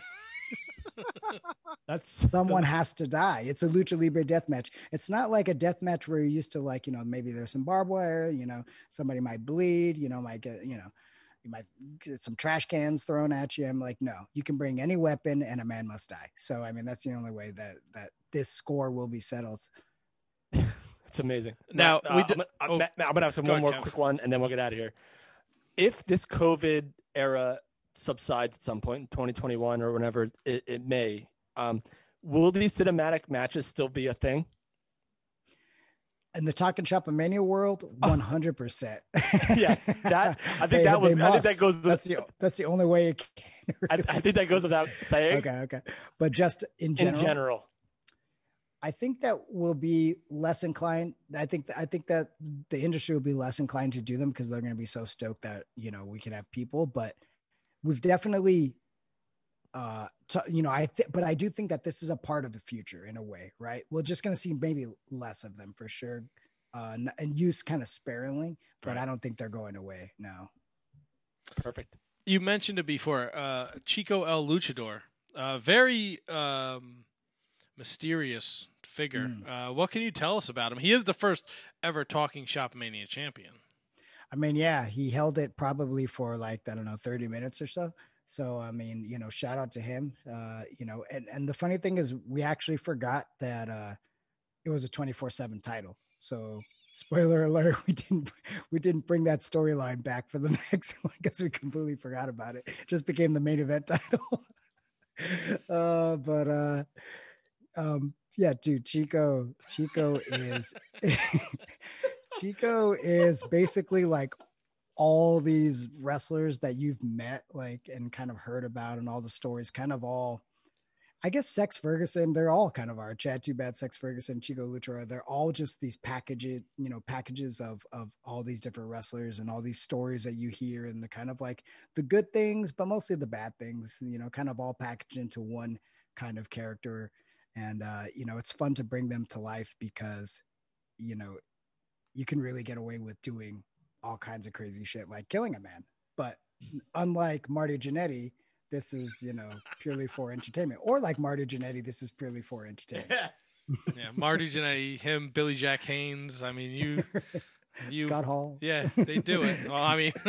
That's someone has to die. It's a Lucha Libre death match. It's not like a death match where you're used to, like, you know, maybe there's some barbed wire, you know, somebody might bleed, you know, might get, you know, you might get some trash cans thrown at you. I'm like, no, you can bring any weapon and a man must die. So, I mean, that's the only way that, that this score will be settled. It's amazing. Now, uh, we I'm, d- gonna, I'm, oh, I'm gonna have some one ahead, more Kev. quick one, and then we'll get out of here. If this COVID era subsides at some point in twenty twenty-one or whenever it, it may, um, will these cinematic matches still be a thing? In the Talking Shop Mania world, one hundred percent. Yes, that I think they, that was. they I think that goes. With, that's the that's the only way it can. Really. I, I think that goes without saying. Okay, okay, but just in general, in general, I think that will be less inclined. I think I think that the industry will be less inclined to do them because they're going to be so stoked that, you know, we can have people. But we've definitely. Uh, to, you know, I th- but I do think that this is a part of the future in a way, right? We're just going to see maybe less of them for sure, uh, and used kind of sparingly, but right. I don't think they're going away now. Perfect. You mentioned it before, uh, Chico El Luchador. Uh, very um, mysterious figure. Mm. Uh, what can you tell us about him? He is the first ever Talking Shop Mania champion. I mean, yeah, he held it probably for like, I don't know, thirty minutes or so. So, I mean, you know, shout out to him. Uh, you know, and, and the funny thing is we actually forgot that uh, it was a twenty-four seven title. So spoiler alert, we didn't we didn't bring that storyline back for the next one because we completely forgot about it. It just became the main event title. uh, but uh, um, yeah, dude, Chico, Chico is Chico is basically like all these wrestlers that you've met, like, and kind of heard about, and all the stories, kind of all. I guess Sex Ferguson, they're all kind of are. Chad Too Bad, Sex Ferguson, Chico Lucha, they're all just these packages, you know, packages of of all these different wrestlers and all these stories that you hear, and the kind of like the good things, but mostly the bad things, you know, kind of all packaged into one kind of character. And uh, you know, it's fun to bring them to life because, you know, you can really get away with doing all kinds of crazy shit like killing a man. But unlike Marty Jannetty, this is, you know, purely for entertainment. Or like Marty Jannetty, this is purely for entertainment. Yeah, Marty Jannetty, him, Billy Jack Haynes. I mean, you, you Scott Hall. Yeah, they do it. Well, I mean,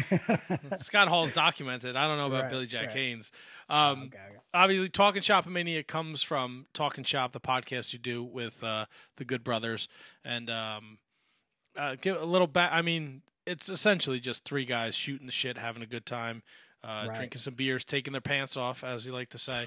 Scott Hall's documented. I don't know about Right, Billy Jack right. Haynes. Um, Okay, okay. Obviously, Talking Shop Mania comes from Talking Shop, the podcast you do with uh, the Good Brothers, and um, uh, give a little back. I mean, it's essentially just three guys shooting the shit, having a good time. Uh, Right. Drinking some beers, taking their pants off, as you like to say.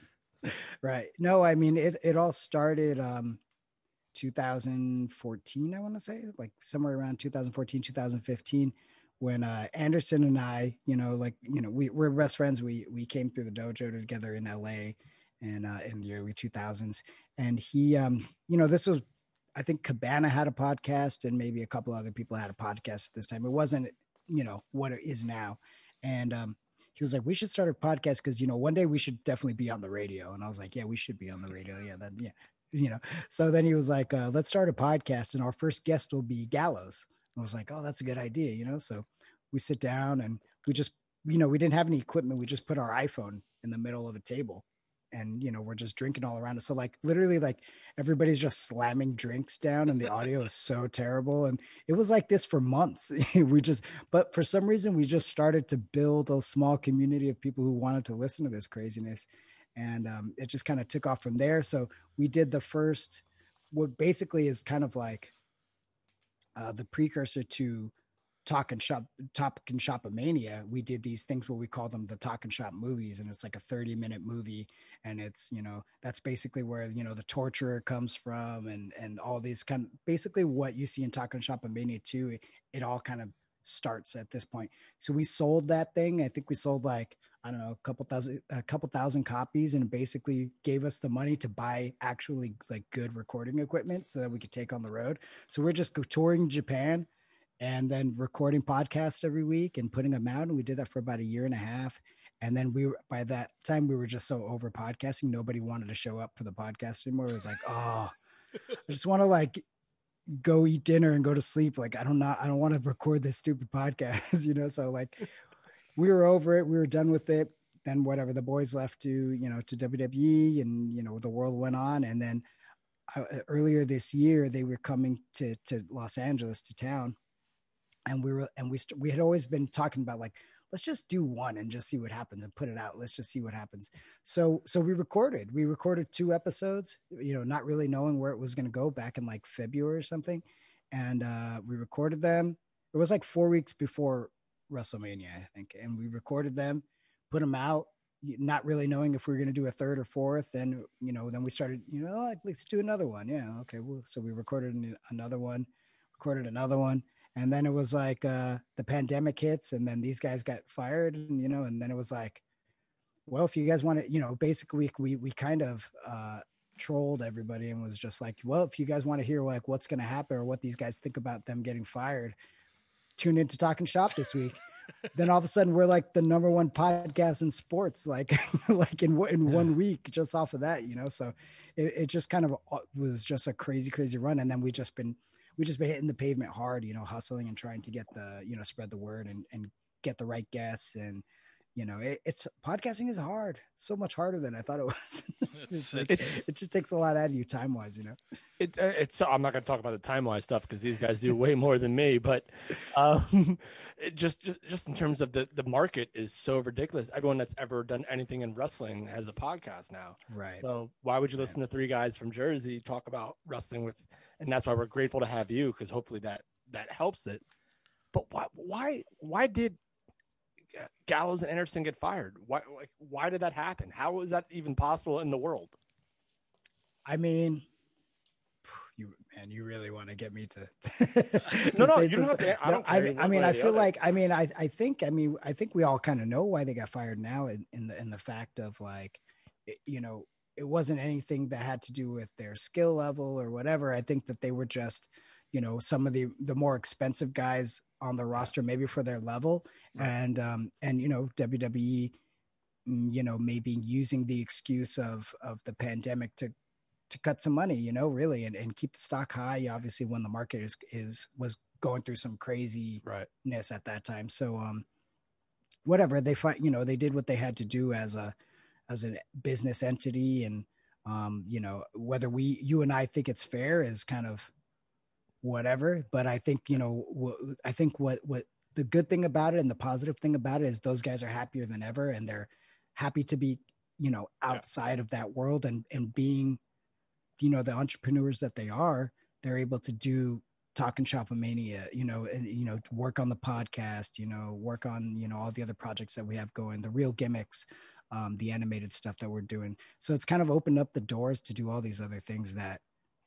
Right. No, I mean, it, it all started um, two thousand fourteen, I want to say, like somewhere around two thousand fourteen, two thousand fifteen, when uh, Anderson and I, you know, like, you know, we, we're best friends. We, we came through the dojo together in L A and uh, in the early two thousands. And he, um, you know, this was, I think Cabana had a podcast and maybe a couple other people had a podcast at this time. It wasn't, you know, what it is now. And um, he was like, we should start a podcast because, you know, one day we should definitely be on the radio. And I was like, yeah, we should be on the radio. Yeah, that, yeah. You know, so then he was like, uh, let's start a podcast and our first guest will be Gallows. And I was like, oh, that's a good idea. You know, so we sit down and we just, you know, we didn't have any equipment. We just put our iPhone in the middle of a table and, you know, we're just drinking all around us. So like literally like everybody's just slamming drinks down and the audio is so terrible. And it was like this for months. we just, but for some reason we just started to build a small community of people who wanted to listen to this craziness. And um, it just kind of took off from there. So we did the first, what basically is kind of like uh, the precursor to Talk and Shop, Talk and Shop-A-Mania. We did these things where we call them the Talk and Shop movies, and it's like a thirty minute movie, and it's, you know, that's basically where, you know, the torturer comes from, and and all these kind of basically what you see in Talk and Shop-A-Mania two. It, it all kind of starts at this point. So we sold that thing. I think we sold like, I don't know, a couple thousand, a couple thousand copies, and it basically gave us the money to buy actually like good recording equipment so that we could take on the road. So we're just go touring Japan and then recording podcasts every week and putting them out. And we did that for about a year and a half. And then we were, by that time, we were just so over podcasting. Nobody wanted to show up for the podcast anymore. It was like, oh, I just want to like go eat dinner and go to sleep. Like, I don't know. I don't want to record this stupid podcast, you know? So like we were over it. We were done with it. Then whatever, the boys left to, you know, to W W E, and, you know, the world went on. And then uh, earlier this year, they were coming to, to Los Angeles, to town. And we were, and we, st- we had always been talking about like, let's just do one and just see what happens and put it out. Let's just see what happens. So, so we recorded, we recorded two episodes, you know, not really knowing where it was going to go back in like February or something. And uh, we recorded them. It was like four weeks before WrestleMania, I think. And we recorded them, put them out, not really knowing if we were going to do a third or fourth. And, you know, then we started, you know, like, let's do another one. Yeah. Okay. Well, so we recorded another one, recorded another one. And then it was like uh, the pandemic hits, and then these guys got fired, and, you know, and then it was like, well, if you guys want to, you know, basically we, we kind of uh, trolled everybody and was just like, well, if you guys want to hear like what's going to happen or what these guys think about them getting fired, tune into Talking Shop this week. Then all of a sudden we're like the number one podcast in sports, like, like in, in one week, just off of that, you know? So it, it just kind of was just a crazy, crazy run. And then we just been, we just been hitting the pavement hard, you know, hustling and trying to get the, you know, spread the word and, and get the right guests and, you know, it, it's podcasting is hard. It's so much harder than I thought it was. It's, it's, it's, it just takes a lot out of you time wise, you know. It, uh, it's. I'm not going to talk about the time wise stuff because these guys do way more than me. But um, it just, just just in terms of the the market is so ridiculous. Everyone that's ever done anything in wrestling has a podcast now. Right. So why would you listen to three guys from Jersey talk about wrestling with? And that's why we're grateful to have you, because hopefully that that helps it. But why why why did Gallows and Anderson get fired? Why like why did that happen? How is that even possible in the world? I mean, you man, you really want to get me to, to no, no, say you don't have something. to. I, don't No, I, care mean- I one mean, way or I the feel other. like, I mean, I, I think, I mean, I think we all kind of know why they got fired now in, in the, in the fact of like, it- you know, it wasn't anything that had to do with their skill level or whatever. I think that they were just, you know, some of the, the more expensive guys on the roster, maybe for their level. Right. And, um, and, you know, W W E, mm, you know, maybe using the excuse of, of the pandemic to, to cut some money, you know, really, and, and keep the stock high. Obviously, when the market is, is, was going through some craziness right. at that time. So, um, whatever they find, you know, they did what they had to do as a, as a business entity. And, um, you know, whether we, you and I think it's fair is kind of whatever, but I think, you know, w- I think what, what the good thing about it and the positive thing about it is those guys are happier than ever. And they're happy to be, you know, outside of that world and, and being, you know, the entrepreneurs that they are, they're able to do Talk and Shopomania, you know, and, you know, to work on the podcast, you know, work on, you know, all the other projects that we have going, the real gimmicks, um, the animated stuff that we're doing. So it's kind of opened up the doors to do all these other things that,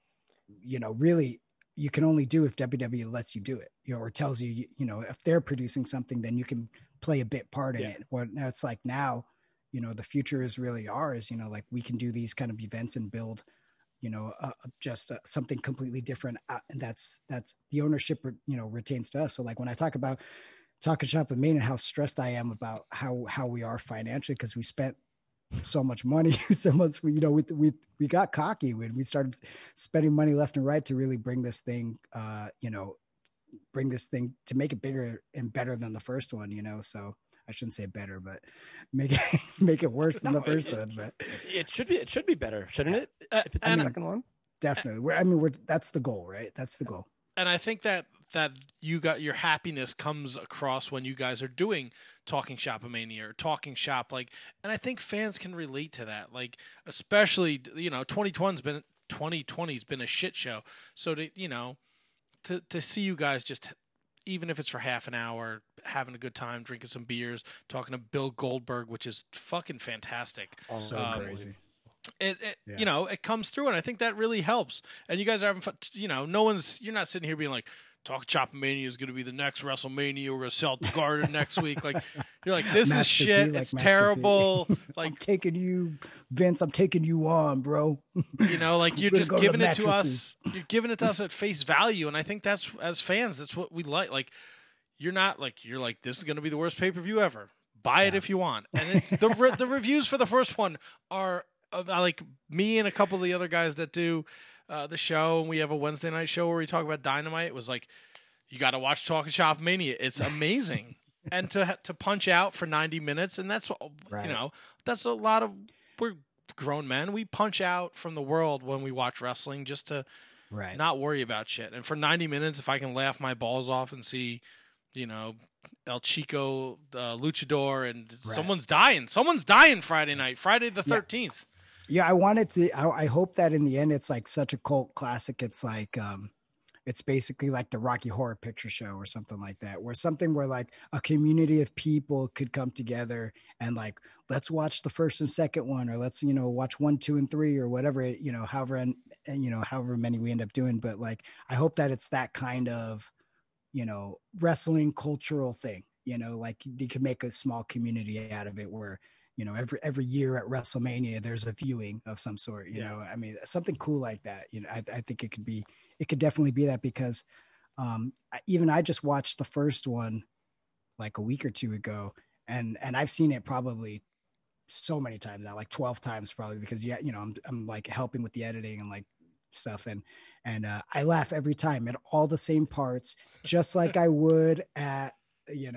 you know, really you can only do if W W E lets you do it, you know, or tells you, you know, if they're producing something, then you can play a bit part in Yeah. it. Well, now it's like now, you know, the future is really ours, you know, like we can do these kind of events and build, you know, uh, uh, just uh, something completely different. Uh, and that's, that's the ownership, you know, retains to us. So like when I talk about Talk and Shop and Maine and how stressed I am about how, how we are financially, because we spent so much money, so much, you know, we, we, we got cocky when we started spending money left and right to really bring this thing, uh, you know, bring this thing to make it bigger and better than the first one, you know? So I shouldn't say better, but make it, make it worse than No, the first it, one, but it should be, it should be better, shouldn't it? If it's the and- second one. definitely. We're, I mean, we're, that's the goal, right? That's the goal. and I think that that you got your happiness comes across when you guys are doing Talking Shopomania or Talking Shop, like, and I think fans can relate to that, like, especially, you know, twenty twenty's been twenty twenty's been a shit show, so to, you know, to to see you guys just, even if it's for half an hour, having a good time, drinking some beers, talking to Bill Goldberg, which is fucking fantastic. So Um, crazy. It, it Yeah. you know, it comes through, and I think that really helps. And you guys are having fun. You know, no one's, you're not sitting here being like, Talk Chopomania is going to be the next WrestleMania. We're going to sell the garden next week. Like, you're like, this is Master P, shit. like It's Master P. terrible. I'm Like, taking you, Vince, I'm taking you on, bro. you know, like you're We're just gonna go to giving it to mattresses. us. You're giving it to us at face value, and I think that's, as fans, that's what we like. Like, you're not like, you're like, this is going to be the worst pay per view ever. Buy it if you want. And it's the re- the reviews for the first one are uh, like me and a couple of the other guys that do uh, the show, and we have a Wednesday night show where we talk about Dynamite. It was like, you got to watch Talking Shop Mania. It's amazing. And to ha- to punch out for ninety minutes, and that's, Right. you know, that's a lot of, we're grown men. We punch out from the world when we watch wrestling just to Right. not worry about shit. And for ninety minutes, if I can laugh my balls off and see, you know, El Chico, uh, Luchador, and someone's dying. Someone's dying Friday night, Friday the thirteenth. Yeah, I wanted to. I, I hope that in the end, it's like such a cult classic. It's like, um, it's basically like the Rocky Horror Picture Show or something like that, where something where like a community of people could come together and like, let's watch the first and second one, or let's, you know, watch one, two, and three, or whatever, it, you know, however, and, and, you know, however many we end up doing. But like, I hope that it's that kind of, you know, wrestling cultural thing, you know, like you could make a small community out of it where, you know, every, every year at WrestleMania, there's a viewing of some sort, you Yeah. know, I mean, something cool like that. You know, I, I think it could be, it could definitely be that, because um, I- even I just watched the first one like a week or two ago, and, and I've seen it probably so many times now, like twelve times probably, because yeah, you know, I'm, I'm like helping with the editing and like stuff. And, and uh, I laugh every time at all the same parts, just like I would at, you know,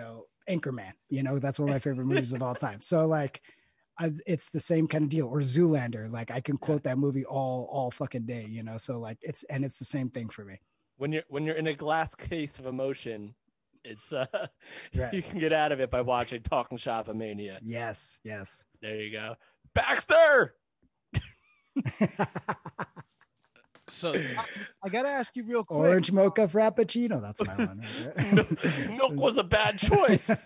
Anchorman. You know, that's one of my favorite movies of all time. So like, I, it's the same kind of deal. Or Zoolander. Like I can quote that movie all all fucking day. You know, so like it's and it's the same thing for me. When you're when you're in a glass case of emotion, it's uh Right. you can get out of it by watching Talking Shop-A-Mania. Yes, yes. There you go. Baxter. So I, I gotta ask you real quick. Orange mocha frappuccino. That's my one. Right? Milk was a bad choice.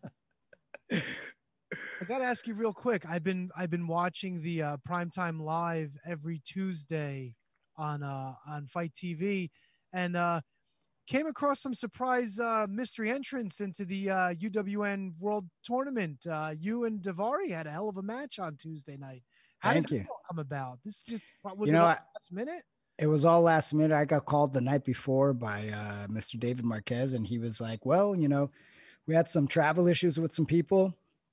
I gotta ask you real quick. I've been I've been watching the uh, Primetime Live every Tuesday on uh, on Fight T V, and uh, came across some surprise uh, mystery entrants into the uh, U W N World Tournament. Uh, you and Davari had a hell of a match on Tuesday night. How Thank did this you. all come about? This just was You it know, all I- last minute? It was all last minute. I got called the night before by uh, Mister David Marquez, and he was like, well, you know, we had some travel issues with some people.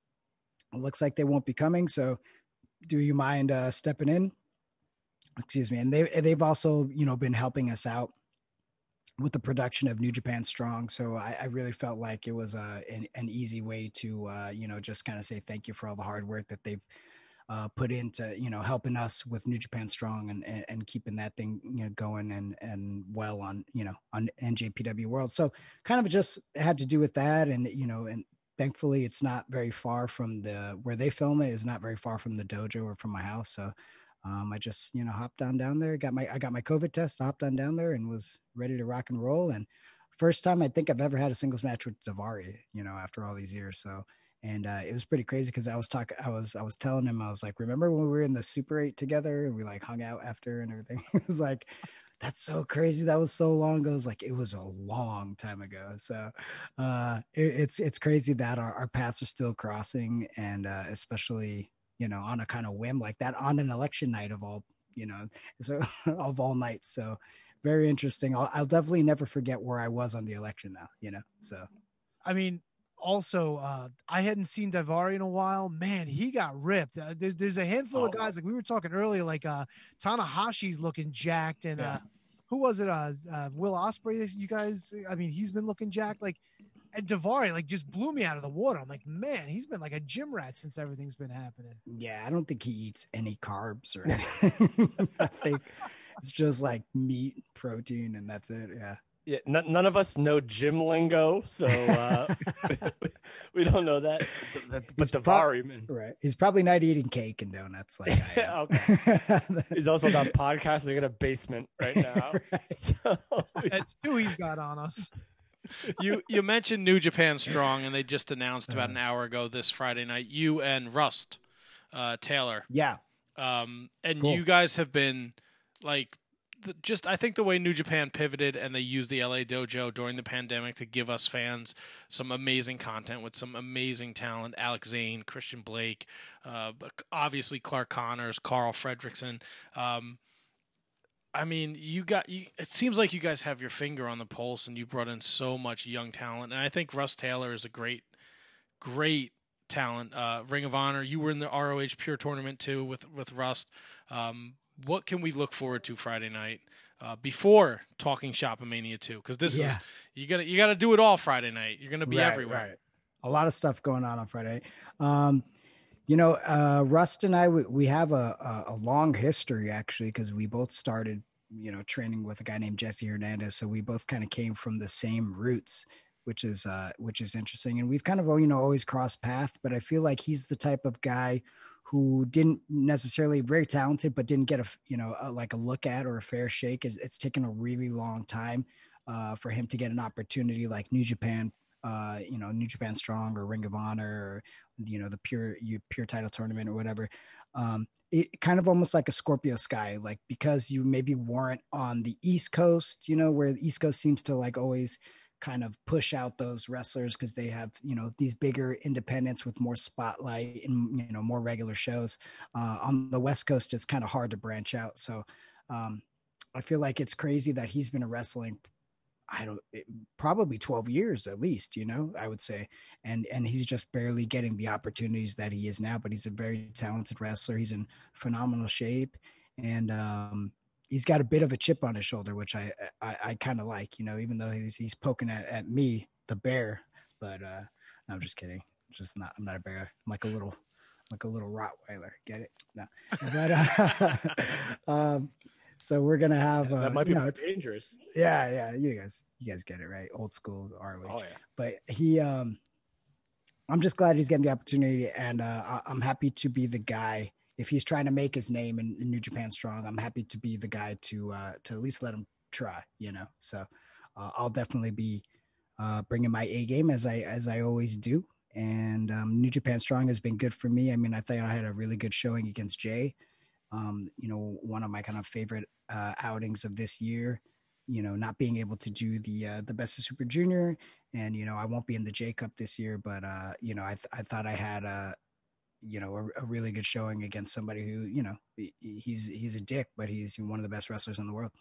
It looks like they won't be coming. So do you mind uh, stepping in? Excuse me. And they, they've also, you know, been helping us out with the production of New Japan Strong. So I, I really felt like it was uh, an, an easy way to, uh, you know, just kind of say thank you for all the hard work that they've uh, put into, you know, helping us with New Japan Strong and, and, and keeping that thing, you know, going and, and well on, you know, on N J P W World. So kind of just had to do with that. And, you know, and thankfully it's not very far from the, where they film it is not very far from the dojo or from my house. So um, I just, you know, hopped on down there, got my, I got my COVID test, hopped on down there and was ready to rock and roll. And first time I think I've ever had a singles match with Davari, you know, after all these years. So, and uh, it was pretty crazy because I was talking, I was, I was telling him, I was like, remember when we were in the Super eight together and we like hung out after and everything? It was like, that's so crazy. That was so long ago. It was like, it was a long time ago. So uh, it, it's, it's crazy that our, our paths are still crossing and uh, especially, you know, on a kind of whim like that on an election night of all, you know, so of all nights. So very interesting. I'll, I'll definitely never forget where I was on the election now, you know? So, I mean, also, uh, I hadn't seen Davari in a while. Man, he got ripped. Uh, there, there's a handful Oh. of guys, like we were talking earlier, like uh, Tanahashi's looking jacked. And Yeah. uh, who was it? Uh, uh, Will Ospreay, you guys, I mean, he's been looking jacked. Like, and Davari, like, just blew me out of the water. I'm like, man, he's been like a gym rat since everything's been happening. yeah, I don't think he eats any carbs or anything. I think it's just like meat, protein, and that's it. Yeah. Yeah, n- none of us know gym lingo, so uh, we don't know that. But He's the prob- Vari, man. Right. He's probably not eating cake and donuts like I am. Okay. He's also not podcasting in a basement right now. So, That's who he's got on us. you you mentioned New Japan Strong, and they just announced about an hour ago this Friday night. You and Rust uh, Taylor, Yeah. um, and Cool. you guys have been like the, just. I think the way New Japan pivoted and they used the L A Dojo during the pandemic to give us fans some amazing content with some amazing talent. Alex Zane, Christian Blake, uh, obviously Clark Connors, Carl Fredrickson. Um, I mean, you got you. It seems like you guys have your finger on the pulse, and you brought in so much young talent. And I think Russ Taylor is a great, great talent. Uh, Ring of Honor. You were in the R O H Pure tournament too with with Rust. Um, what can we look forward to Friday night uh, before Talking Shop-A-Mania two? Because this Yeah. is you gotta you gotta do it all Friday night. You're gonna be Right, everywhere. right. A lot of stuff going on on Friday. Um, you know, uh, Rust and I, we, we have a, a, a long history actually, because we both started, you know, training with a guy named Jesse Hernandez. So we both kind of came from the same roots, which is, uh, which is interesting. And we've kind of, you know, always crossed path, but I feel like he's the type of guy who didn't necessarily very talented, but didn't get a, you know, a, like a look at or a fair shake. It's, it's taken a really long time uh, for him to get an opportunity like New Japan, uh, you know, New Japan Strong or Ring of Honor or, you know, the pure, you pure title tournament or whatever. Um, it kind of almost like a Scorpio Sky, like because you maybe weren't on the East Coast, you know, where the East Coast seems to like always kind of push out those wrestlers because they have, you know, these bigger independents with more spotlight and, you know, more regular shows. Uh, on the West Coast, it's kind of hard to branch out. So um, I feel like it's crazy that he's been wrestling I don't it, probably twelve years at least, you know, I would say. And, and he's just barely getting the opportunities that he is now, but he's a very talented wrestler. He's in phenomenal shape and um, he's got a bit of a chip on his shoulder, which I, I, I kind of like, you know, even though he's, he's poking at, at me, the bear, but uh, No, I'm just kidding. Just not. I'm not a bear. I'm like a little, like a little Rottweiler. Get it? No. But uh, um, so we're gonna have. Uh, that might be you know, it's, dangerous. yeah, yeah. You guys, you guys get it right. Old school R O H. Oh yeah. But he, um, I'm just glad he's getting the opportunity, and uh, I- I'm happy to be the guy. If he's trying to make his name in, in New Japan Strong, I'm happy to be the guy to uh, to at least let him try. You know, so uh, I'll definitely be uh, bringing my A game as I as I always do. And um, New Japan Strong has been good for me. I mean, I think I had a really good showing against Jay. Um, you know, one of my kind of favorite uh, outings of this year. You know, not being able to do the uh, the Best of Super Junior, and you know, I won't be in the J Cup this year, but uh, you know, I th- I thought I had a you know a, a really good showing against somebody who you know he- he's he's a dick, but he's one of the best wrestlers in the world.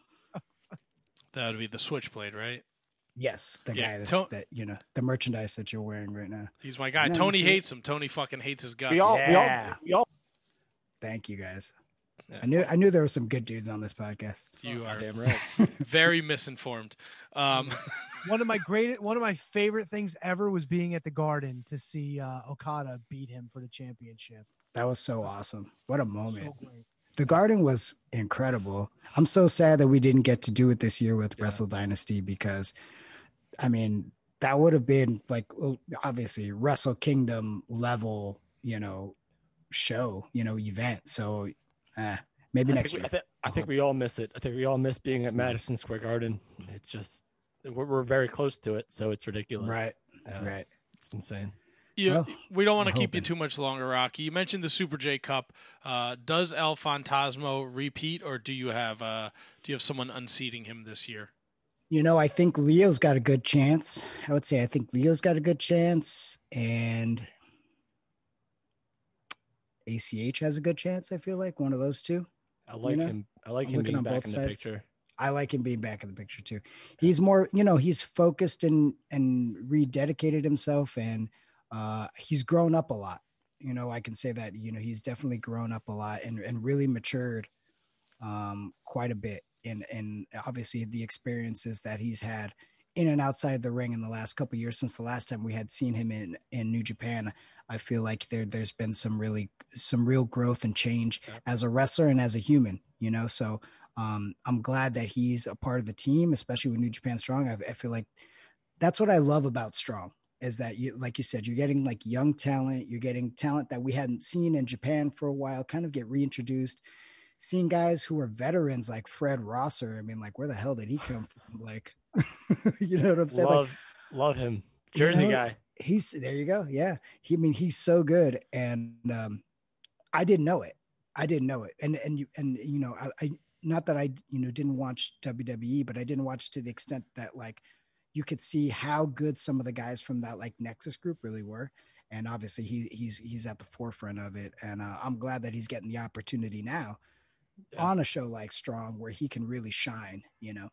That would be the Switchblade, right? Yes, the Yeah, guy that's, To- that you know the merchandise that you're wearing right now. He's my guy. No, Tony you see it? hates him. Tony fucking hates his guts. We all, we all, Yeah. we all. Thank you guys. Yeah. I knew I knew there were some good dudes on this podcast. You are Damn right. very misinformed. Um, One of my great, one of my favorite things ever was being at the Garden to see uh, Okada beat him for the championship. That was so awesome. What a moment. So great. The Garden was incredible. I'm so sad that we didn't get to do it this year with Wrestle Dynasty because, I mean, that would have been like obviously Wrestle Kingdom level, you know, show, you know, event. So, uh, maybe I next think, year. we, I, think, I think we all miss it. I think we all miss being at Madison Square Garden. It's just we're, we're very close to it, so it's ridiculous. Right, Uh, right. It's insane. you, Well, we don't want to I'm keep you hoping. too much longer, Rocky. You mentioned the Super J Cup. Uh, does El Fantasmo repeat, or do you have uh, do you have someone unseating him this year? You know, I think Leo's got a good chance. I would say I think Leo's got a good chance, and A C H has a good chance. I feel like one of those two. I like know, him. I like I'm him looking being on back both in the sides. picture. I like him being back in the picture too. He's more, you know, he's focused and and rededicated himself, and uh, he's grown up a lot. You know, I can say that. You know, he's definitely grown up a lot and and really matured um, quite a bit. And and obviously the experiences that he's had in and outside the ring in the last couple of years since the last time we had seen him in in New Japan. I feel like there there's been some really some real growth and change as a wrestler and as a human. You know, so. Um, I'm glad that he's a part of the team, especially with New Japan Strong. I, I feel like that's what I love about Strong is that you, like you said, you're getting like young talent, you're getting talent that we hadn't seen in Japan for a while, kind of get reintroduced, seeing guys who are veterans like Fred Rosser. I mean, like, where the hell did he come from? Like, you know what I'm saying? Love, like, love him. Jersey you know, guy. He's there you go. Yeah. He, I mean, he's so good. And, um, I didn't know it. I didn't know it. And, and you, and, you know, I, I not that I, you know, didn't watch W W E, but I didn't watch to the extent that like you could see how good some of the guys from that like Nexus group really were. And obviously he he's, he's at the forefront of it. And uh, I'm glad that he's getting the opportunity now yeah. on a show like Strong where he can really shine, you know?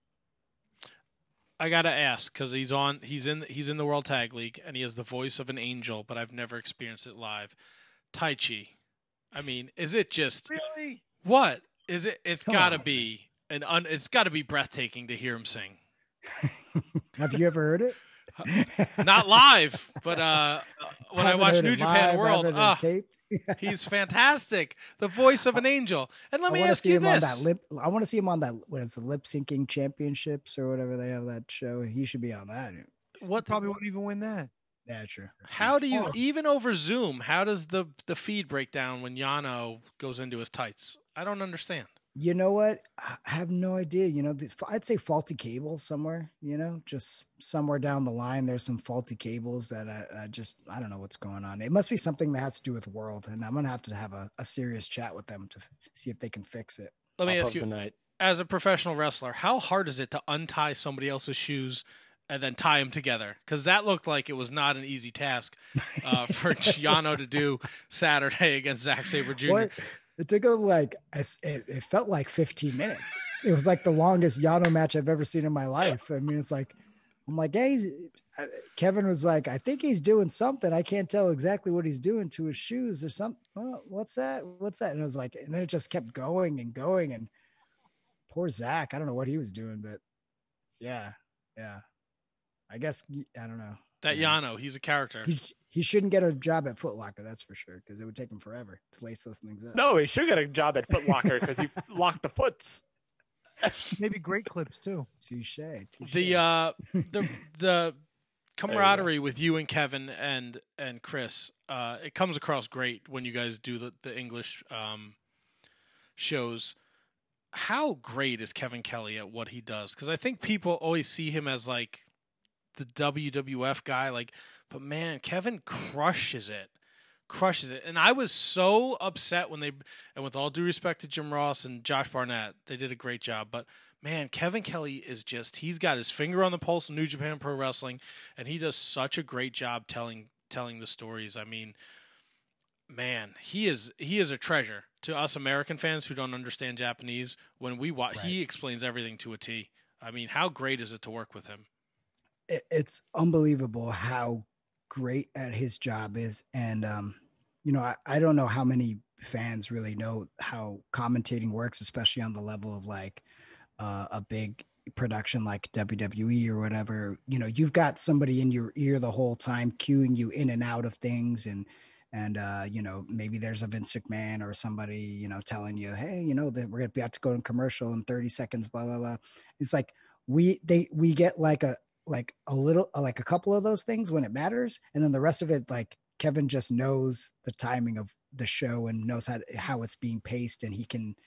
I gotta ask because he's on. He's in. He's in the World Tag League, and he has the voice of an angel. But I've never experienced it live. Taichi, I mean, is it just really what is it? It's Come gotta on, be an. Un, it's gotta be breathtaking to hear him sing. Have you ever heard it? Not live, but uh, when I Haven't watch heard New it Japan live, World, haven't heard it ah, taped. he's fantastic. The voice of an angel. And let I me want to ask see you him this: on that lip. I want to see him on that. What is the lip syncing championships or whatever they have that show? He should be on that. what Probably won't even win that. Yeah, true. How do you Oh. even over Zoom? How does the the feed break down when Yano goes into his tights? I don't understand. You know what? I have no idea. You know, the, I'd say faulty cable somewhere. You know, just somewhere down the line, there's some faulty cables that I, I just I don't know what's going on. It must be something that has to do with World, and I'm gonna have to have a, a serious chat with them to see if they can fix it. Let me Top ask of you, the night. as a professional wrestler, how hard is it to untie somebody else's shoes and then tie them together? Because that looked like it was not an easy task uh, for Yano to do Saturday against Zack Sabre Junior What? It took him like it, it felt like fifteen minutes. It was like the longest Yano match I've ever seen in my life. I mean, it's like I'm like, hey, he's, Kevin was like, I think he's doing something. I can't tell exactly what he's doing to his shoes or something. Oh, what's that? What's that? And it was like, and then it just kept going and going. And poor Zach, I don't know what he was doing, but yeah, yeah. I guess I don't know. That Yano, he's a character. He, he shouldn't get a job at Foot Locker, that's for sure, because it would take him forever to lace those things up. No, he should get a job at Foot Locker because he locked the foots. Maybe great clips too. Touche. touche. The uh, the the camaraderie with you and Kevin and and Chris, uh, it comes across great when you guys do the the English um, shows. How great is Kevin Kelly at what he does? Because I think people always see him as like the W W F guy, like, but man, Kevin crushes it, crushes it. And I was so upset when they, and with all due respect to Jim Ross and Josh Barnett, they did a great job. But man, Kevin Kelly is just, he's got his finger on the pulse of New Japan Pro Wrestling, and he does such a great job telling telling the stories. I mean, man, he is he is a treasure to us American fans who don't understand Japanese. When we watch, right. He explains everything to a T. I mean, how great is it to work with him? It's unbelievable how great at his job is. And, um, you know, I, I don't know how many fans really know how commentating works, especially on the level of like uh, a big production like W W E or whatever. You know, you've got somebody in your ear the whole time cueing you in and out of things. And, and uh, you know, maybe there's a Vince McMahon or somebody, you know, telling you, hey, you know, that we're going to be out to go in commercial in thirty seconds, blah, blah, blah. It's like we, they, we get like a, like a little, like a couple of those things when it matters. And then the rest of it, like Kevin just knows the timing of the show and knows how, to, how it's being paced. And he can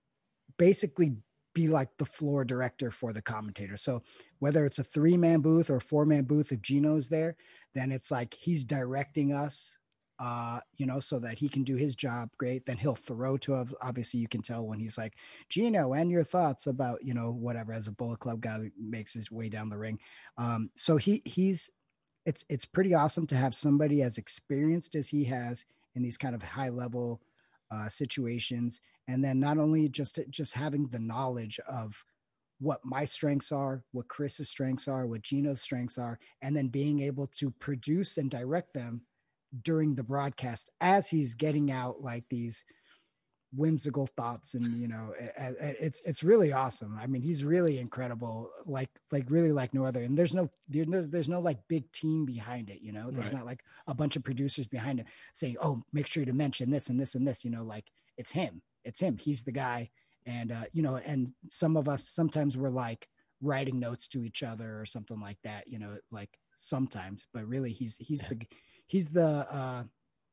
basically be like the floor director for the commentator. So whether it's a three man booth or four man booth, if Gino's there, then it's like, he's directing us, uh, you know, so that he can do his job great. Then he'll throw to, obviously you can tell when he's like, Gino, and your thoughts about, you know, whatever, as a Bullet Club guy who makes his way down the ring. Um, so he, he's, it's, it's pretty awesome to have somebody as experienced as he has in these kind of high level uh, situations. And then not only just, just having the knowledge of what my strengths are, what Chris's strengths are, what Gino's strengths are, and then being able to produce and direct them during the broadcast as he's getting out like these whimsical thoughts. And, you know, it's, it's really awesome. I mean, he's really incredible, like, like really like no other. And there's no, there's, there's no like big team behind it. You know, there's right. not like a bunch of producers behind it saying, oh, make sure to mention this and this and this, you know, like it's him, it's him. He's the guy. And, uh, you know, and some of us, sometimes we're like writing notes to each other or something like that, you know, like sometimes, but really he's, he's yeah. the, he's the, uh,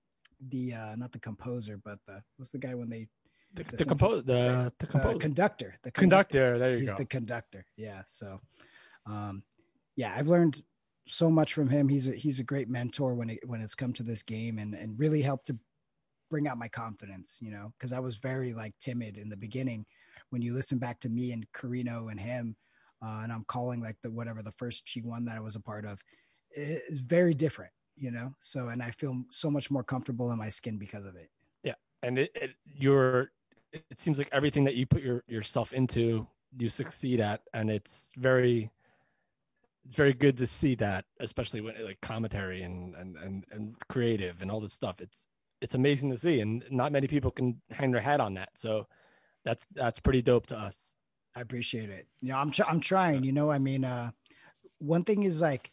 the, uh, not the composer, but the, what's the guy when they, the, the, the composer, the, the, the conductor, the conductor, conductor, there you he's go. the conductor. Yeah. So, um, yeah, I've learned so much from him. He's a, he's a great mentor when it, when it's come to this game, and, and really helped to bring out my confidence, you know, cause I was very like timid in the beginning. When you listen back to me and Carino and him, uh, and I'm calling like the, whatever the first G one that I was a part of, is very different, you know? So, and I feel so much more comfortable in my skin because of it. Yeah. And it, it you're, it seems like everything that you put your, yourself into, you succeed at, and it's very, it's very good to see that, especially when like commentary and, and, and, and creative and all this stuff. It's, it's amazing to see, and not many people can hang their hat on that. So that's, that's pretty dope to us. I appreciate it. You know, I'm, tr- I'm trying, you know, I mean, uh, one thing is like,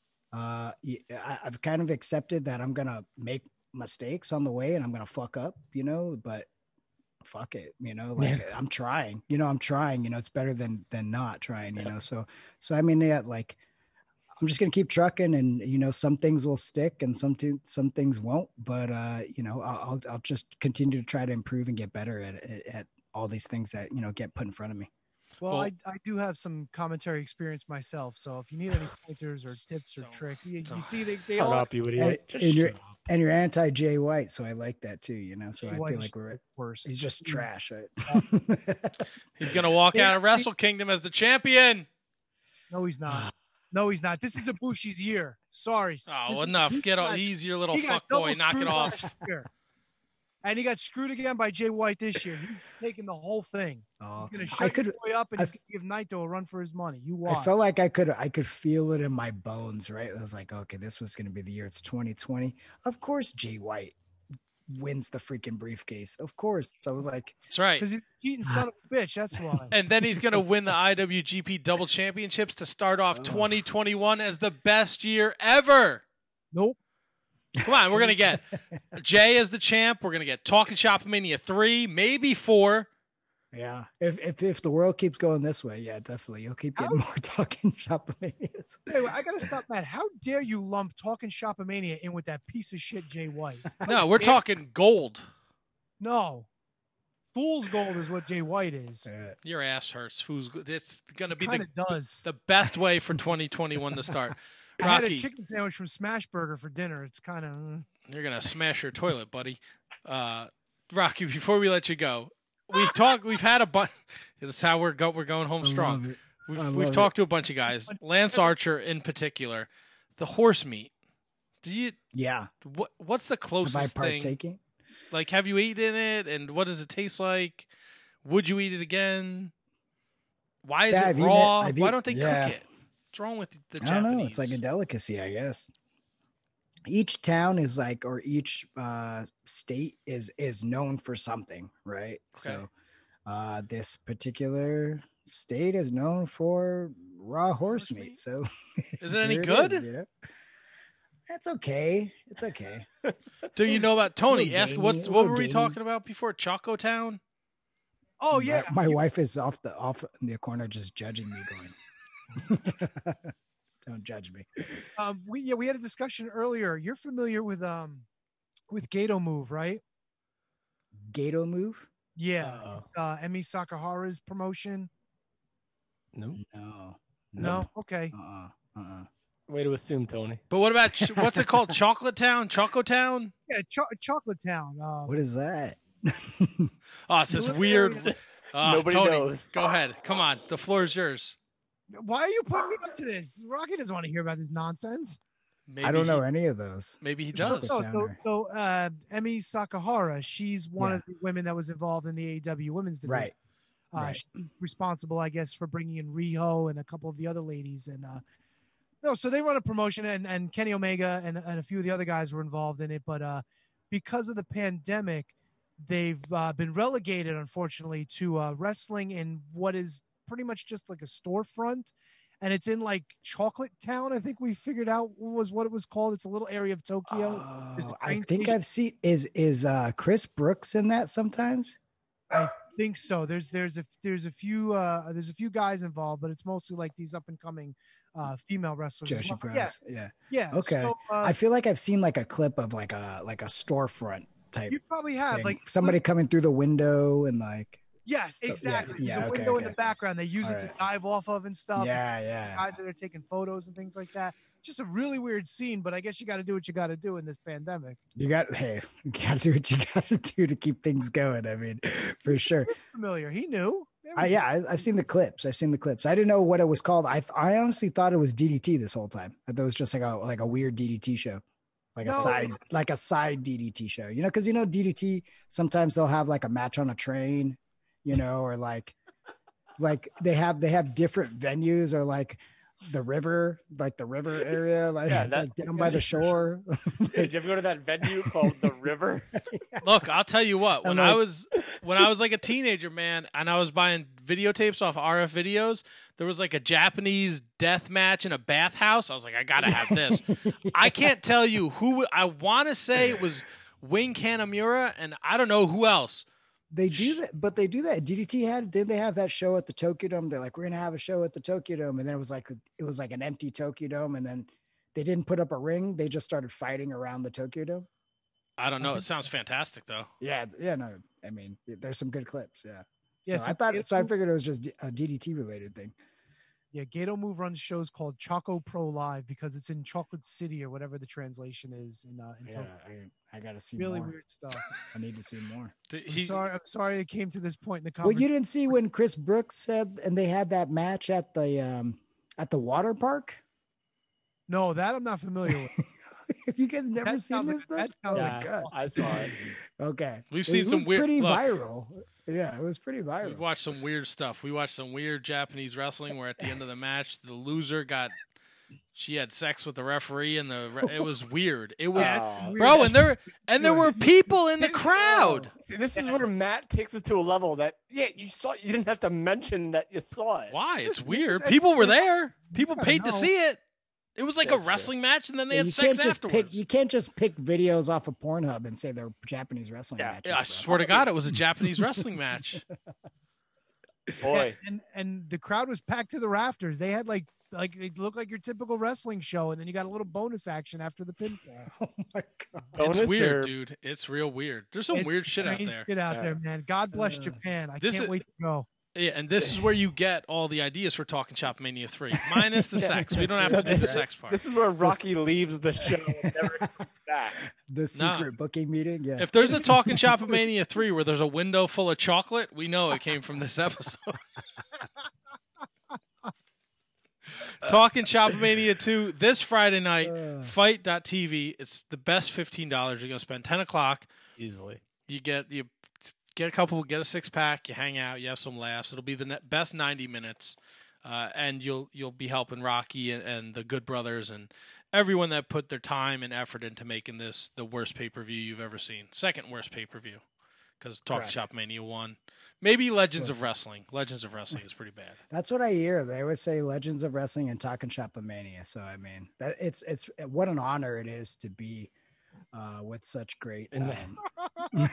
uh, I, I've kind of accepted that I'm going to make mistakes on the way and I'm going to fuck up, you know, but fuck it, you know, like yeah. I'm trying, you know, I'm trying, you know, it's better than, than not trying, you yeah. know? So, so, I mean, yeah, like I'm just going to keep trucking, and, you know, some things will stick and some, t- some things won't, but, uh, you know, I'll, I'll just continue to try to improve and get better at, at, at all these things that, you know, get put in front of me. Well, I, I do have some commentary experience myself, so if you need any pointers or tips or tricks, you, you see they, they all up, you idiot. And, and you're and you're anti Jay White, so I like that too. You know, so Jay I White feel like we're worse. He's just trash. Right? He's gonna walk yeah, out of Wrestle Kingdom as the champion. No, he's not. No, he's not. This is Ibushi's year. Sorry. Oh, this enough. Is, Get off. He's your little fuck boy. Knock it off. And he got screwed again by Jay White this year. He's taking the whole thing. Oh, he's going to I shut could, his boy up, and I, he's going to give Naito a run for his money. You watch. I felt like I could I could feel it in my bones, right? I was like, okay, this was going to be the year. It's twenty twenty. Of course, Jay White wins the freaking briefcase. Of course. So I was like, That's right. Because he's a cheating son of a bitch. That's why. And then he's going to win the I W G P Double Championships to start off twenty twenty-one as the best year ever. Nope. Come on, we're going to get Jay as the champ. We're going to get Talking Shop Mania three, maybe four. Yeah. If if if the world keeps going this way, yeah, definitely. You'll keep getting How- more talking shopomanias. Hey, I gotta stop that. How dare you lump Talking Shopomania in with that piece of shit Jay White? No, we're talking gold. No. Fool's gold is what Jay White is. Your ass hurts. Who's it's going to be Kinda the, does. the best way for twenty twenty-one to start. I had a Rocky, chicken sandwich from Smash Burger for dinner. It's kind of. you're going to smash your toilet, buddy. Uh, Rocky, before we let you go, we've talked. We've had a bunch. That's how we're go. We're going home I strong. love it. We've, I we've love talked to a bunch of guys. Lance Archer in particular, the horse meat. Do you? Yeah. What What's the Have I closest thing? partaking? Like, have you eaten it, and what does it taste like? Would you eat it again? Why is Yeah, it I've eaten raw? it. I've Why eat- don't they yeah. cook it? What's wrong with the I Japanese? don't know. It's like a delicacy, I guess. Each town is like, or each uh, state is is known for something, right? So, uh, this particular state is known for raw horse meat. So, Is it any here good? is, you know? It's okay. It's okay. Do you know about Tony? Little Ask gamey, what's what little were we gamey. talking about before? Choco Town. Oh yeah, My, my wife is off the off in the corner just judging me, going, "Don't judge me." Um, we yeah we had a discussion earlier. You're familiar with um with Gato Move, right? Gato Move? Yeah, it's, uh, Emi Sakahara's promotion. No. No. No, okay. Uh-uh. Uh-uh. Way to assume, Tony. But what about ch- what's it called? Chocolate Town, Choco Town. Yeah, Cho- Chocolate Town. Uh, What is that? Oh, it's this weird. Oh, Nobody Tony, knows. Go ahead. Come on. The floor is yours. Why are you putting me up to this? Rocky doesn't want to hear about this nonsense. Maybe I don't know he- any of those. Maybe he So, does. so, so, so uh, Emi Sakahara, she's one Yeah. of the women that was involved in the A E W women's division. Right. Uh, Right. she's responsible, I guess, for bringing in Riho and a couple of the other ladies. And uh, no, so they run a promotion, and, and Kenny Omega and, and a few of the other guys were involved in it. But uh, because of the pandemic, they've uh, been relegated, unfortunately, to uh, wrestling in what is pretty much just like a storefront. And it's in like Chocolate Town, I think we figured out was what it was called. It's a little area of Tokyo. There's a Oh, I train think station. I've seen is is uh Chris Brooks in that sometimes? I think so. There's there's a there's a few uh there's a few guys involved, but it's mostly like these up and coming uh female wrestlers. as Joshi well. Pros. Yeah, Yeah. yeah. Okay. So, uh, I feel like I've seen like a clip of like a like a storefront type you probably have thing. like Somebody coming through the window and like Yes, stuff- yeah, exactly. There's yeah, a okay, window in okay. the background. They use All it to right. dive off of and stuff. Yeah, yeah. Guys are there taking photos and things like that. Just a really weird scene, but I guess you got to do what you got to do in this pandemic. You got hey, you gotta do what you gotta do to keep things going. I mean, for sure. Familiar. He knew. There we I, go. yeah, I, I've seen the clips. I've seen the clips. I didn't know what it was called. I th- I honestly thought it was D D T this whole time. I thought it was just like a like a weird D D T show, like a No. side like a side D D T show. You know, because you know D D T sometimes they'll have like a match on a train, you know, or like like they have they have different venues or like the river, like the river area, like, Yeah, that- like down by the shore. Did you ever go to that venue called the River? Look, I'll tell you what. When I'm I like- was when I was like a teenager, man, and I was buying videotapes off R F videos, there was like a Japanese death match in a bathhouse. I was like, I gotta have this. I can't tell you who. I want to say it was Wing Kanamura, and I don't know who else. They do that, but they do that. D D T had didn't they have that show at the Tokyo Dome? They're like, we're gonna have a show at the Tokyo Dome, and then it was like it was like an empty Tokyo Dome, and then they didn't put up a ring. They just started fighting around the Tokyo Dome. I don't know. It sounds fantastic though. Yeah, it's- yeah, no, I mean, there's some good clips. Yeah, Yeah, So so I thought it's- so. I figured it was just a D D T related thing. Yeah, Gato Move runs shows called Choco Pro Live because it's in Chocolate City or whatever the translation is in uh in Yeah, Tokyo. I, I gotta see Really more. weird stuff. I need to see more. I'm sorry, I'm sorry it came to this point in the Well, conversation. you didn't see when Chris Brooks said, and they had that match at the um at the water park. No, that I'm not familiar with. Have you guys never That seen sounds this like- stuff? that Oh sounds my like- god, I saw it. Okay, We've It seen some was weird- pretty look. viral. Yeah, it was pretty We viral. watched some weird stuff. We watched some weird Japanese wrestling where at the end of the match, the loser got She had sex with the referee, and the re- it was weird. It was, Oh. bro, and there and there were people in the crowd. See, this is where Matt takes it to a level that yeah, you saw. You didn't have to mention that you saw it. Why? It's This- weird. this is- People were there. People gotta paid to know. see it. It was like That's a true. wrestling match, and then they Yeah, had you sex can't just afterwards. pick. You can't just pick videos off of Pornhub and say they're Japanese wrestling matches. Yeah, I bro. swear to God, it was a Japanese wrestling match. Boy, and and the crowd was packed to the rafters. They had like like it looked like your typical wrestling show, and then you got a little bonus action after the pinfall. Oh my god! bonus It's weird, or- dude. It's real weird. There's some It's weird shit out strange there. Shit out Yeah. there, man. God bless Uh, Japan. I this can't is- wait to go. Yeah, and this is where you get all the ideas for Talking Shop Mania three, minus the sex. We don't have to do the sex part. This is where Rocky leaves the show and never comes back. The Nah. secret booking meeting. Yeah. If there's a Talking Shop Mania three where there's a window full of chocolate, we know it came from this episode. Talking Shop Mania two this Friday night, Uh. fight dot T V. It's the best fifteen dollars. You're going to spend ten o'clock. Easily. You get you get a couple, get a six pack. You hang out. You have some laughs. It'll be the ne- best ninety minutes, uh, and you'll you'll be helping Rocky and, and the Good Brothers and everyone that put their time and effort into making this the worst pay per view you've ever seen. Second worst pay per view, because Talking Correct. Shop Mania one, maybe Legends of Listen. Wrestling. Legends of Wrestling is pretty bad. That's what I hear. They always say Legends of Wrestling and Talking Shop Mania. So I mean, that it's it's what an honor it is to be uh, with such great And um,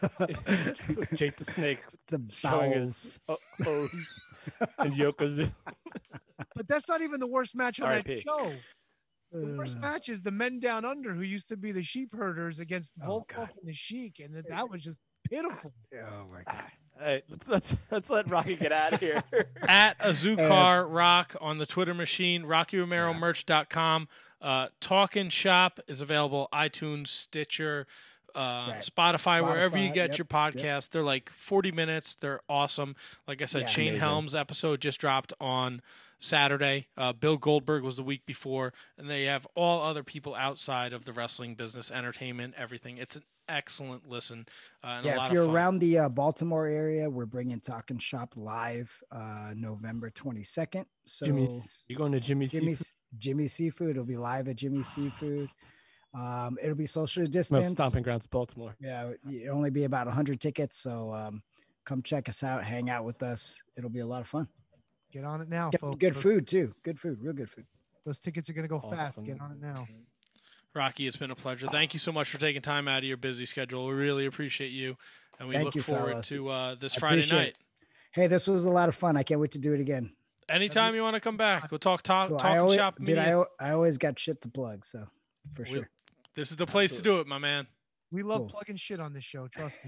Jake the Snake the showing bowels. his o- O's and Yokozuna. But that's not even the worst match on R I that P. show. The worst Uh, match is the Men Down Under, who used to be the sheep herders, against Oh, Volk God. and the Sheik, and that- that was just pitiful. Oh my god! Hey, let's, let's let's let Rocky get out of here. At Azukar Rock on the Twitter machine, rocky romero merch dot com. Uh, Talking Shop is available iTunes, Stitcher, uh, Right. Spotify, wherever you Spotify, get yep, your podcast. They're like forty minutes. They're awesome. Like I said, Yeah. Shane Amazing. Helms episode just dropped on Saturday. Uh, Bill Goldberg was the week before, and they have all other people outside of the wrestling business, entertainment, everything. It's an excellent listen uh, and a Yeah, lot if you're of fun. around the uh, Baltimore area, we're bringing Talking Shop live uh, November twenty-second. So Jimmy's, you going to Jimmy's? Jimmy Seafood? Jimmy Seafood. It'll be live at Jimmy Seafood. Um, it'll be socially No, distanced. Stomping Grounds, Baltimore. Yeah, it'll only be about one hundred tickets. So um, come check us out, hang out with us. It'll be a lot of fun. Get on it now, Get some folks. good Those- food too. Good food, real good food. Those tickets are going to go fast. Awesome. Get on it now. Rocky, it's been a pleasure. Thank you so much for taking time out of your busy schedule. We really appreciate you, and we Thank look you, forward fellas. to uh, this I Friday appreciate night. it. Hey, this was a lot of fun. I can't wait to do it again. Anytime you want to come back, we'll talk talk Cool. I talking always, shop. dude, media. I, al- I always got shit to plug, so for We- sure. This is the place to do it, my man. We love Cool. plugging shit on this show. Trust me.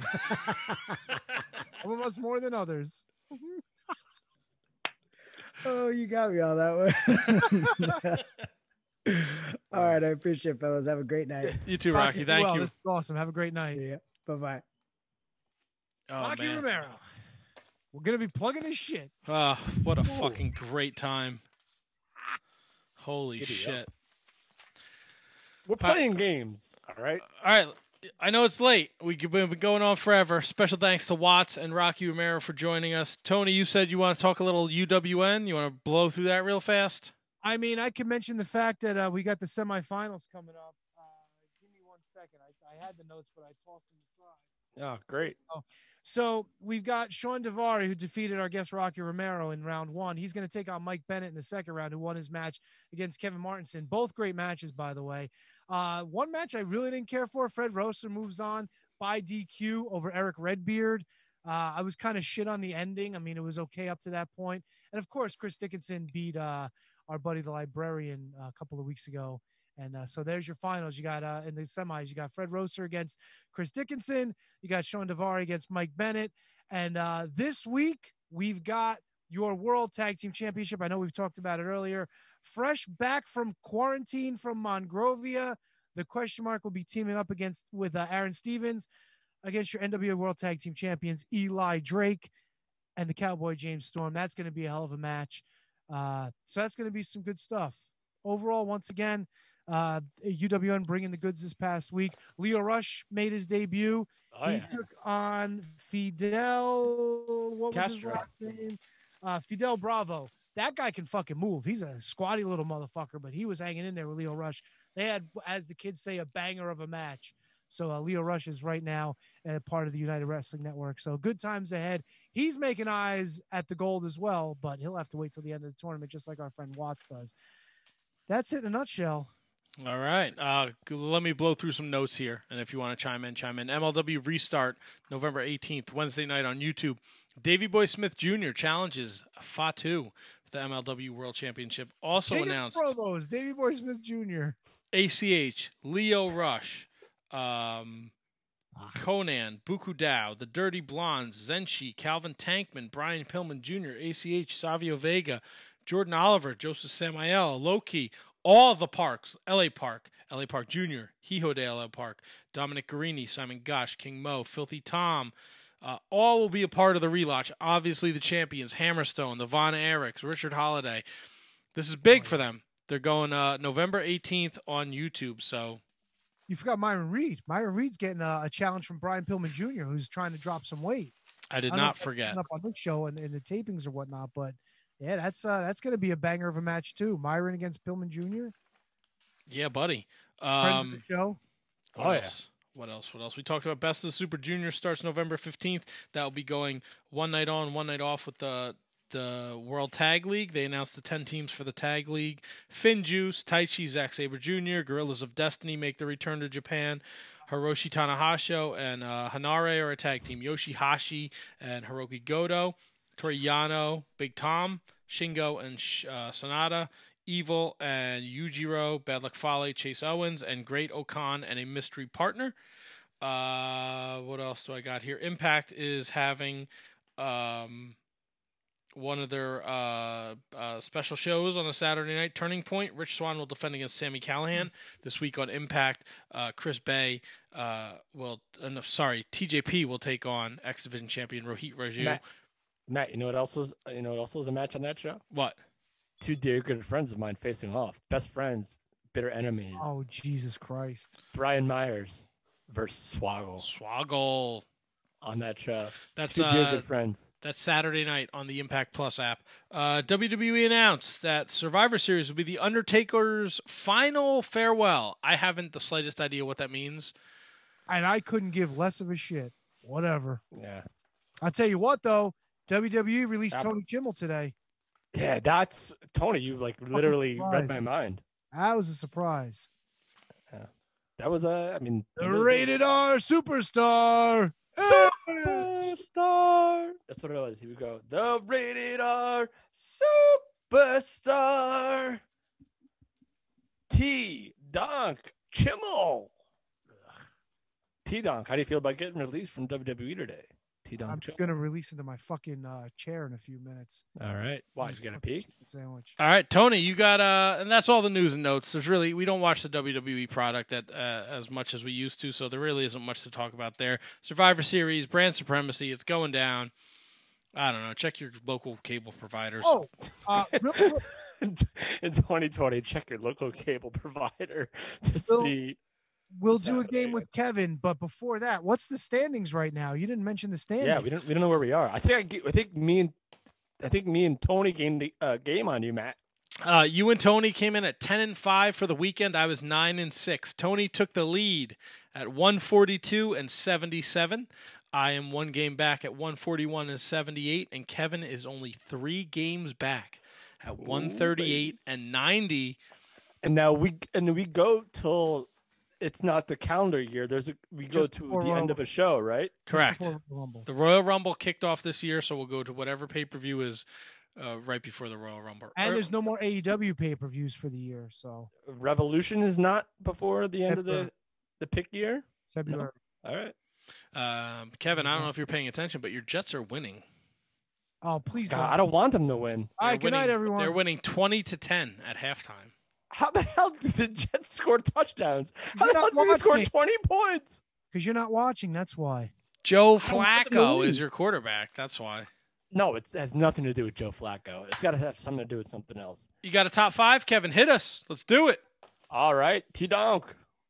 Some of us more than others. Oh, you got me all that way. All right, I appreciate it, fellas. Have a great night. You too, Rocky, Rocky. do Thank well. you. This is awesome. Have a great night. Yeah. Bye bye. Oh Rocky man, Romero. We're going to be plugging his shit. oh, what a fucking great time! Holy Giddy up. shit! We're playing games. All right. All right, I know it's late. We've been going on forever. Special thanks to Watts and Rocky Romero for joining us. Tony, you said you want to talk a little U W N. You want to blow through that real fast? I mean, I can mention the fact that uh, we got the semifinals coming up. Uh, give me one second. I, I had the notes, but I tossed them aside. Oh, great. So we've got Sean Devari, who defeated our guest Rocky Romero in round one. He's going to take on Mike Bennett in the second round, who won his match against Kevin Martinson. Both great matches, by the way. Uh, one match I really didn't care for. Fred Rosser moves on by D Q over Eric Redbeard. Uh, I was kind of shit on the ending. I mean, it was okay up to that point. And of course, Chris Dickinson beat uh, our buddy the librarian uh, a couple of weeks ago. And uh, so there's your finals. You got uh, in the semis, you got Fred Rosser against Chris Dickinson. You got Sean Devari against Mike Bennett. And uh, this week, we've got your World Tag Team Championship. I know we've talked about it earlier. Fresh back from quarantine from Monrovia. The question mark will be teaming up against with uh, Aaron Stevens against your N W A World Tag Team Champions, Eli Drake and the Cowboy James Storm. That's going to be a hell of a match. Uh, so that's going to be some good stuff. Overall, once again, uh, U W N bringing the goods this past week. Leo Rush made his debut. Oh, he yeah. took on Fidel. What was his Castro. last name? Uh, Fidel Bravo. that guy can fucking move. He's a squatty little motherfucker, but he was hanging in there with Leo Rush. They had, as the kids say, a banger of a match. So uh, Leo Rush is right now uh, part of the United Wrestling Network. So good times ahead. He's making eyes at the gold as well, but he'll have to wait till the end of the tournament, just like our friend Watts does. That's it in a nutshell. All right. Uh, let me blow through some notes here. And if you want to chime in, chime in. M L W Restart, November eighteenth, Wednesday night on YouTube. Davey Boy Smith Junior challenges Fatu for the M L W World Championship. Also King announced of promos, Davey Boy Smith Junior A C H, Leo Rush, um, Conan, Buku Dao, The Dirty Blondes, Zenshi, Calvin Tankman, Brian Pillman Junior, A C H, Savio Vega, Jordan Oliver, Joseph Samael, Loki, all the Parks, L A Park, L A Park Junior, Hijo de L A Park, Dominic Guarini, Simon Gosh, King Mo, Filthy Tom, uh, all will be a part of the relaunch. Obviously, the champions, Hammerstone, the Von Erichs, Richard Holiday. This is big for them. They're going uh, November eighteenth on YouTube, so... You forgot Myron Reed. Myron Reed's getting a, a challenge from Brian Pillman Junior, who's trying to drop some weight. I did I don't know not if that's forget. coming up on this show and, and the tapings or whatnot, but yeah, that's uh, that's going to be a banger of a match too. Myron against Pillman Junior Yeah, buddy. Friends Um, of the show. What Oh, else? What else? What else? We talked about Best of the Super Junior starts November fifteenth. That will be going one night on, one night off with the the World Tag League. They announced the ten teams for the Tag League. Finn Juice, Taichi, Zack Sabre Junior, Gorillas of Destiny make the return to Japan. Hiroshi Tanahashi and uh, Hanare are a tag team. Yoshihashi and Hiroki Goto. Toriyano, Big Tom, Shingo and uh, Sonata. Evil and Yujiro, Bad Luck Fale, Chase Owens, and Great Okan and a mystery partner. Uh, what else do I got here? Impact is having um, one of their uh, uh, special shows on a Saturday night, Turning Point. Rich Swann will defend against Sami Callihan. This week on Impact, uh, Chris Bay uh, will, uh, no, sorry, T J P will take on X Division champion Rohit Raju. Matt, Matt, you know what else was? You know what else was a match on that show? What? Two dear good friends of mine facing off. Best friends, bitter enemies. Oh, Jesus Christ. Brian Myers versus Swoggle. Swoggle. On that show. That's Two dear uh, good friends. That's Saturday night on the Impact Plus app. Uh, W W E announced that Survivor Series will be the Undertaker's final farewell. I haven't the slightest idea what that means. And I couldn't give less of a shit. Whatever. Yeah. I'll tell you what, though. W W E released Yep. Tony Kimmel today. Yeah, that's Tony. You like literally surprised. read my mind. That was a surprise. Yeah. That was a. I mean, The rated R superstar. Superstar. That's what it was. Here we go. The rated R superstar. T. Donk Chimmel. T. Donk, how do you feel about getting released from W W E today? T. Donk I'm Chimmel. going to release into my fucking uh, chair in a few minutes. All right. Why? You got a peek? Sandwich. All right, Tony, you got uh, and that's all the news and notes. There's really we don't watch the W W E product that uh, as much as we used to, so there really isn't much to talk about there. Survivor Series, brand supremacy, it's going down. I don't know. Check your local cable providers. Oh, uh, real quick, In twenty twenty, check your local cable provider to We'll- see. we'll do a game with Kevin, but before that, what's the standings right now? You didn't mention the standings. Yeah, we don't we don't know where we are. I think I, ge- I think me and I think me and Tony gained the uh, game on you, Matt. Uh, you and Tony came in at ten and five for the weekend. I was nine and six. Tony took the lead at one forty-two and seventy-seven. I am one game back at one forty-one and seventy-eight, and Kevin is only three games back at one thirty-eight and ninety. And now we and we go till it's not the calendar year. There's a we go Just to before the end of a show, right? Correct. before Rumble. The Royal Rumble kicked off this year, so we'll go to whatever pay per view is uh, right before the Royal Rumble. And Or- there's no more A E W pay per views for the year, so Revolution is not before the end of the February. the pick year. February. All right. Um, Kevin, I don't know if you're paying attention, but your Jets are winning. Oh, please God, don't. I don't want them to win. All right, They're good night, winning- everyone. They're winning twenty to ten at halftime. How the hell did the Jets score touchdowns? How You're the hell not did they score watching. twenty points? Because you're not watching, that's why. Joe I don't want them to Flacco win. is your quarterback. That's why. No, it's, it has nothing to do with Joe Flacco. It's got to have something to do with something else. You got a top five, Kevin? Hit us. Let's do it. All right, T Donk.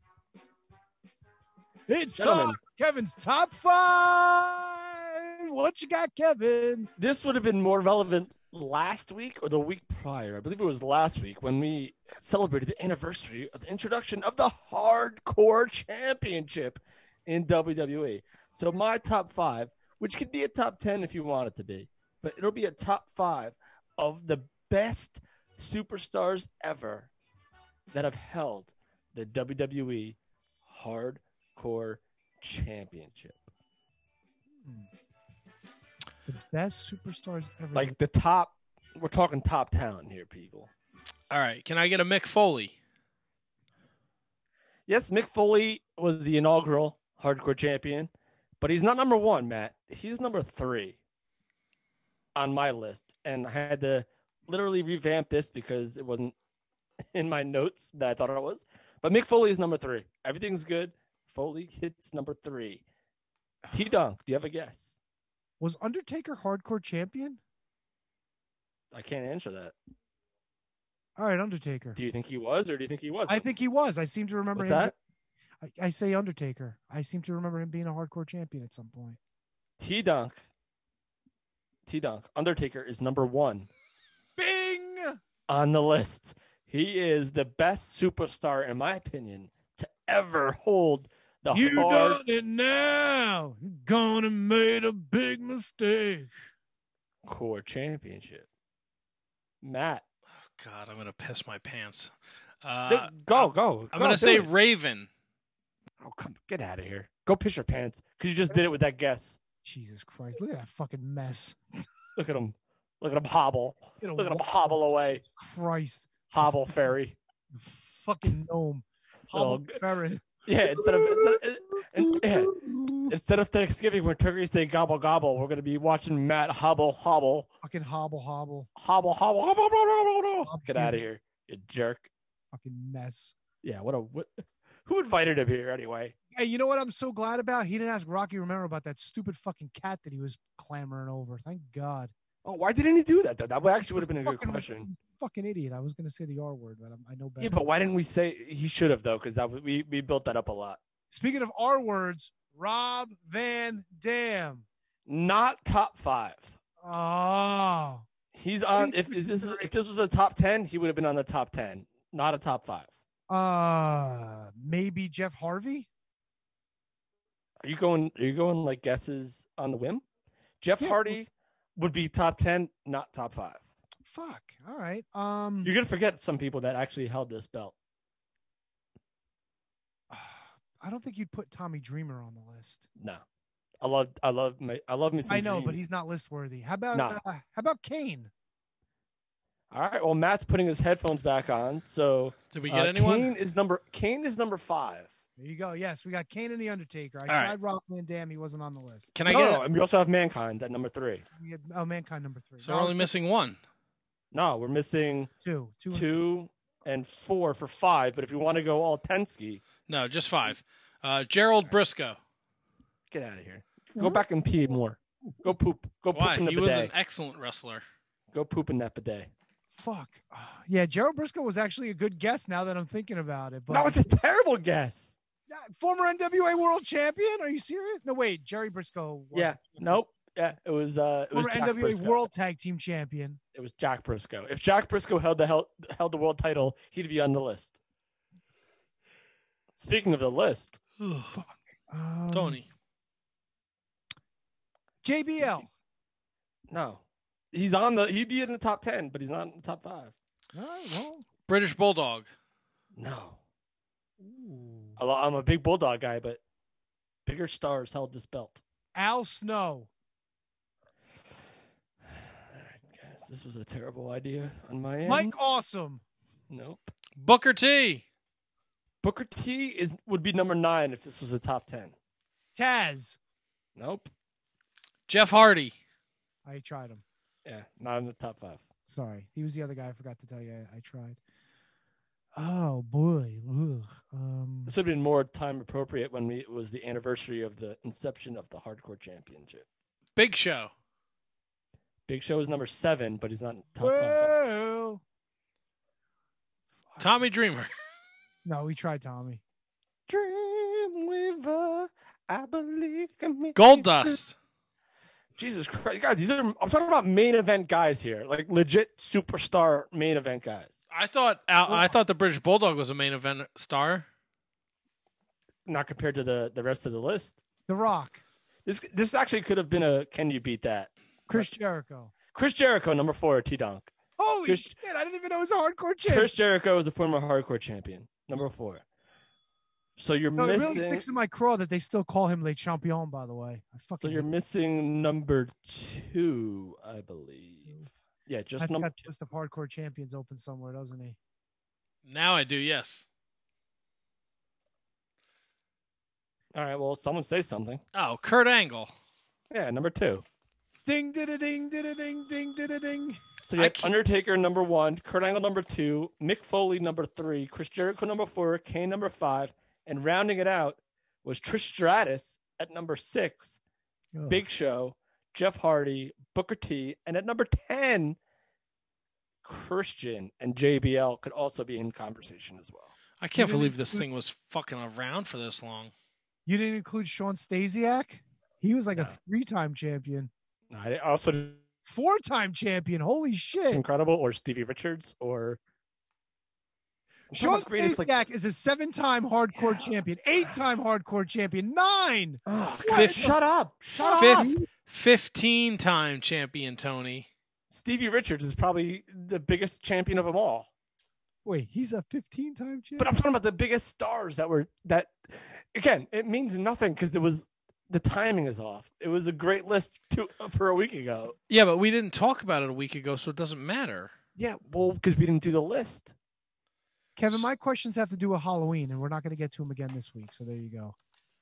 It's Gentlemen. time. Kevin's top five. What you got, Kevin? This would have been more relevant last week or the week prior? I believe it was last week when we celebrated the anniversary of the introduction of the Hardcore Championship in W W E. So my top five, which could be a top ten if you want it to be, but it'll be a top five of the best superstars ever that have held the W W E Hardcore Championship. The best superstars ever. Like the top, we're talking top talent here, people. All right. Can I get a Mick Foley? Yes, Mick Foley was the inaugural Hardcore Champion, but he's not number one, Matt. He's number three on my list. And I had to literally revamp this because it wasn't in my notes that I thought it was. But Mick Foley is number three. Everything's good. Foley hits number three. T-Dunk, do you have a guess? Was Undertaker Hardcore Champion? I can't answer that. All right, Undertaker. Do you think he was, or do you think he wasn't? I think he was. I seem to remember What's him. that? I, I say Undertaker. I seem to remember him being a Hardcore Champion at some point. T-Dunk. T-Dunk. Undertaker is number one. Bing! On the list. He is the best superstar, in my opinion, to ever hold the You hard done it now. You're gonna made a big mistake. core championship. Matt. Oh, God, I'm going to piss my pants. Uh, Th- go, go. I'm go, going to do say it. Raven. Oh, come get out of here. Go piss your pants because you just did it with that guess. Jesus Christ. Look at that fucking mess. Look at him. Look at him hobble. Get a Look at him wa- hobble away. Christ. Hobble fairy. Fucking gnome. Little- Hobble Baron. Yeah, instead of instead of, and, yeah, instead of Thanksgiving when turkeys say gobble gobble, we're gonna be watching Matt hobble hobble Fucking hobble hobble. hobble hobble hobble. hobble, hobble. Hobble. Get out of here, you jerk. Fucking mess. Yeah, what a what, who invited him here anyway? Hey, you know what I'm so glad about? He didn't ask Rocky Romero about that stupid fucking cat that he was clamoring over. Thank God. Oh, why didn't he do that though? That would actually would have been a good Fucking- question. Fucking idiot. I was going to say the R word, but I'm, I know better. Yeah, but why didn't we say he should have though? Because that was- we we built that up a lot. Speaking of R words, Rob Van Dam. Not top five. Oh. He's on. If, if this is, if this was a top ten, he would have been on the top ten. Not a top five. Uh, maybe Jeff Harvey? Are you going? Are you going like guesses on the whim? Jeff Yeah. Hardy would be top ten, not top five. Fuck. All right. Um, You're gonna forget some people that actually held this belt. I don't think you'd put Tommy Dreamer on the list. No, I love. I love. My, I love me. some I know, Dream. but he's not list worthy. How about No. uh, how about Kane? All right. Well, Matt's putting his headphones back on. So Did we get uh, anyone? Kane is number. Kane is number five. There you go. Yes, we got Kane and the Undertaker. I All tried right. Rob Van Dam. He wasn't on the list. Can I no, get? no, and we also have Mankind at number three. We had, oh, Mankind number three. So No, we're I only was missing one. No, we're missing two, two, and two and four for five. But if you want to go all Tensky, No, just five. Uh, Gerald Briscoe. get out of here. Go back and pee more. Go poop. Go poop Why? in the He bidet. was an excellent wrestler. Go poop in that bidet. Fuck. Yeah, Gerald Briscoe was actually a good guess now that I'm thinking about it. But No, it's a terrible guess. Yeah, former N W A World Champion? Are you serious? No, wait. Jerry Briscoe. Was Yeah. Nope. Yeah. It was. Uh. It was Former Jack N W A Briscoe. World Tag Team Champion. It was Jack Briscoe. If Jack Briscoe held the held, held the world title, he'd be on the list. Speaking of the list, Um, Tony. J B L. no, he's on the. He'd be in the top ten, but he's not in the top five. All right, well. British Bulldog. No. I lo- I'm a big bulldog guy, but bigger stars held this belt. Al Snow. Guys, this was a terrible idea on my end. Mike Awesome. Nope. Booker T. Booker T is would be number nine if this was a top ten. Taz. Nope. Jeff Hardy. I tried him. Yeah, not in the top five. Sorry. He was the other guy I forgot to tell you. I, I tried. Oh, boy. Ugh. Um, This would have been more time appropriate when we, it was the anniversary of the inception of the Hardcore Championship. Big Show. Big Show is number seven, but he's not in top five. well. Tommy Dreamer. No, we tried Tommy. Dream Weaver, I believe in me. Gold Dust. Jesus Christ, guys! These are I'm talking about main event guys here, like legit superstar main event guys. I thought Al, I thought the British Bulldog was a main event star. Not compared to the, the rest of the list. The Rock. This this actually could have been a can you beat that? Chris Jericho. Chris Jericho, number four, T Donk. Holy Chris, shit! I didn't even know he was a hardcore champion. Chris Jericho is a former hardcore champion, number four. So you're no, it missing. really sticks in my craw that they still call him Le Champion. By the way, I fucking. So you're missing number two, I believe. Yeah, just I think number that list of hardcore champions open somewhere, doesn't he? Now I do, yes. All right, well, someone say something. Oh, Kurt Angle. Yeah, number two. Ding, did a ding, did a ding, ding, did a ding. So you have Undertaker number one, Kurt Angle number two, Mick Foley number three, Chris Jericho number four, Kane number five, and rounding it out was Trish Stratus at number six, Ugh. Big Show, Jeff Hardy, Booker T, and at number ten, Christian and J B L could also be in conversation as well. I can't believe this thing was fucking around for this long. You didn't include Sean Stasiak? He was like No. a three-time champion. I also Four-time champion. Holy shit. incredible, or Stevie Richards, or Sean greatest, Stasiak like- is a seven-time hardcore champion, eight-time hardcore champion, nine. Oh, What God, the- shut up! Shut Fif- up! fifteen-time champion, Tony. Stevie Richards is probably the biggest champion of them all. Wait, he's a fifteen-time champion? But I'm talking about the biggest stars that were that. Again, it means nothing because it was the timing is off. It was a great list to, for a week ago. Yeah, but we didn't talk about it a week ago, so it doesn't matter. Yeah, well, because we didn't do the list. Kevin, my questions have to do with Halloween, and we're not going to get to them again this week. So there you go.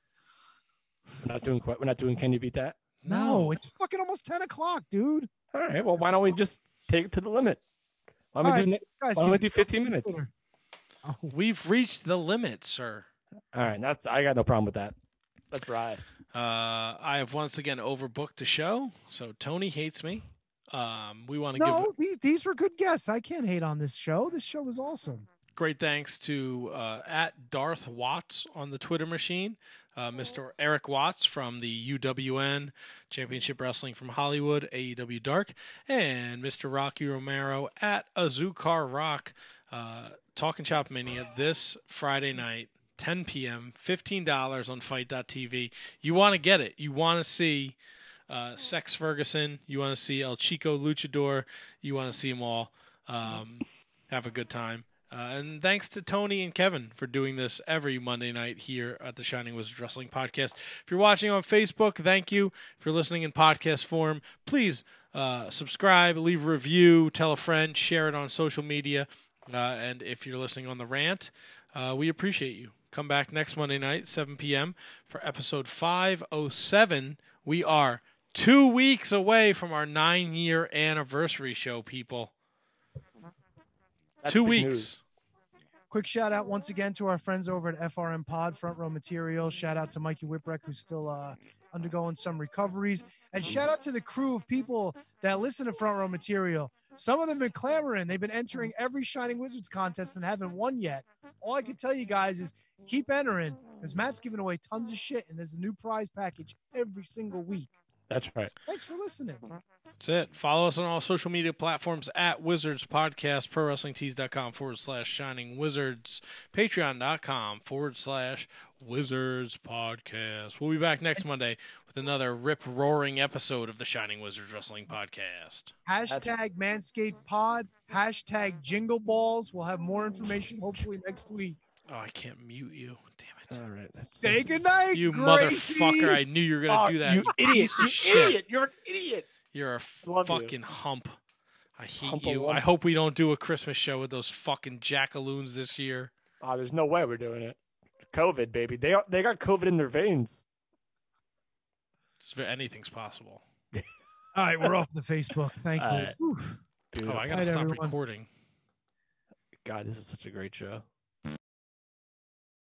We're not doing. We're not doing. Can you beat that? No, it's fucking almost ten o'clock, dude. All right. Well, why don't we just take it to the limit? Why don't we All do? right, ne- guys, why don't we give do me- fifteen minutes? We've reached the limit, sir. All right. That's. I got no problem with that. Let's ride. Uh, I have once again overbooked the show, so Tony hates me. Um, we want to No, give these these were good guests. I can't hate on this show. This show was awesome. great thanks to uh, at Darth Watts on the Twitter machine, uh, Mister Eric Watts from the U W N Championship Wrestling from Hollywood, A E W Dark, and Mister Rocky Romero at Azukar Rock. Uh, Talking Chop Mania this Friday night, ten p.m., fifteen dollars on fight dot t v. You want to get it. You want to see uh, Sex Ferguson. You want to see El Chico Luchador. You want to see them all. Um, have a good time. Uh, and thanks to Tony and Kevin for doing this every Monday night here at the Shining Wizards Wrestling Podcast. If you're watching on Facebook, thank you. If you're listening in podcast form, please uh, subscribe, leave a review, tell a friend, share it on social media. Uh, and if you're listening on the rant, uh, we appreciate you. Come back next Monday night, seven p.m. for episode five oh seven. We are two weeks away from our nine-year anniversary show, people. That's two big weeks. news. Quick shout out once again to our friends over at F R M Pod, Front Row Material. Shout out to Mikey Whipwreck, who's still uh, undergoing some recoveries. And shout out to the crew of people that listen to Front Row Material. Some of them have been clamoring. They've been entering every Shining Wizards contest and haven't won yet. All I can tell you guys is keep entering, because Matt's giving away tons of shit, and there's a new prize package every single week. That's right. Thanks for listening. That's it. Follow us on all social media platforms at Wizards Podcast, ProWrestlingTees.com forward slash Shining Wizards, Patreon.com forward slash Wizards Podcast. We'll be back next Monday with another rip-roaring episode of the Shining Wizards Wrestling Podcast. Hashtag Manscaped Pod, hashtag Jingle Balls. We'll have more information hopefully next week. Oh, I can't mute you. Damn it. All right. That's, Say goodnight, You Gracie. motherfucker. I knew you were going to Oh, do that. you You idiot. piece of You shit. idiot. You're an idiot. You're a Love you. fucking hump. I hate Hump a you. lump. I hope we don't do a Christmas show with those fucking jackaloons this year. Oh, there's no way we're doing it. COVID, baby. They they got COVID in their veins. It's, anything's possible. All right, we're off the Facebook. Thank you. All right. Whew. Dude, Oh, I got to Night, stop everyone. recording. God, this is such a great show.